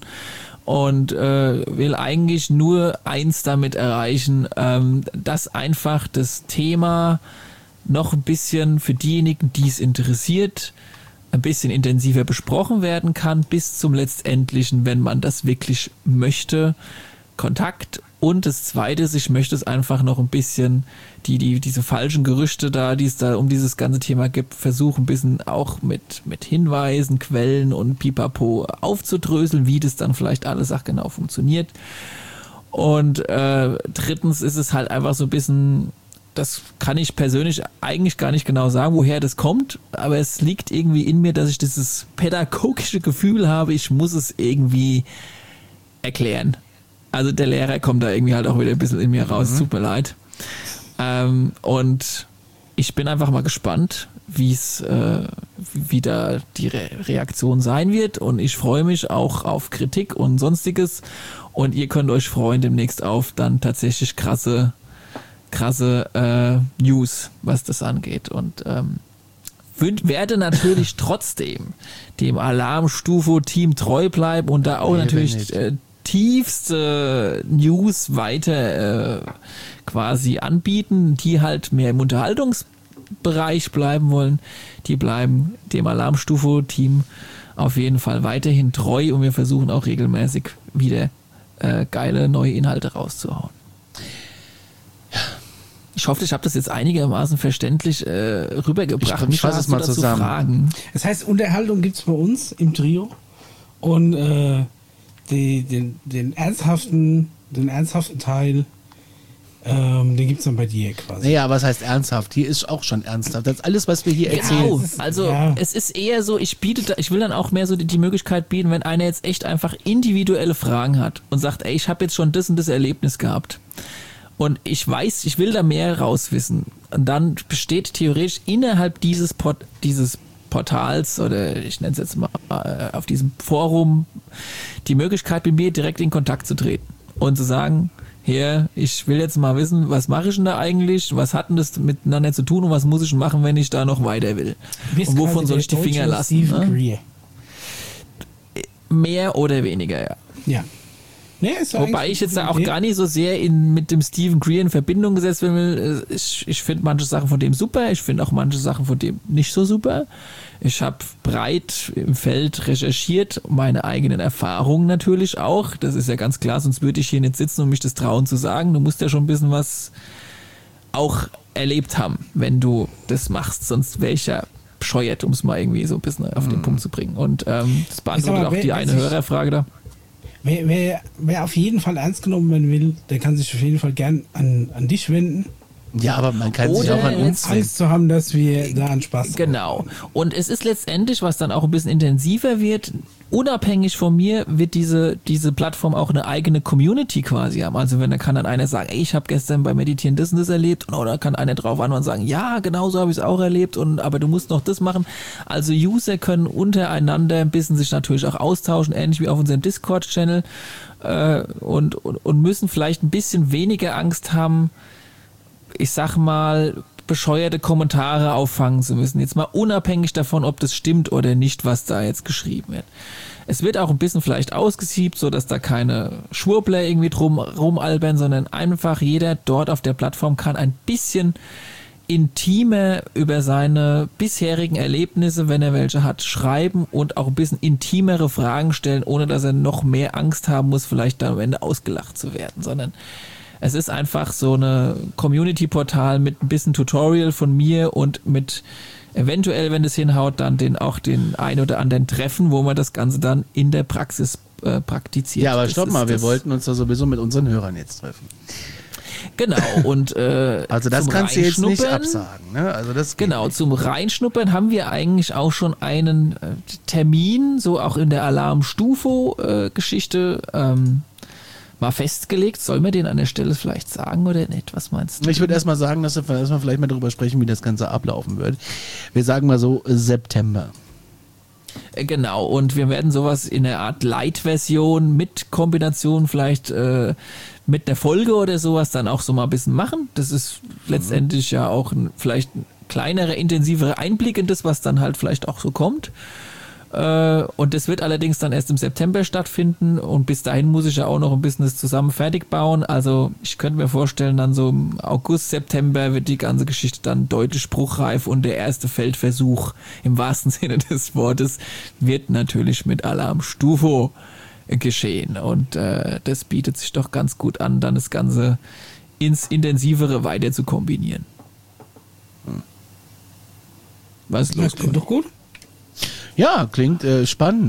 Und äh, will eigentlich nur eins damit erreichen, ähm, dass einfach das Thema noch ein bisschen für diejenigen, die es interessiert, ein bisschen intensiver besprochen werden kann, bis zum letztendlichen, wenn man das wirklich möchte, Kontakt. Und das Zweite ist, ich möchte es einfach noch ein bisschen, die, die, diese falschen Gerüchte da, die es da um dieses ganze Thema gibt, versuchen ein bisschen auch mit, mit Hinweisen, Quellen und Pipapo aufzudröseln, wie das dann vielleicht alles auch genau funktioniert. Und äh, drittens ist es halt einfach so ein bisschen, das kann ich persönlich eigentlich gar nicht genau sagen, woher das kommt, aber es liegt irgendwie in mir, dass ich dieses pädagogische Gefühl habe, ich muss es irgendwie erklären. Also der Lehrer kommt da irgendwie halt auch wieder ein bisschen in mir raus, mhm. Tut mir leid. Ähm, und ich bin einfach mal gespannt, wie es, äh, wie da die Re- Reaktion sein wird, und ich freue mich auch auf Kritik und Sonstiges, und ihr könnt euch freuen demnächst auf dann tatsächlich krasse, krasse äh, News, was das angeht, und ähm, wün- werde natürlich trotzdem dem Alarmstufo-Team treu bleiben und da auch nee, natürlich äh, tiefste News weiter äh, quasi anbieten, die halt mehr im Unterhaltungsbereich bleiben wollen. Die bleiben dem Alarmstufo-Team auf jeden Fall weiterhin treu, und wir versuchen auch regelmäßig wieder äh, geile neue Inhalte rauszuhauen. Ich hoffe, ich habe das jetzt einigermaßen verständlich äh, rübergebracht. Ich, ich fasse es mal zusammen. Fragen? Das heißt, Unterhaltung gibt es bei uns im Trio, und äh, die, den, den ernsthaften, den ernsthaften Teil, ähm, den gibt es dann bei dir quasi. Naja, was heißt ernsthaft? Hier ist auch schon ernsthaft. Das ist alles, was wir hier Genau. erzählen. Also ja. Es ist eher so, ich biete, da, ich will dann auch mehr so die, die Möglichkeit bieten, wenn einer jetzt echt einfach individuelle Fragen hat und sagt, ey, ich habe jetzt schon das und das Erlebnis gehabt und ich weiß, ich will da mehr rauswissen, und dann besteht theoretisch innerhalb dieses Port, dieses Portals, oder ich nenne es jetzt mal äh, auf diesem Forum, die Möglichkeit, mit mir direkt in Kontakt zu treten und zu sagen, hier, ich will jetzt mal wissen, was mache ich denn da eigentlich, was hat denn das miteinander zu tun und was muss ich machen, wenn ich da noch weiter will? Und wovon soll ich die Finger lassen? Ne? Mehr oder weniger, ja. Ja. Nee, ist Wobei ich jetzt da auch gar nicht so sehr in, mit dem Stephen Greer in Verbindung gesetzt werden will. Ich, ich finde manche Sachen von dem super, ich finde auch manche Sachen von dem nicht so super. Ich habe breit im Feld recherchiert, meine eigenen Erfahrungen natürlich auch. Das ist ja ganz klar, sonst würde ich hier nicht sitzen und mich das trauen zu sagen. Du musst ja schon ein bisschen was auch erlebt haben, wenn du das machst. Sonst wäre ich ja bescheuert, um es mal irgendwie so ein bisschen auf den mhm. Punkt zu bringen. Und ähm, das beantwortet auch die eine Hörerfrage da. Wer, wer, wer auf jeden Fall ernst genommen werden will, der kann sich auf jeden Fall gern an, an dich wenden. Ja, aber man kann sich auch an uns wenden. Angst zu haben, dass wir da einen Spaß haben. Genau. Und es ist letztendlich, was dann auch ein bisschen intensiver wird, unabhängig von mir wird diese, diese Plattform auch eine eigene Community quasi haben. Also wenn da kann dann einer sagen, ey, ich habe gestern beim Meditieren das und das erlebt, oder kann einer drauf an und sagen, ja, genau so habe ich es auch erlebt, und aber du musst noch das machen. Also User können untereinander ein bisschen sich natürlich auch austauschen, ähnlich wie auf unserem Discord-Channel, äh, und, und, und müssen vielleicht ein bisschen weniger Angst haben, ich sag mal, bescheuerte Kommentare auffangen zu müssen. Jetzt mal unabhängig davon, ob das stimmt oder nicht, was da jetzt geschrieben wird. Es wird auch ein bisschen vielleicht ausgesiebt, so dass da keine Schwurbler irgendwie drum rumalbern, sondern einfach jeder dort auf der Plattform kann ein bisschen intimer über seine bisherigen Erlebnisse, wenn er welche hat, schreiben und auch ein bisschen intimere Fragen stellen, ohne dass er noch mehr Angst haben muss, vielleicht dann am Ende ausgelacht zu werden, sondern es ist einfach so eine Community-Portal mit ein bisschen Tutorial von mir und mit eventuell, wenn es hinhaut, dann den auch den ein oder anderen Treffen, wo man das Ganze dann in der Praxis äh, praktiziert. Ja, aber das stopp mal, wir wollten uns da sowieso mit unseren Hörern jetzt treffen. Genau, und äh, also das kannst du jetzt nicht absagen, ne? Also das genau, nicht. Zum Reinschnuppern haben wir eigentlich auch schon einen äh, Termin, so auch in der Alarm-Stufo-Geschichte, äh, ähm, mal festgelegt. Sollen wir den an der Stelle vielleicht sagen oder nicht? Was meinst du? Ich würde erstmal sagen, dass wir erstmal vielleicht mal darüber sprechen, wie das Ganze ablaufen wird. Wir sagen mal so September. Genau, und wir werden sowas in einer Art Light-Version mit Kombination vielleicht äh, mit einer Folge oder sowas dann auch so mal ein bisschen machen. Das ist letztendlich ja auch ein, vielleicht ein kleinerer, intensiverer Einblick in das, was dann halt vielleicht auch so kommt. Und das wird allerdings dann erst im September stattfinden, und bis dahin muss ich ja auch noch ein bisschen das zusammen fertig bauen. Also ich könnte mir vorstellen, dann so im August, September wird die ganze Geschichte dann deutlich spruchreif, und der erste Feldversuch im wahrsten Sinne des Wortes wird natürlich mit Alarm-Stufo geschehen, und äh, das bietet sich doch ganz gut an, dann das Ganze ins Intensivere weiter zu kombinieren. Hm. Was ist los? Das klingt doch gut. Ja, klingt äh, spannend.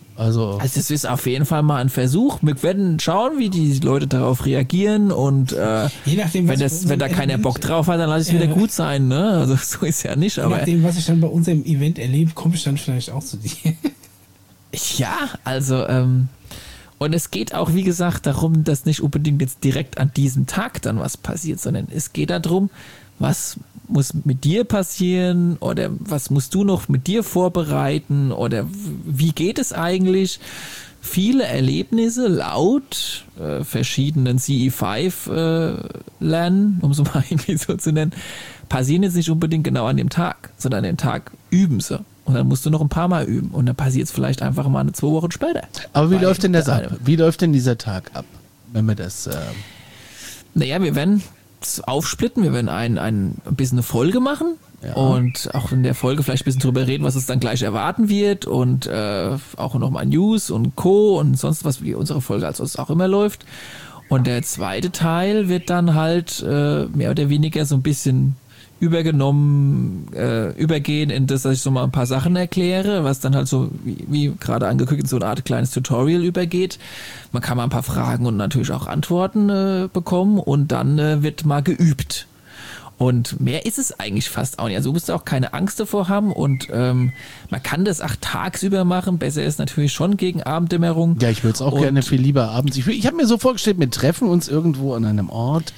Also, Also das ist auf jeden Fall mal ein Versuch. Wir werden schauen, wie die Leute darauf reagieren und äh, Je nachdem, was wenn, das, wenn da keiner Event- Bock drauf hat, dann lass es Ja. wieder gut sein. Ne? Also so ist ja nicht. Je Aber nachdem, was ich dann bei unserem Event erlebe, komme ich dann vielleicht auch zu dir. ja, also ähm, und es geht auch, wie gesagt, darum, dass nicht unbedingt jetzt direkt an diesem Tag dann was passiert, sondern es geht darum, was muss mit dir passieren oder was musst du noch mit dir vorbereiten oder wie geht es eigentlich? Viele Erlebnisse laut äh, verschiedenen C E fünf äh, Lernen, um es mal irgendwie so zu nennen, passieren jetzt nicht unbedingt genau an dem Tag, sondern an dem Tag üben sie. Und dann musst du noch ein paar Mal üben. Und dann passiert es vielleicht einfach mal eine zwei Wochen später. aber wie Bei läuft denn das der ab? eine. Wie läuft denn dieser Tag ab, wenn wir das... Äh, Naja, wir werden es aufsplitten, wir werden ein, ein bisschen eine Folge machen Ja. und auch in der Folge vielleicht ein bisschen drüber reden, was es dann gleich erwarten wird und äh, auch nochmal News und Co. und sonst was, wie unsere Folge als es auch immer läuft. Und der zweite Teil wird dann halt äh, mehr oder weniger so ein bisschen übergenommen, äh, übergehen in das, dass ich so mal ein paar Sachen erkläre, was dann halt so, wie, wie gerade angekündigt, in so eine Art kleines Tutorial übergeht. Man kann mal ein paar Fragen und natürlich auch Antworten äh, bekommen und dann äh, wird mal geübt. Und mehr ist es eigentlich fast auch nicht. Also du musst auch keine Angst davor haben und ähm, man kann das auch tagsüber machen. Besser ist natürlich schon gegen Abenddämmerung. ja, ich würde es auch Und- gerne viel lieber abends. Ich, will- ich habe mir so vorgestellt, wir treffen uns irgendwo an einem Ort,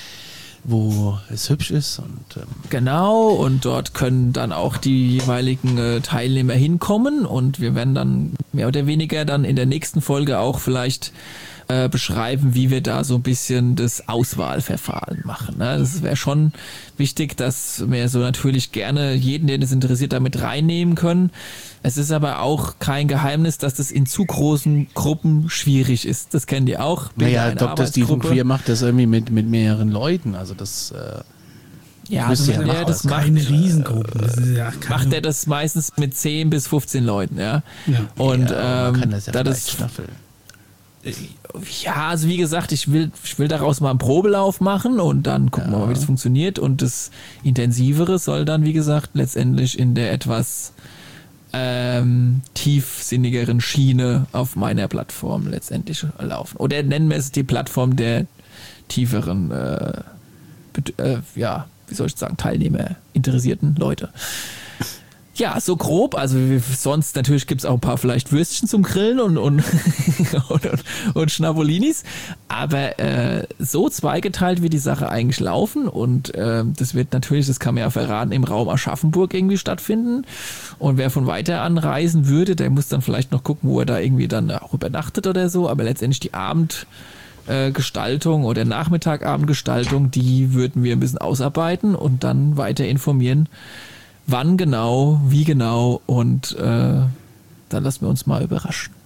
wo es hübsch ist und ähm, Genau, und dort können dann auch die jeweiligen äh, Teilnehmer hinkommen und wir werden dann mehr oder weniger dann in der nächsten Folge auch vielleicht äh, beschreiben, wie wir da so ein bisschen das Auswahlverfahren machen. Ne? Das wäre schon wichtig, dass wir so natürlich gerne jeden, den es interessiert, damit reinnehmen können. Es ist aber auch kein Geheimnis, dass das in zu großen Gruppen schwierig ist. Das kennt ihr auch. Bildet naja, eine Doktor Stephen Arbeitsgruppe. Queer macht das irgendwie mit, mit mehreren Leuten. Also das äh, Ja, Müsst ihr das, ja ja, machen. das macht, Keine Riesengruppen. Das ist ja keine, macht er das meistens mit zehn bis fünfzehn Leuten, ja. Ja. Und ja, man ähm, kann das ja da vielleicht das, staffeln. ja, also wie gesagt, ich will, ich will daraus mal einen Probelauf machen und dann gucken wir mal, wie das funktioniert. Und das Intensivere soll dann, wie gesagt, letztendlich in der etwas ähm, tiefsinnigeren Schiene auf meiner Plattform letztendlich laufen. Oder nennen wir es die Plattform der tieferen, äh, bet- äh, ja, wie soll ich sagen, Teilnehmer, interessierten Leute. Ja, so grob, also wie- sonst natürlich gibt's auch ein paar vielleicht Würstchen zum Grillen und, und, und, und, und Schnabolinis, aber äh, so zweigeteilt wird die Sache eigentlich laufen und äh, das wird natürlich, das kann man ja verraten, im Raum Aschaffenburg irgendwie stattfinden und wer von weiter anreisen würde, der muss dann vielleicht noch gucken, wo er da irgendwie dann auch übernachtet oder so, aber letztendlich die Abend äh, Gestaltung oder Nachmittagabendgestaltung, die würden wir ein bisschen ausarbeiten und dann weiter informieren, wann genau, wie genau und äh, dann lassen wir uns mal überraschen.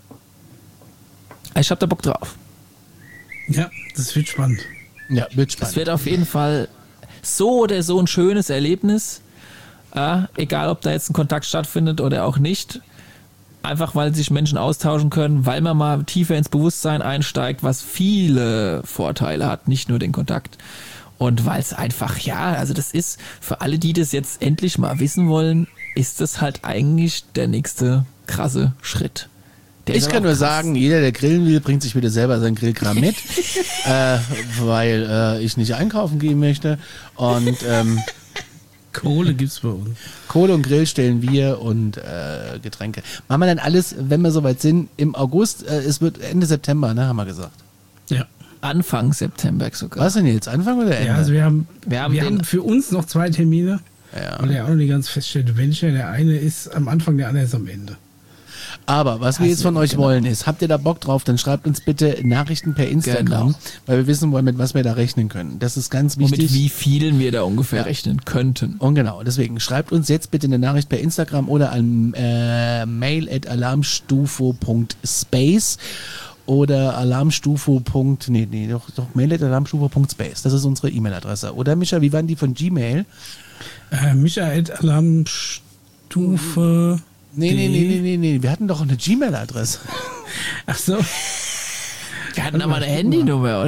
Ich hab da Bock drauf. ja, das wird spannend. Ja, wird Es spannend. wird auf jeden Fall so oder so ein schönes Erlebnis. Äh, egal, ob da jetzt ein Kontakt stattfindet oder auch nicht. Einfach, weil sich Menschen austauschen können, weil man mal tiefer ins Bewusstsein einsteigt, was viele Vorteile hat, nicht nur den Kontakt. Und weil es einfach, ja, also das ist, für alle, die das jetzt endlich mal wissen wollen, ist das halt eigentlich der nächste krasse Schritt. Der ist Ich aber kann auch nur krass. sagen, jeder, der grillen will, bringt sich bitte selber sein Grillkram mit, äh, weil äh, ich nicht einkaufen gehen möchte. Und ähm, Kohle gibt's bei uns. Kohle und Grill stellen wir und äh, Getränke. Machen wir dann alles, wenn wir soweit sind, im August. Äh, es wird Ende September, ne, haben wir gesagt. Ja. Anfang September sogar. Was denn jetzt? Anfang oder Ende? Ja, also wir haben, Wir wir haben haben, den- für uns noch zwei Termine, Ja. weil er auch noch nicht ganz feststellt, welcher. Der eine ist am Anfang, der andere ist am Ende. Aber was wir jetzt von euch genau. wollen ist, habt ihr da Bock drauf, dann schreibt uns bitte Nachrichten per Instagram, Genau. weil wir wissen wollen, mit was wir da rechnen können. Das ist ganz Und wichtig. mit wie vielen wir da ungefähr rechnen könnten. Und genau, deswegen schreibt uns jetzt bitte eine Nachricht per Instagram oder an äh, mail at alarmstufo punkt space oder alarmstufo. Nee, nee, doch, doch mail at alarmstufo punkt space. Das ist unsere E-Mail-Adresse. Oder Micha, wie waren die von Gmail? Äh, Michael Alarmstufe. Nee, nee, nee, nee, nee, nee. Wir hatten doch eine Gmail-Adresse. Ach so. Wir hatten aber eine Handynummer, oder?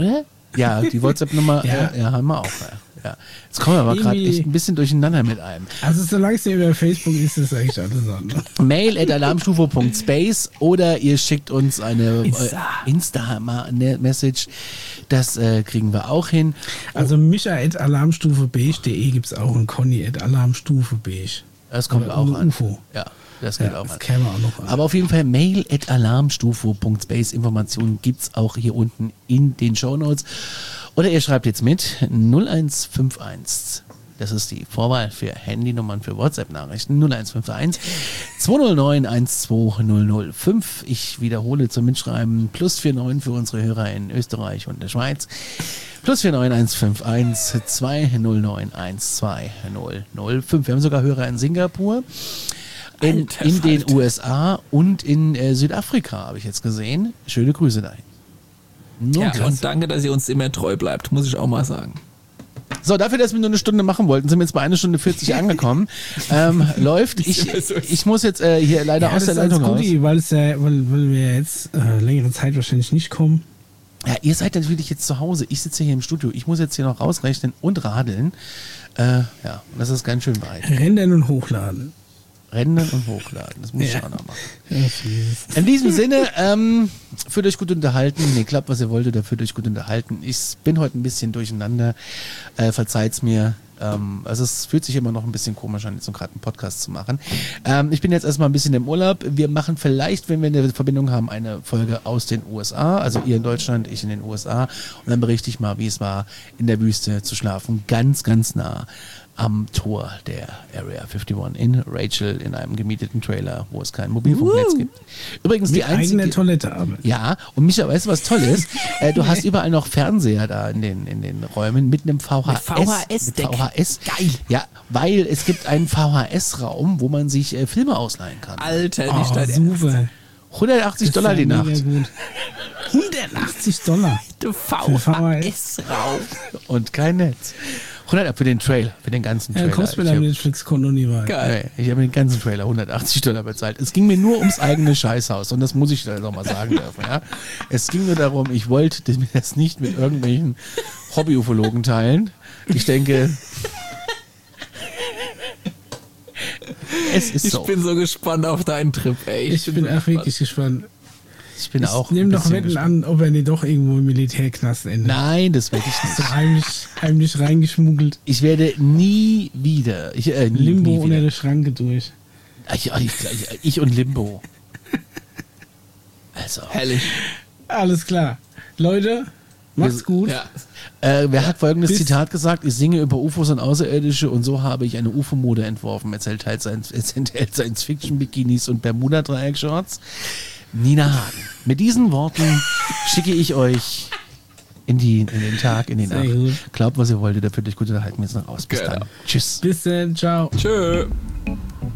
Ja, die WhatsApp-Nummer Ja. äh, ja, haben wir auch. Ja. Ja. Jetzt kommen wir aber gerade Irgendwie- echt ein bisschen durcheinander mit einem. Also solange es nicht über Facebook ist, ist eigentlich alles andere. Mail at alarmstufe punkt space oder ihr schickt uns eine Insta. äh, Insta-Message. Das äh, kriegen wir auch hin. Also Micha at alarmstufebeige.de gibt es auch und Conny at alarmstufebeige. Das kommt Oder auch ohne an. U F O. Ja, das geht Ja, auch das an. käme auch noch an. Aber auf jeden Fall mail at alarmstufe punkt space. Informationen gibt es auch hier unten in den Shownotes. Oder ihr schreibt jetzt mit null eins fünf eins. Das ist die Vorwahl für Handynummern für WhatsApp-Nachrichten. null eins fünf eins zwei null neun eins zwei null null fünf. Ich wiederhole zum Mitschreiben plus neunundvierzig für unsere Hörer in Österreich und der Schweiz. Plus neun eins fünf eins zwei null neun eins zwei null null fünf. Wir haben sogar Hörer in Singapur, in, Alter in den Falter. U S A und in äh, Südafrika, habe ich jetzt gesehen. Schöne Grüße dahin. Nur Ja, klasse. und danke, dass ihr uns immer treu bleibt, muss ich auch mal sagen. So, dafür, dass wir nur eine Stunde machen wollten, sind wir jetzt bei einer Stunde vierzig angekommen. Ähm, läuft. Ich, immer so ist. ich muss jetzt äh, hier leider Ja, aus das der ist Leitung alles raus. gut, weil, es ja, weil, weil wir jetzt äh, längere Zeit wahrscheinlich nicht kommen. Ja, ihr seid natürlich jetzt zu Hause. Ich sitze hier im Studio. Ich muss jetzt hier noch rausrechnen und radeln. Äh, ja, das ist ganz schön weit. Rendern und hochladen. Rennen und hochladen. Das muss ich Ja. auch noch machen. Ja, fies. In diesem Sinne, ähm, fühlt euch gut unterhalten. Nee, klappt, was ihr wollt, oder fühlt euch gut unterhalten. Ich bin heute ein bisschen durcheinander. Äh, verzeiht's mir. Ähm, also es fühlt sich immer noch ein bisschen komisch an, jetzt so gerade einen Podcast zu machen. Ähm, ich bin jetzt erstmal ein bisschen im Urlaub. Wir machen vielleicht, wenn wir eine Verbindung haben, eine Folge aus den U S A. Also ihr in Deutschland, ich in den U S A. Und dann berichte ich mal, wie es war, in der Wüste zu schlafen. Ganz, ganz nah am Tor der Area einundfünfzig in Rachel in einem gemieteten Trailer, wo es kein Mobilfunknetz Woo. gibt. Übrigens die Mit eigener einzige... Toilette aber. Ja, und Micha, weißt du, was toll ist? Äh, du hast überall noch Fernseher da in den, in den Räumen mit einem V H S. Mit V H S-Deck. Mit V H S. Geil. Ja, weil es gibt einen V H S-Raum, wo man sich äh, Filme ausleihen kann. Alter, Oh, nicht dein super. hundertachtzig Das Dollar ist die ja Nacht. mega gut. hundertachtzig Dollar. Der Für V H S-Raum. Und kein Netz. hundert für den Trailer, für den ganzen Ja, Trailer. kommst mit Ich deinem hab- Netflix-Konto nie weit. Geil. Nee, ich habe den ganzen Trailer hundertachtzig Dollar bezahlt. Es ging mir nur ums eigene Scheißhaus und das muss ich da noch mal sagen dürfen. Ja? Es ging nur darum, ich wollte mir das nicht mit irgendwelchen Hobby-Ufologen teilen. Ich denke, es ist Ich so. bin so gespannt auf deinen Trip, ey. Ich bin so auch gespannt. wirklich gespannt. Ich bin Ich auch. nehme ein doch bisschen Wetten gespannt. an, ob er nicht doch irgendwo im Militärknast endet. Nein, das werde ich nicht. So heimlich, heimlich reingeschmuggelt. Ich werde nie wieder. Ich, äh, nie, Limbo nie unter wieder. der Schranke durch. Ich, ich, ich, ich und Limbo. Also. Herrlich. Alles klar. Leute, macht's gut. Ja. Äh, wer hat folgendes Bis- Zitat gesagt? Ich singe über U F Os und Außerirdische und so habe ich eine U F O-Mode entworfen. Es enthält Science- es enthält Science-Fiction-Bikinis und Bermuda-Dreieck-Shorts. Nina Hagen. Mit diesen Worten schicke ich euch in, die, in den Tag, in die Sehr Nacht. gut. Glaubt, was ihr wolltet, dafür euch gut unterhalten. Wir sind raus. Bis Genau. dann. Tschüss. Bis dann, ciao. Tschö.